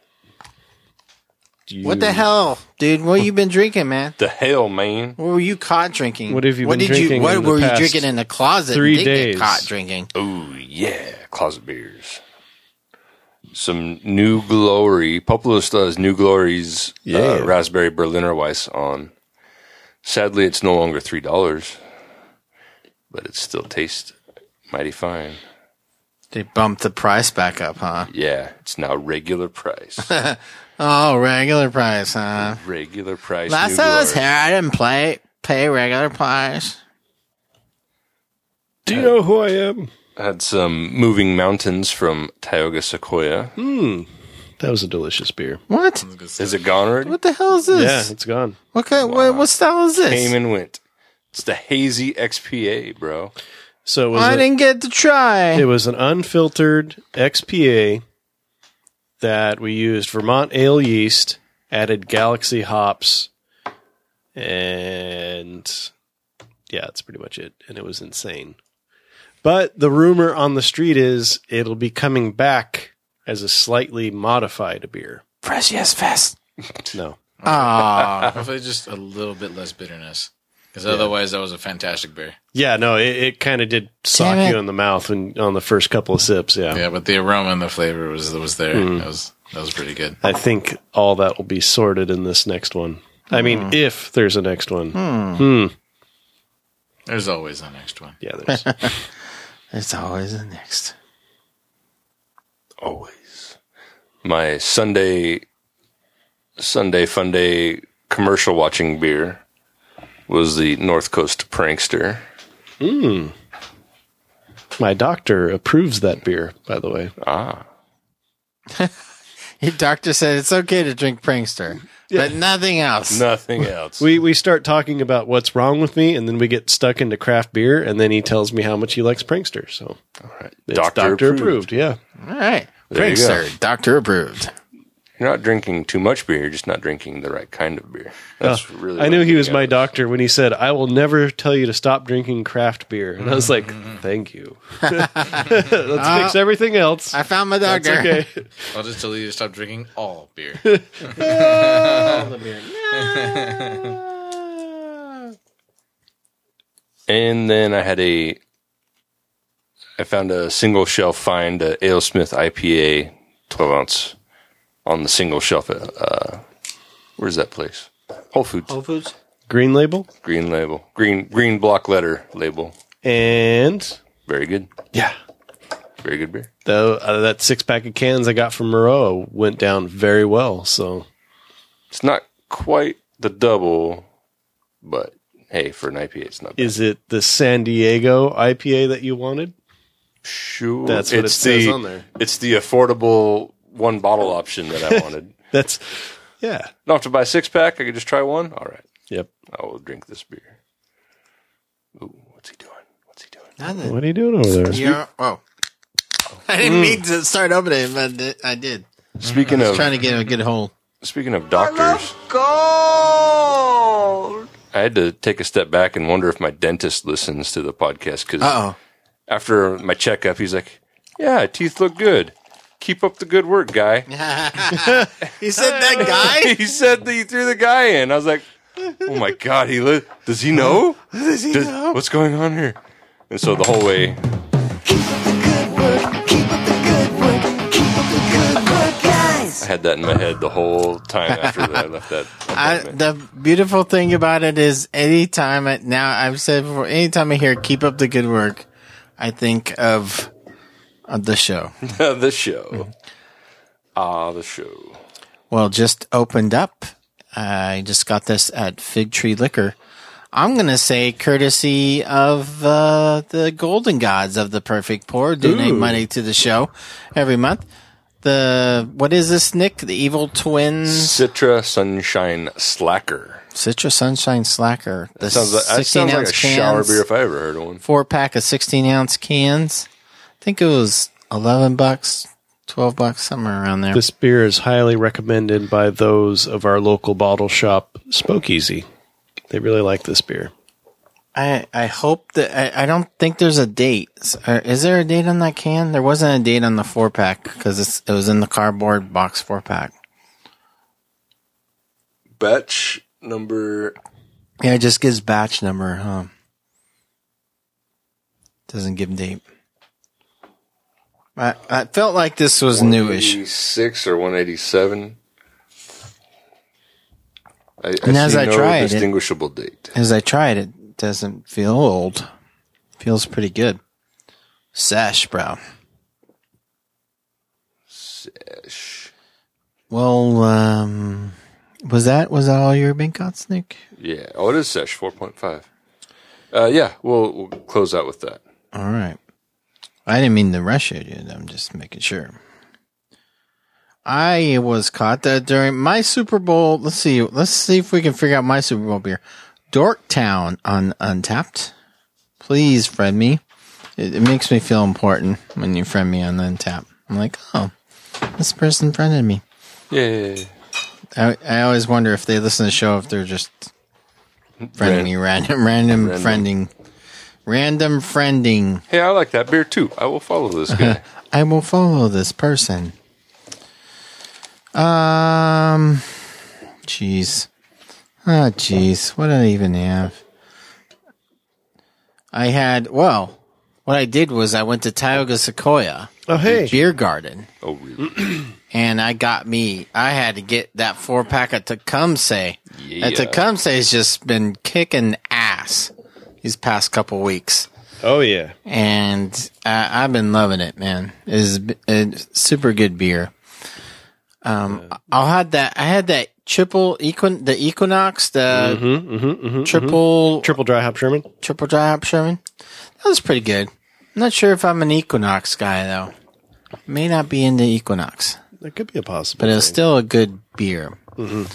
You, What the hell, dude? What you been drinking, man? The hell, man. What were you caught drinking? What have you what been did drinking You, what in the were you past drinking in the closet? three and didn't get days? Caught drinking. Oh, yeah. Closet beers. Some New Glory. Popolo still has New Glory's Yeah. uh, Raspberry Berliner Weiss on. Sadly, it's no longer three dollars, but it still tastes mighty fine. They bumped the price back up, huh? Yeah, it's now regular price. Oh, regular price, huh? Regular price. Last New time I was Glory. here, I didn't play pay regular price. Do you know who I am? Had some Moving Mountains from Tioga Sequoia. Hmm. That was a delicious beer. What? Is it gone already? What the hell is this? Yeah, it's gone. What kind? What, what style is this? Came and went. It's the Hazy X P A, bro. So it was I a- didn't get to try. It was an unfiltered X P A that we used Vermont ale yeast, added Galaxy hops, and yeah, that's pretty much it. And it was insane. But the rumor on the street is it'll be coming back as a slightly modified beer. Fresh Yes Fest. No. Ah, Hopefully just a little bit less bitterness. Because otherwise that was a fantastic beer. Yeah, no, it, it kind of did sock Damn it. you in the mouth when, on the first couple of sips, yeah. Yeah, but the aroma and the flavor was was there. Mm. That was that was pretty good. I think all that will be sorted in this next one. I mean, if there's a next one. Hmm. There's always a next one. Yeah, there's. it's always the next. Always. My Sunday Sunday fun day commercial watching beer was the North Coast Prankster. Mm. My doctor approves that beer, by the way. Ah. Your doctor said it's okay to drink Prankster, but nothing else. Nothing else. We we start talking about what's wrong with me, and then we get stuck into craft beer, and then he tells me how much he likes Prankster. So, all right. it's Doctor doctor, approved. approved. Yeah. All right. There you go. Prankster, doctor approved. You're not drinking too much beer, you're just not drinking the right kind of beer. That's Uh, really I what knew I'm he was getting my at. doctor when he said, "I will never tell you to stop drinking craft beer," and I was like, "Thank you." Let's fix everything else. I found my That's doctor. okay. I'll just tell you to stop drinking all beer. And then I had a, I found a single shelf find, a AleSmith I P A, twelve ounce, on the single shelf. At, uh, where's that place? Whole Foods. Whole Foods. Green label Green label. Green green block letter label. and Very good. yeah. Very good beer. The, uh, that six pack of cans I got from Moreau went down very well. So It's not quite the double, but hey, for an I P A, it's not bad. is it the San Diego I P A that you wanted? Sure. That's what it It's says the- on there. It's the affordable one bottle option that I wanted. That's yeah. Don't have to buy a six pack. I could just try one. All right. Yep. I will drink this beer. Ooh, what's he doing? What's he doing? Nothing. What are you doing over there? Yeah. Oh. I didn't mean to start opening it, but I did. Speaking I was of trying to get a good hold. speaking of doctors, Gold. I had to take a step back and wonder if my dentist listens to the podcast because Uh-oh. after my checkup, he's like, "Yeah, teeth look good. Keep up the good work, guy." He said that guy? He said that he threw the guy in. I was like, "Oh my god, he li- does he know? Does he Does- know? What's going on here?" And so the whole way, Keep up the good work. Keep up the good work. Keep up the good I had that in my head the whole time after that I left that. I, the beautiful thing about it is anytime I, now I've said before, anytime I hear keep up the good work, I think of, of the show. the show. Ah, the show. Well, just opened up. I just got this at Fig Tree Liquor. I'm going to say courtesy of uh, the Golden Gods of the Perfect Pour donate Ooh. money to the show every month. The, what is this, Nick? The Evil Twins? Citra Sunshine Slacker. Citra Sunshine Slacker. The That sounds like, that sounds like a shower beer if I ever heard of one. Four pack of sixteen ounce cans. I think it was eleven bucks, twelve bucks, somewhere around there. This beer is highly recommended by those of our local bottle shop, Spokeasy. They really like this beer. I, I hope that, I, I don't think there's a date. Is there a date on that can? There wasn't a date on the four pack because it was in the cardboard box four pack. Batch number. Yeah, it just gives batch number, huh? Doesn't give date. I, I felt like this was newish. one eighty-six or one eighty-seven. I, I And as see I no tried it- distinguishable date. As I tried, it doesn't feel old. Feels pretty good. Sash brown. Sesh. Well, um, was that was that all your Binkots, Nick? Yeah. Oh, it is Sesh four point five. Uh, yeah, we'll, we'll close out with that. All right. I didn't mean to rush you, dude. I'm just making sure. I was caught that during my Super Bowl. Let's see. Let's see if we can figure out my Super Bowl beer. Dorktown on Untapped. Please friend me. It, it makes me feel important when you friend me on Untapped. I'm like, oh, this person friended me. Yay. I, I always wonder if they listen to the show, if they're just friending Ran- me, random, random, Random. friending, random friending. Hey, I like that beer too. I will follow this guy. I will follow this person. Um, jeez. Ah, jeez. What did I even have? I had, well, what I did was I went to Tioga Sequoia. Oh, hey. Beer Garden. Oh, really? And I got me, I had to get that four pack of Tecumseh. Yeah. That Tecumseh has just been kicking ass these past couple weeks. Oh, yeah. And uh, I've been loving it, man. It's, it's super good beer. Um, I had that. I had that triple equin, the Equinox, the Mm-hmm, mm-hmm, mm-hmm, triple Triple dry hop Sherman. triple dry hop Sherman. That was pretty good. I'm not sure if I'm an Equinox guy though. May not be into Equinox, That could be a possible. but it was thing. still a good beer. Mhm.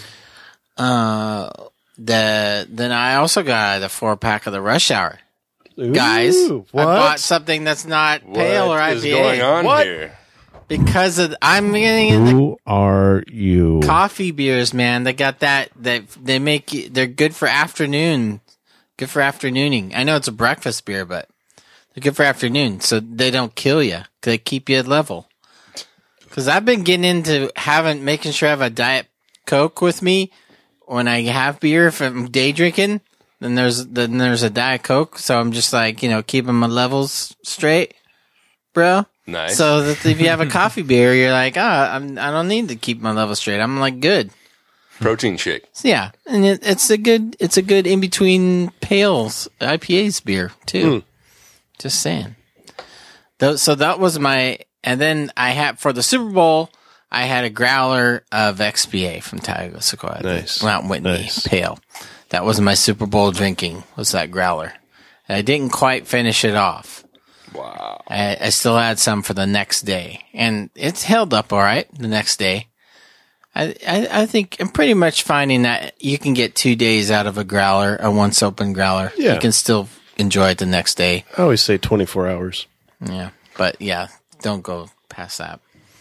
Uh, the then I also got a four pack of the Rush Hour. Ooh, Guys, what? I bought something that's not pale or What I is P A. going on What? here? Because of, I'm getting into Who are you? coffee beers, man. They got that, that they make you, they're good for afternoon, good for afternooning. I know it's a breakfast beer, but they're good for afternoon. So they don't kill you. They keep you at level. Cause I've been getting into having, making sure I have a Diet Coke with me when I have beer. If I'm day drinking, then there's, then there's a Diet Coke. So I'm just like, you know, keeping my levels straight, bro. Nice. So that if you have a coffee beer, you're like, ah, I'm, I don't need to keep my level straight. I'm like, good. Protein shake. So, yeah, and it, it's a good, it's a good in between pails I P As beer too. Just saying. Tho- So that was my, and then I had for the Super Bowl, I had a growler of X B A from Tioga Sequoia. Nice. Mount Whitney Nice. Pale. That was my Super Bowl drinking. Was that growler? And I didn't quite finish it off. Wow. I, I still had some for the next day, and it's held up all right the next day. I, I, I think I'm pretty much finding that you can get two days out of a growler, a once open growler. Yeah. You can still enjoy it the next day. I always say twenty-four hours. Yeah. But yeah, don't go past that.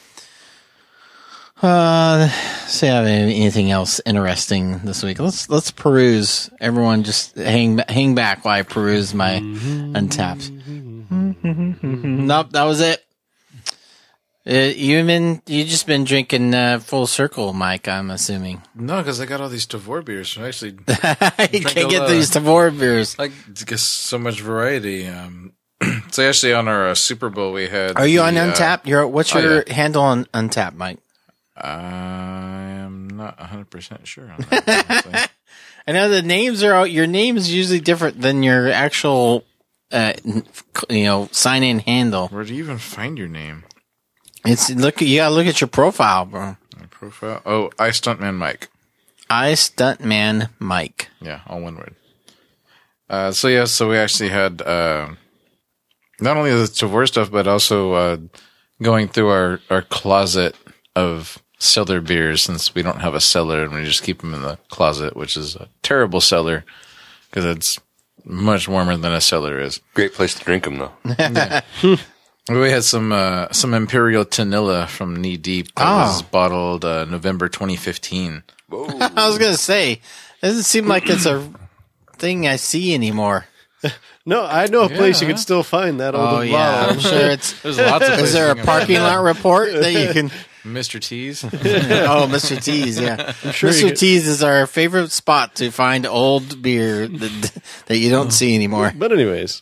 Uh, so you have anything else interesting this week? Let's, let's peruse. Everyone just hang, hang back while I peruse my Untapped. Nope, that was it. Uh, you been you just been drinking uh, Full Circle, Mike? I'm assuming. No, because I got all these Tavor beers. So I actually You can't get these Tavor beers. Like, just so much variety. Um, so actually, on our uh, Super Bowl, we had. Are you the, on uh, Untapped? You're what's oh, your yeah. handle on Untapped, Mike? I am not one hundred percent sure on that. I know the names are your name is usually different than your actual, uh, you know, sign in handle. Where do you even find your name? It's look. You gotta look at your profile, bro. My profile. Oh, I Stuntman Mike. I Stuntman Mike. Yeah, all one word. Uh, so yeah, so we actually had uh, not only the Tavor stuff, but also uh, going through our, our closet of cellar beers, since we don't have a cellar and we just keep them in the closet, which is a terrible cellar because it's much warmer than a cellar is. Great place to drink them, though. Yeah. We had some uh, some Imperial Tanilla from Knee Deep that Oh. was bottled uh, November twenty fifteen. I was gonna say, it doesn't seem like it's a thing I see anymore. No, I know a place you Yeah. can still find that old Oh bottle. yeah, I'm sure it's. There's lots of Is places there you a can parking find lot report that you can? Mister T's. Oh, Mister T's, yeah. sure you Mister could- T's is our favorite spot to find old beer that, that you don't see anymore. But anyways,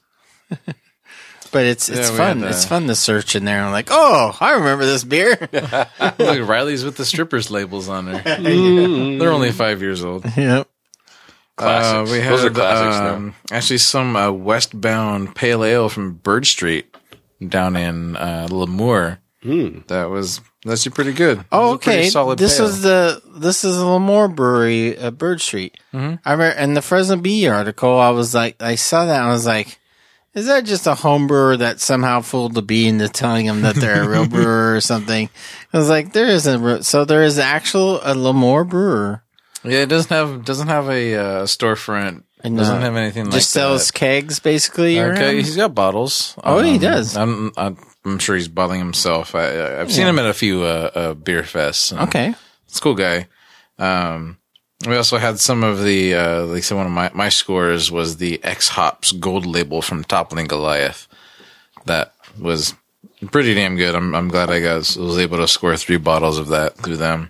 But it's it's Yeah, we fun. had, uh, It's fun to search in there. I'm like, oh, I remember this beer. Look, Riley's with the strippers labels on her. They're only five years old. Yep. Uh, we had Those are classics now. um, actually some uh, westbound pale ale from Bird Street down in uh, Lemoore. That was that's pretty good. Oh, It was a pretty okay. solid This pale. is the this is the Lemoore Brewery at Bird Street. Mm-hmm. I remember in the Fresno Bee article, I was like, I saw that and I was like, is that just a home brewer that somehow fooled the bee into telling them that they're a real brewer or something? I was like, there is a re- so there is actual a Lemoore brewer. Yeah, it doesn't have doesn't have a uh, storefront. It And, doesn't uh, have anything like Just sells that. kegs, basically. Okay, around? he's got bottles. Oh, he Um, does. I'm, I'm I'm sure he's bottling himself. I, I've seen Yeah. him at a few uh, uh, beer fests. and Okay. He's a cool guy. Um, we also had some of the, uh, like I said, one of my, my scores was the X Hops Gold Label from Toppling Goliath. That was pretty damn good. I'm, I'm glad I got, was able to score three bottles of that through them.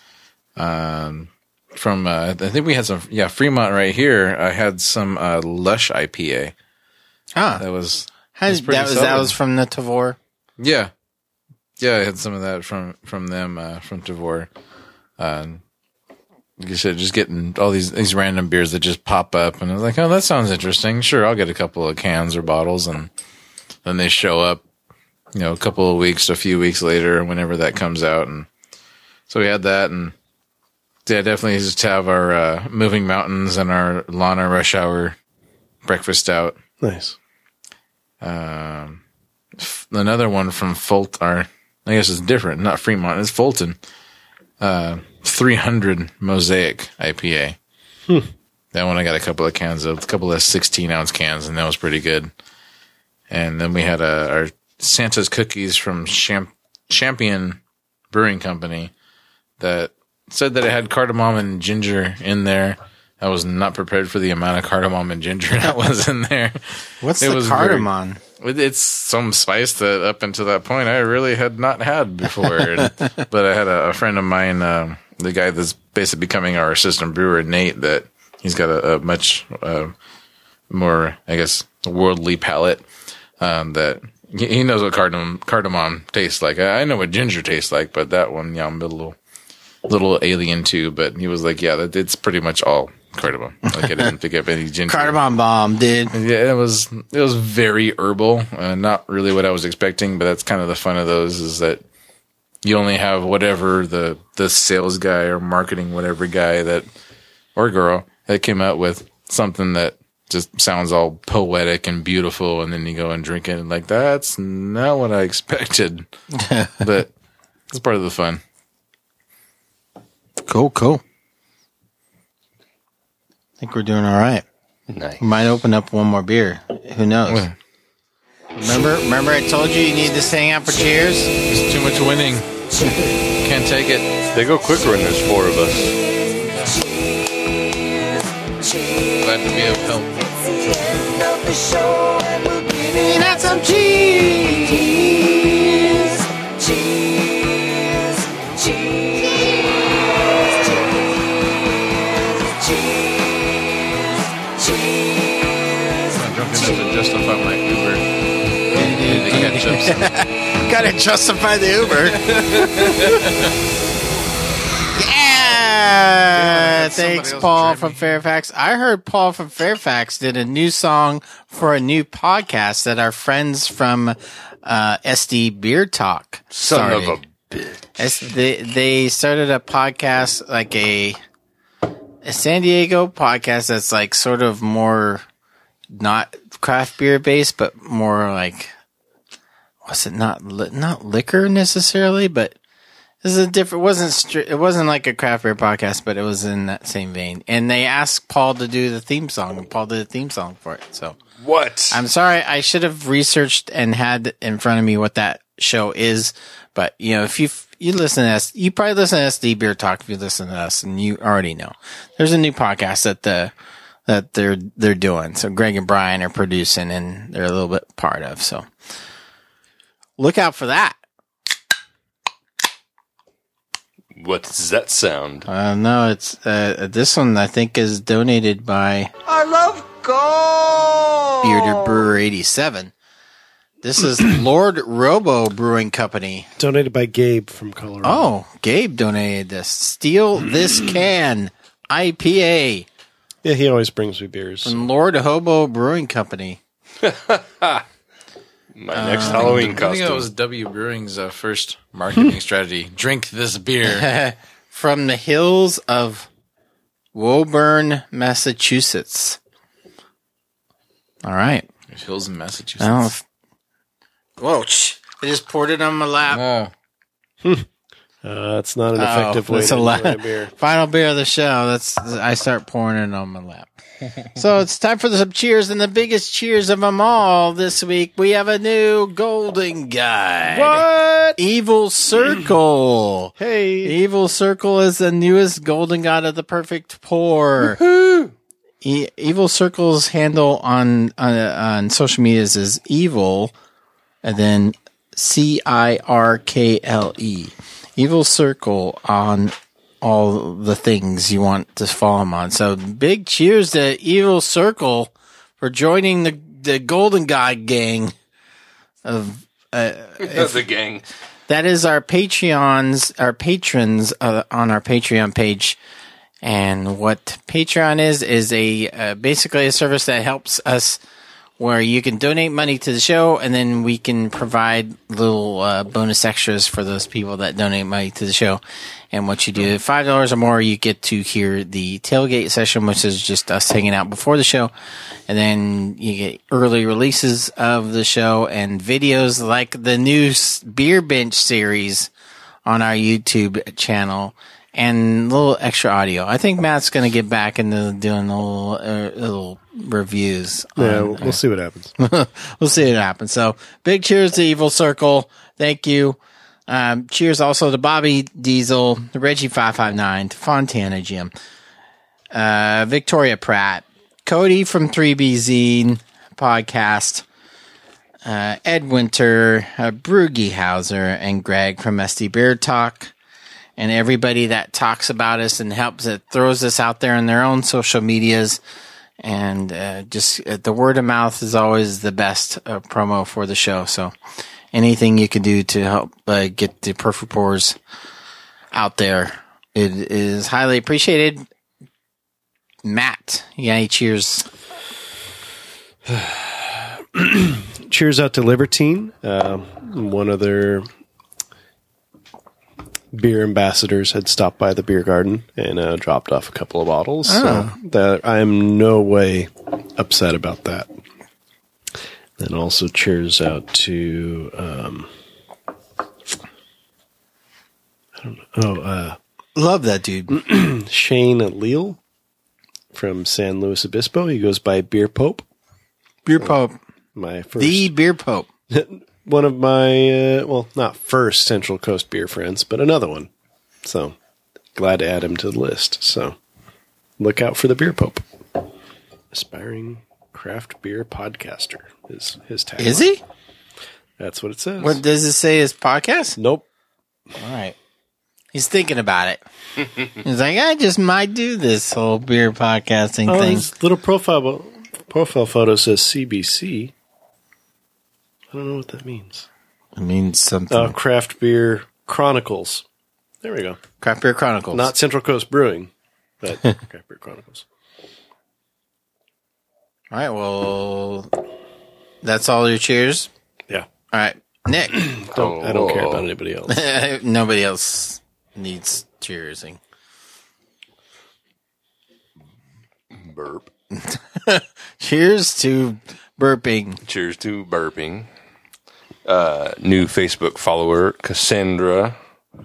Um, from, uh, I think we had some, yeah, Fremont right here. I had some, uh, Lush I P A. Ah, That was, How- was pretty that was that solid. was from the Tavor. yeah. Yeah, I had some of that from, from them, uh, from Tavor. Uh, like you said, just getting all these, these random beers that just pop up. And I was like, oh, that sounds interesting. Sure, I'll get a couple of cans or bottles. And then they show up, you know, a couple of weeks, a few weeks later, whenever that comes out. And so we had that. And yeah, definitely just have our uh, Moving Mountains and our Lana Rush Hour breakfast out. nice. Um, f- another one from Fulton, or I guess it's different, not Fremont, it's Fulton. Uh, three hundred Mosaic I P A. That one I got a couple of cans of, a couple of sixteen ounce cans, and that was pretty good. And then we had uh, our Santa's Cookies from Champ- Champion Brewing Company that said that it had cardamom and ginger in there. I was not prepared for the amount of cardamom and ginger that was in there. What's It the was very- cardamom? It- It's some spice that up until that point I really had not had before. And- but I had a, a friend of mine, um, the guy that's basically becoming our assistant brewer, Nate, that he's got a, a much uh, more, I guess, worldly palate. Um, that he he knows what cardamom cardamom tastes like. I, I know what ginger tastes like, but that one, yeah, I'm a little little alien too. But he was like, yeah, that it's pretty much all cardamom. Like I didn't pick up any ginger. Cardamom bomb, dude. Yeah, it was it was very herbal. Uh, not really what I was expecting, but that's kind of the fun of those is that you only have whatever the the sales guy or marketing whatever guy that or girl that came out with something that just sounds all poetic and beautiful, and then you go and drink it and like that's not what I expected. But it's part of the fun. Cool, cool. I think we're doing all right. Nice. We might open up one more beer. Who knows? Remember, remember, I told you you need this hang out for cheers. There's too much winning. Can't take it. They go quicker when there's four of us. Glad to be of help. Need out some cheese. Cheese, cheese, I'm drunk enough to justify my Uber. And the ketchups. Gotta justify the Uber. Yeah, that's somebody thanks, else Paul trade from me. Fairfax. I heard Paul from Fairfax did a new song for a new podcast that our friends from uh, S D Beer Talk Son started. of a bitch. It's, they they started a podcast, like a a San Diego podcast that's like sort of more not craft beer based, but more like, was it not li- not liquor necessarily, but this is a different. It wasn't stri- it wasn't like a craft beer podcast, but it was in that same vein. And they asked Paul to do the theme song, and Paul did a theme song for it. So What? I'm sorry, I should have researched and had in front of me what that show is. But you know, if you you listen to us, you probably listen to S D Beer Talk if you listen to us, and you already know there's a new podcast that the that they're they're doing. So Greg and Brian are producing, and they're a little bit part of. So look out for that. What does that sound? Uh, no, it's uh, this one I think is donated by I love gold. Bearded Brewer eighty-seven. This is Lord Robo Brewing Company. Donated by Gabe from Colorado. Oh, Gabe donated this. Steal This Can I P A Yeah, he always brings me beers. from Lord Hobo Brewing Company. My next Halloween I think costume. that was W Brewing's uh, first marketing strategy. Drink this beer. From the hills of Woburn, Massachusetts. All right. There's hills in Massachusetts. I don't know if, whoa, shh. I just poured it on my lap. Oh. Uh, that's not an effective Oh, way that's to a enjoy lot. a beer. Final beer of the show. That's I start pouring it on my lap. So it's time for some cheers, and the biggest cheers of them all this week. We have a new golden guide. What? Evil Circle. Hey. Evil Circle is the newest golden god of the perfect pour. E- Evil Circle's handle on on, on social medias is evil, and then C I R K L E. Evil Circle on all the things you want to follow them on. So big cheers to Evil Circle for joining the the Golden God gang of uh, That's the gang. that is our Patreons, our patrons uh, on our Patreon page. And what Patreon is, is a uh, basically a service that helps us where you can donate money to the show, and then we can provide little uh, bonus extras for those people that donate money to the show. And what you do, five dollars or more, you get to hear the tailgate session, which is just us hanging out before the show. And then you get early releases of the show and videos like the new s- Beer Bench series on our YouTube channel. And a little extra audio. I think Matt's going to get back into doing a little, uh, little reviews. Yeah, on, we'll see what happens. we'll see what happens. So big cheers to Evil Circle. Thank you. Um, cheers also to Bobby Diesel, Reggie five five nine, to Fontana Jim, uh, Victoria Pratt, Cody from three B Zine podcast, uh, Ed Winter, uh, Broogie Hauser, and Greg from S D Beer Talk. And everybody that talks about us and helps, that throws us out there in their own social medias. And uh, just uh, the word of mouth is always the best uh, promo for the show. So anything you can do to help uh, get the Perfect Pours out there, it is highly appreciated. Matt, yeah, any cheers? Cheers out to Libertine, uh, one of their beer ambassadors had stopped by the beer garden and uh, dropped off a couple of bottles. Oh. So that I am no way upset about that. Then also cheers out to um, I don't know. Oh, uh, Love that dude. Shane Leal from San Luis Obispo. He goes by Beer Pope. Beer Pope. My first, The Beer Pope. one of my, uh, well, not first Central Coast beer friends, but another one. So glad to add him to the list. So look out for the Beer Pope. Aspiring craft beer podcaster is his tagline. Is he? That's what it says. What does it say? His podcast? Nope. All right. He's thinking about it. He's like, I just might do this whole beer podcasting Oh, thing. his little profile profile photo says C B C. I don't know what that means. It means something. Uh, Craft Beer Chronicles. There we go. Craft Beer Chronicles. Not Central Coast Brewing, but Craft Beer Chronicles. All right, well, that's all your cheers? Yeah. All right, Nick. don't, I don't care about anybody else. Nobody else needs cheersing. Burp. Cheers to burping. Cheers to burping. Uh, new Facebook follower, Cassandra.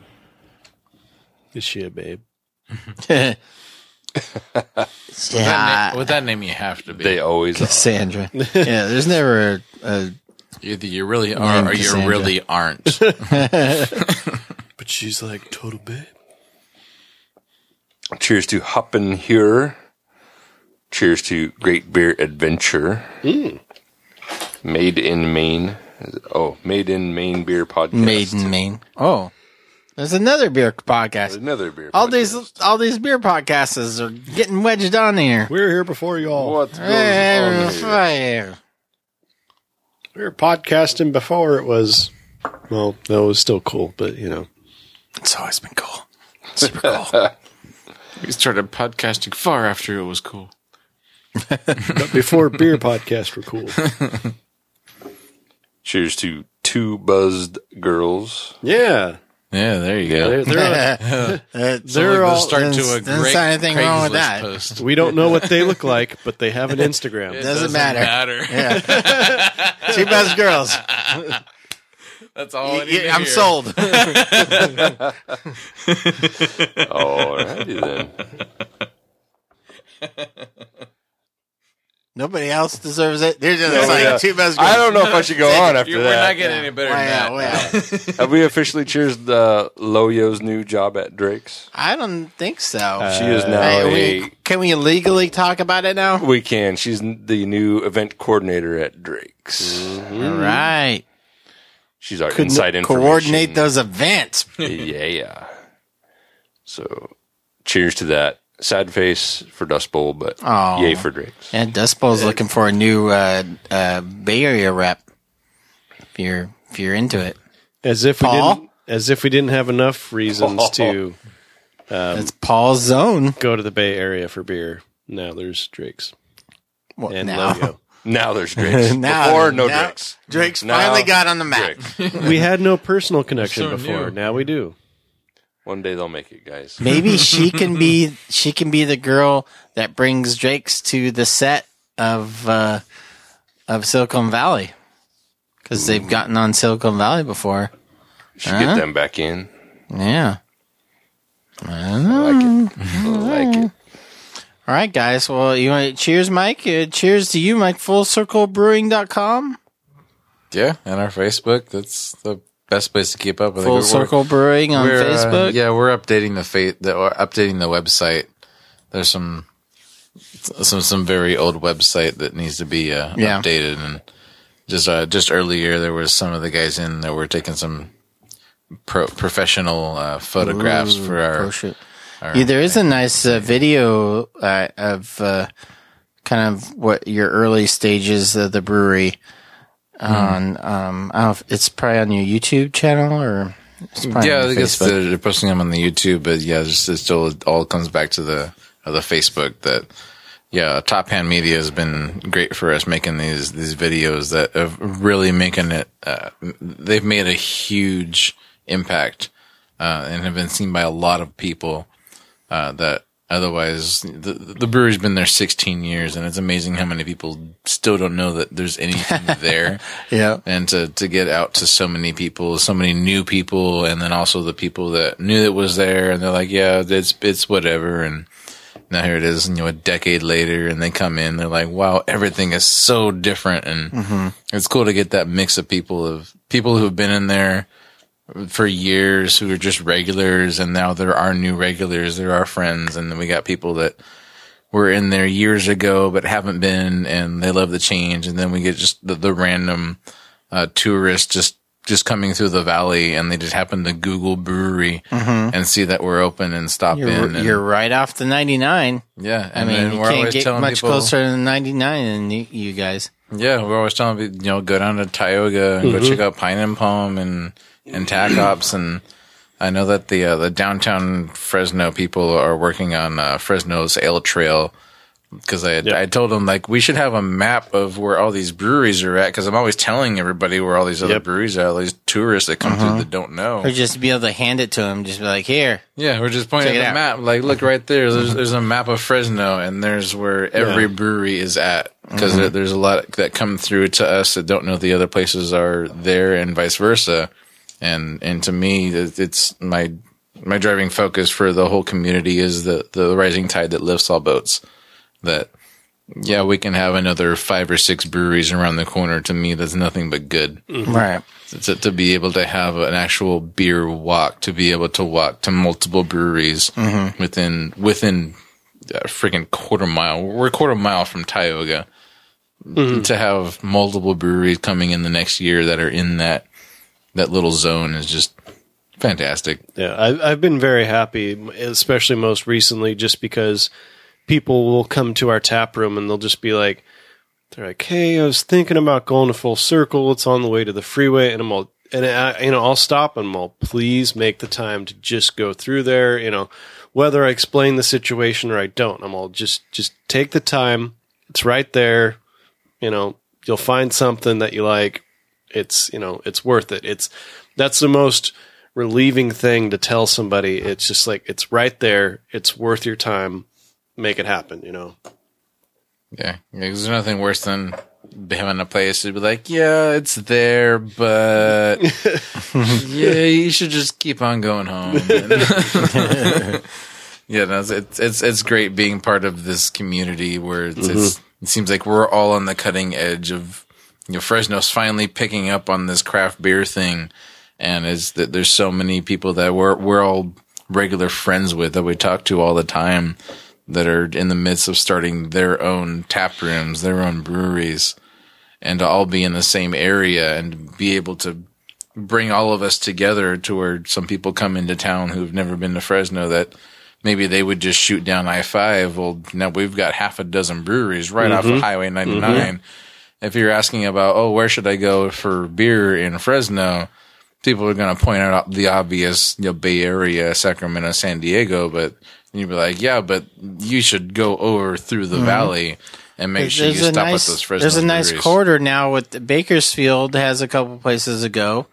Is she a babe? Yeah. With that, name, with that name, you have to be. They always Cassandra. Yeah, there's never a, a either you really are or you Cassandra. really aren't. But she's like total babe. Cheers to Hoppin' Here. Cheers to Great Beer Adventure. Mm. Made in Maine. Oh, Made in Maine Beer Podcast. Made in Maine. Oh, there's another beer podcast. There's another beer. All podcast. these, all these beer podcasts are getting wedged on here. We were here before y'all. What goes Hey, on here? fire. We were podcasting before it was, well, no, it was still cool, but you know. It's always been cool. Super cool. We started podcasting far after it was cool. But before beer podcasts were cool. Cheers to Two Buzzed Girls. Yeah. Yeah, there you go. They're, they're, That's they're all, start to a doesn't great sound anything wrong with Craigslist that. post. we don't know what they look like, but they have an Instagram. It Doesn't matter. matter. Yeah. Two best girls. That's all I Y- need y- to I'm hear. sold. Alrighty then. Nobody else deserves it. They're just No, like yeah. two best girls. I don't know if I should go on after You're- that. We're not getting any better Wow, than that. wow. Have we officially cheersed uh, Loyo's new job at Drake's? I don't think so. She is now Hey, a... we, can we legally talk about it now? We can. She's the new event coordinator at Drake's. All right. She's our Couldn't inside information. coordinate those events. Yeah. So, cheers to that. Sad face for Dust Bowl, but Aw. yay for Drake's. And Dust Bowl's looking for a new uh, uh, Bay Area rep. If you're if you're into it, As if we Paul? didn't, as if we didn't have enough reasons to it's Paul's zone. go to the Bay Area for beer. Now there's Drake's What and now? Logo. Now there's Drake's. Now- Before, no now- Drake's. Drake's Now, finally got on the map. Drake's. We had no personal connection So before. new. Now we do. One day they'll make it, guys. Maybe she can be she can be the girl that brings Drake's to the set of uh, of Silicon Valley because they've gotten on Silicon Valley before. Should Huh? get them back in. Yeah. I don't I know. like it. I like it. All right, guys. Well, you want cheers, Mike? Uh, cheers to you, Mike. full circle brewing dot com. Yeah, and our Facebook. That's the best place to keep up with. Full Circle Brewing on we're, uh, Facebook. yeah, we're updating the fa- the or updating the website. There's some some some very old website that needs to be uh, Yeah. updated, and just uh, just earlier there was some of the guys in that were taking some pro- professional uh, photographs Ooh, for our. pro shoot. our Yeah, there is a nice uh, video uh, of uh, kind of what your early stages of the brewery on. Um, I don't know if it's probably on your YouTube channel or it's probably Yeah, on I guess Facebook. they're, they're posting them on the YouTube, but yeah, just it still it all comes back to the uh, the Facebook. That yeah, Top Hand Media has been great for us making these these videos that have really making it. Uh, they've made a huge impact uh, and have been seen by a lot of people uh, that. Otherwise, the, the brewery's been there sixteen years, and it's amazing how many people still don't know that there's anything there. Yeah. And to, to get out to so many people, so many new people, and then also the people that knew it was there, and they're like, yeah, it's, it's whatever. And now here it is, you know, a decade later, and they come in, they're like, wow, everything is so different. And Mm-hmm. it's cool to get that mix of people, of people who've been in there for years, who are just regulars, and now there are new regulars, there are friends, and then we got people that were in there years ago but haven't been, and they love the change. And then we get just the, the random uh, tourists just just coming through the valley, and they just happen to Google brewery and see that we're open and stop You're, in. And, you're right off the ninety-nine. yeah, I and mean, then you we're can't always get telling much people, closer to the ninety-nine than you, you guys. Yeah, we're always telling people, you know, go down to Tioga and go check out Pine and Palm and and Tac Ops, and I know that the uh, the downtown Fresno people are working on uh, Fresno's Ale Trail, because I had, Yep. I told them, like, we should have a map of where all these breweries are at, because I'm always telling everybody where all these other Yep. breweries are, all these tourists that come through that don't know. Or just be able to hand it to him. Just be like, here. Yeah, we're just pointing Check at it the out. map. Like, look right there. There's there's a map of Fresno, and there's where every Yeah. brewery is at. Because there, there's a lot that come through to us that don't know the other places are there, and vice versa. And and to me, it- it's my my driving focus for the whole community is the the rising tide that lifts all boats. That yeah, we can have another five or six breweries around the corner. To me, that's nothing but good. Right. To, to be able to have an actual beer walk, to be able to walk to multiple breweries within within a freaking quarter mile. We're a quarter mile from Tioga. To have multiple breweries coming in the next year that are in that that little zone is just fantastic. Yeah, I, I've been very happy, especially most recently, just because people will come to our tap room and they'll just be like, they're like, "Hey, I was thinking about going to Full Circle. It's on the way to the freeway," and I'm all, and I, you know, I'll stop and I'm all, "Please make the time to just go through there." You know, whether I explain the situation or I don't, I'm all, just just take the time. It's right there. You know, you'll find something that you like. It's, you know, it's worth it. It's, that's the most relieving thing to tell somebody. It's just like, it's right there. It's worth your time. Make it happen, you know? Yeah, there's nothing worse than having a place to be like, yeah, it's there, but yeah, you should just keep on going home. Yeah, no, it's it's it's great being part of this community where it's, Mm-hmm. it's it seems like we're all on the cutting edge of, you know, Fresno's finally picking up on this craft beer thing, and is that there's so many people that we're we're all regular friends with that we talk to all the time that are in the midst of starting their own tap rooms, their own breweries, and to all be in the same area and be able to bring all of us together to where some people come into town who've never been to Fresno that maybe they would just shoot down I five. Well, now we've got half a dozen breweries right off of Highway ninety-nine. If you're asking about, oh, where should I go for beer in Fresno? People are going to point out the obvious, you know, Bay Area, Sacramento, San Diego, but you'd be like, yeah, but you should go over through the valley and make sure you There's a stop nice- at those Fresno There's a nice breweries. corridor now with Bakersfield has a couple places to go.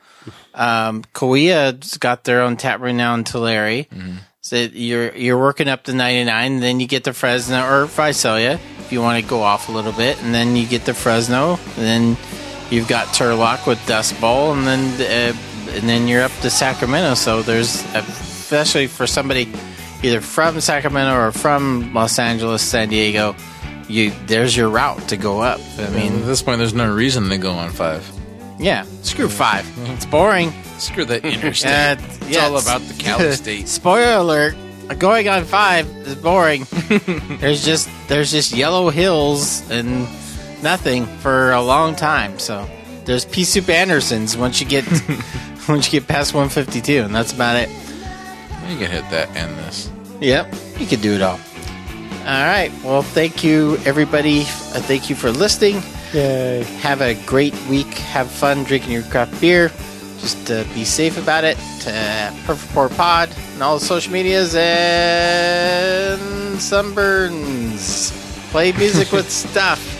Um, Kauai's got their own tap room now in Tulare. So you're you're working up to ninety-nine, then you get to Fresno or Visalia if you want to go off a little bit, and then you get to Fresno, and then you've got Turlock with Dust Bowl, and then uh, and then you're up to Sacramento. So there's, especially for somebody either from Sacramento or from Los Angeles, San Diego, you there's your route to go up. I I mean, mean, at this point, there's no reason to go on five. yeah, screw five. It's boring. Screw that interstate. Uh, it's yeah, all about the Cali State. Spoiler alert: going on five is boring. there's just there's just yellow hills and nothing for a long time. So there's pea soup Andersons once you get once you get past one fifty-two, and that's about it. You can hit that and this. Yep, you could do it all. All right. Well, thank you, everybody. Uh, thank you for listening. Yay. Have a great week. Have fun drinking your craft beer. Just uh, be safe about it. Uh, Perfect Pour Pod and all the social medias and Sunburns. Play music with stuff.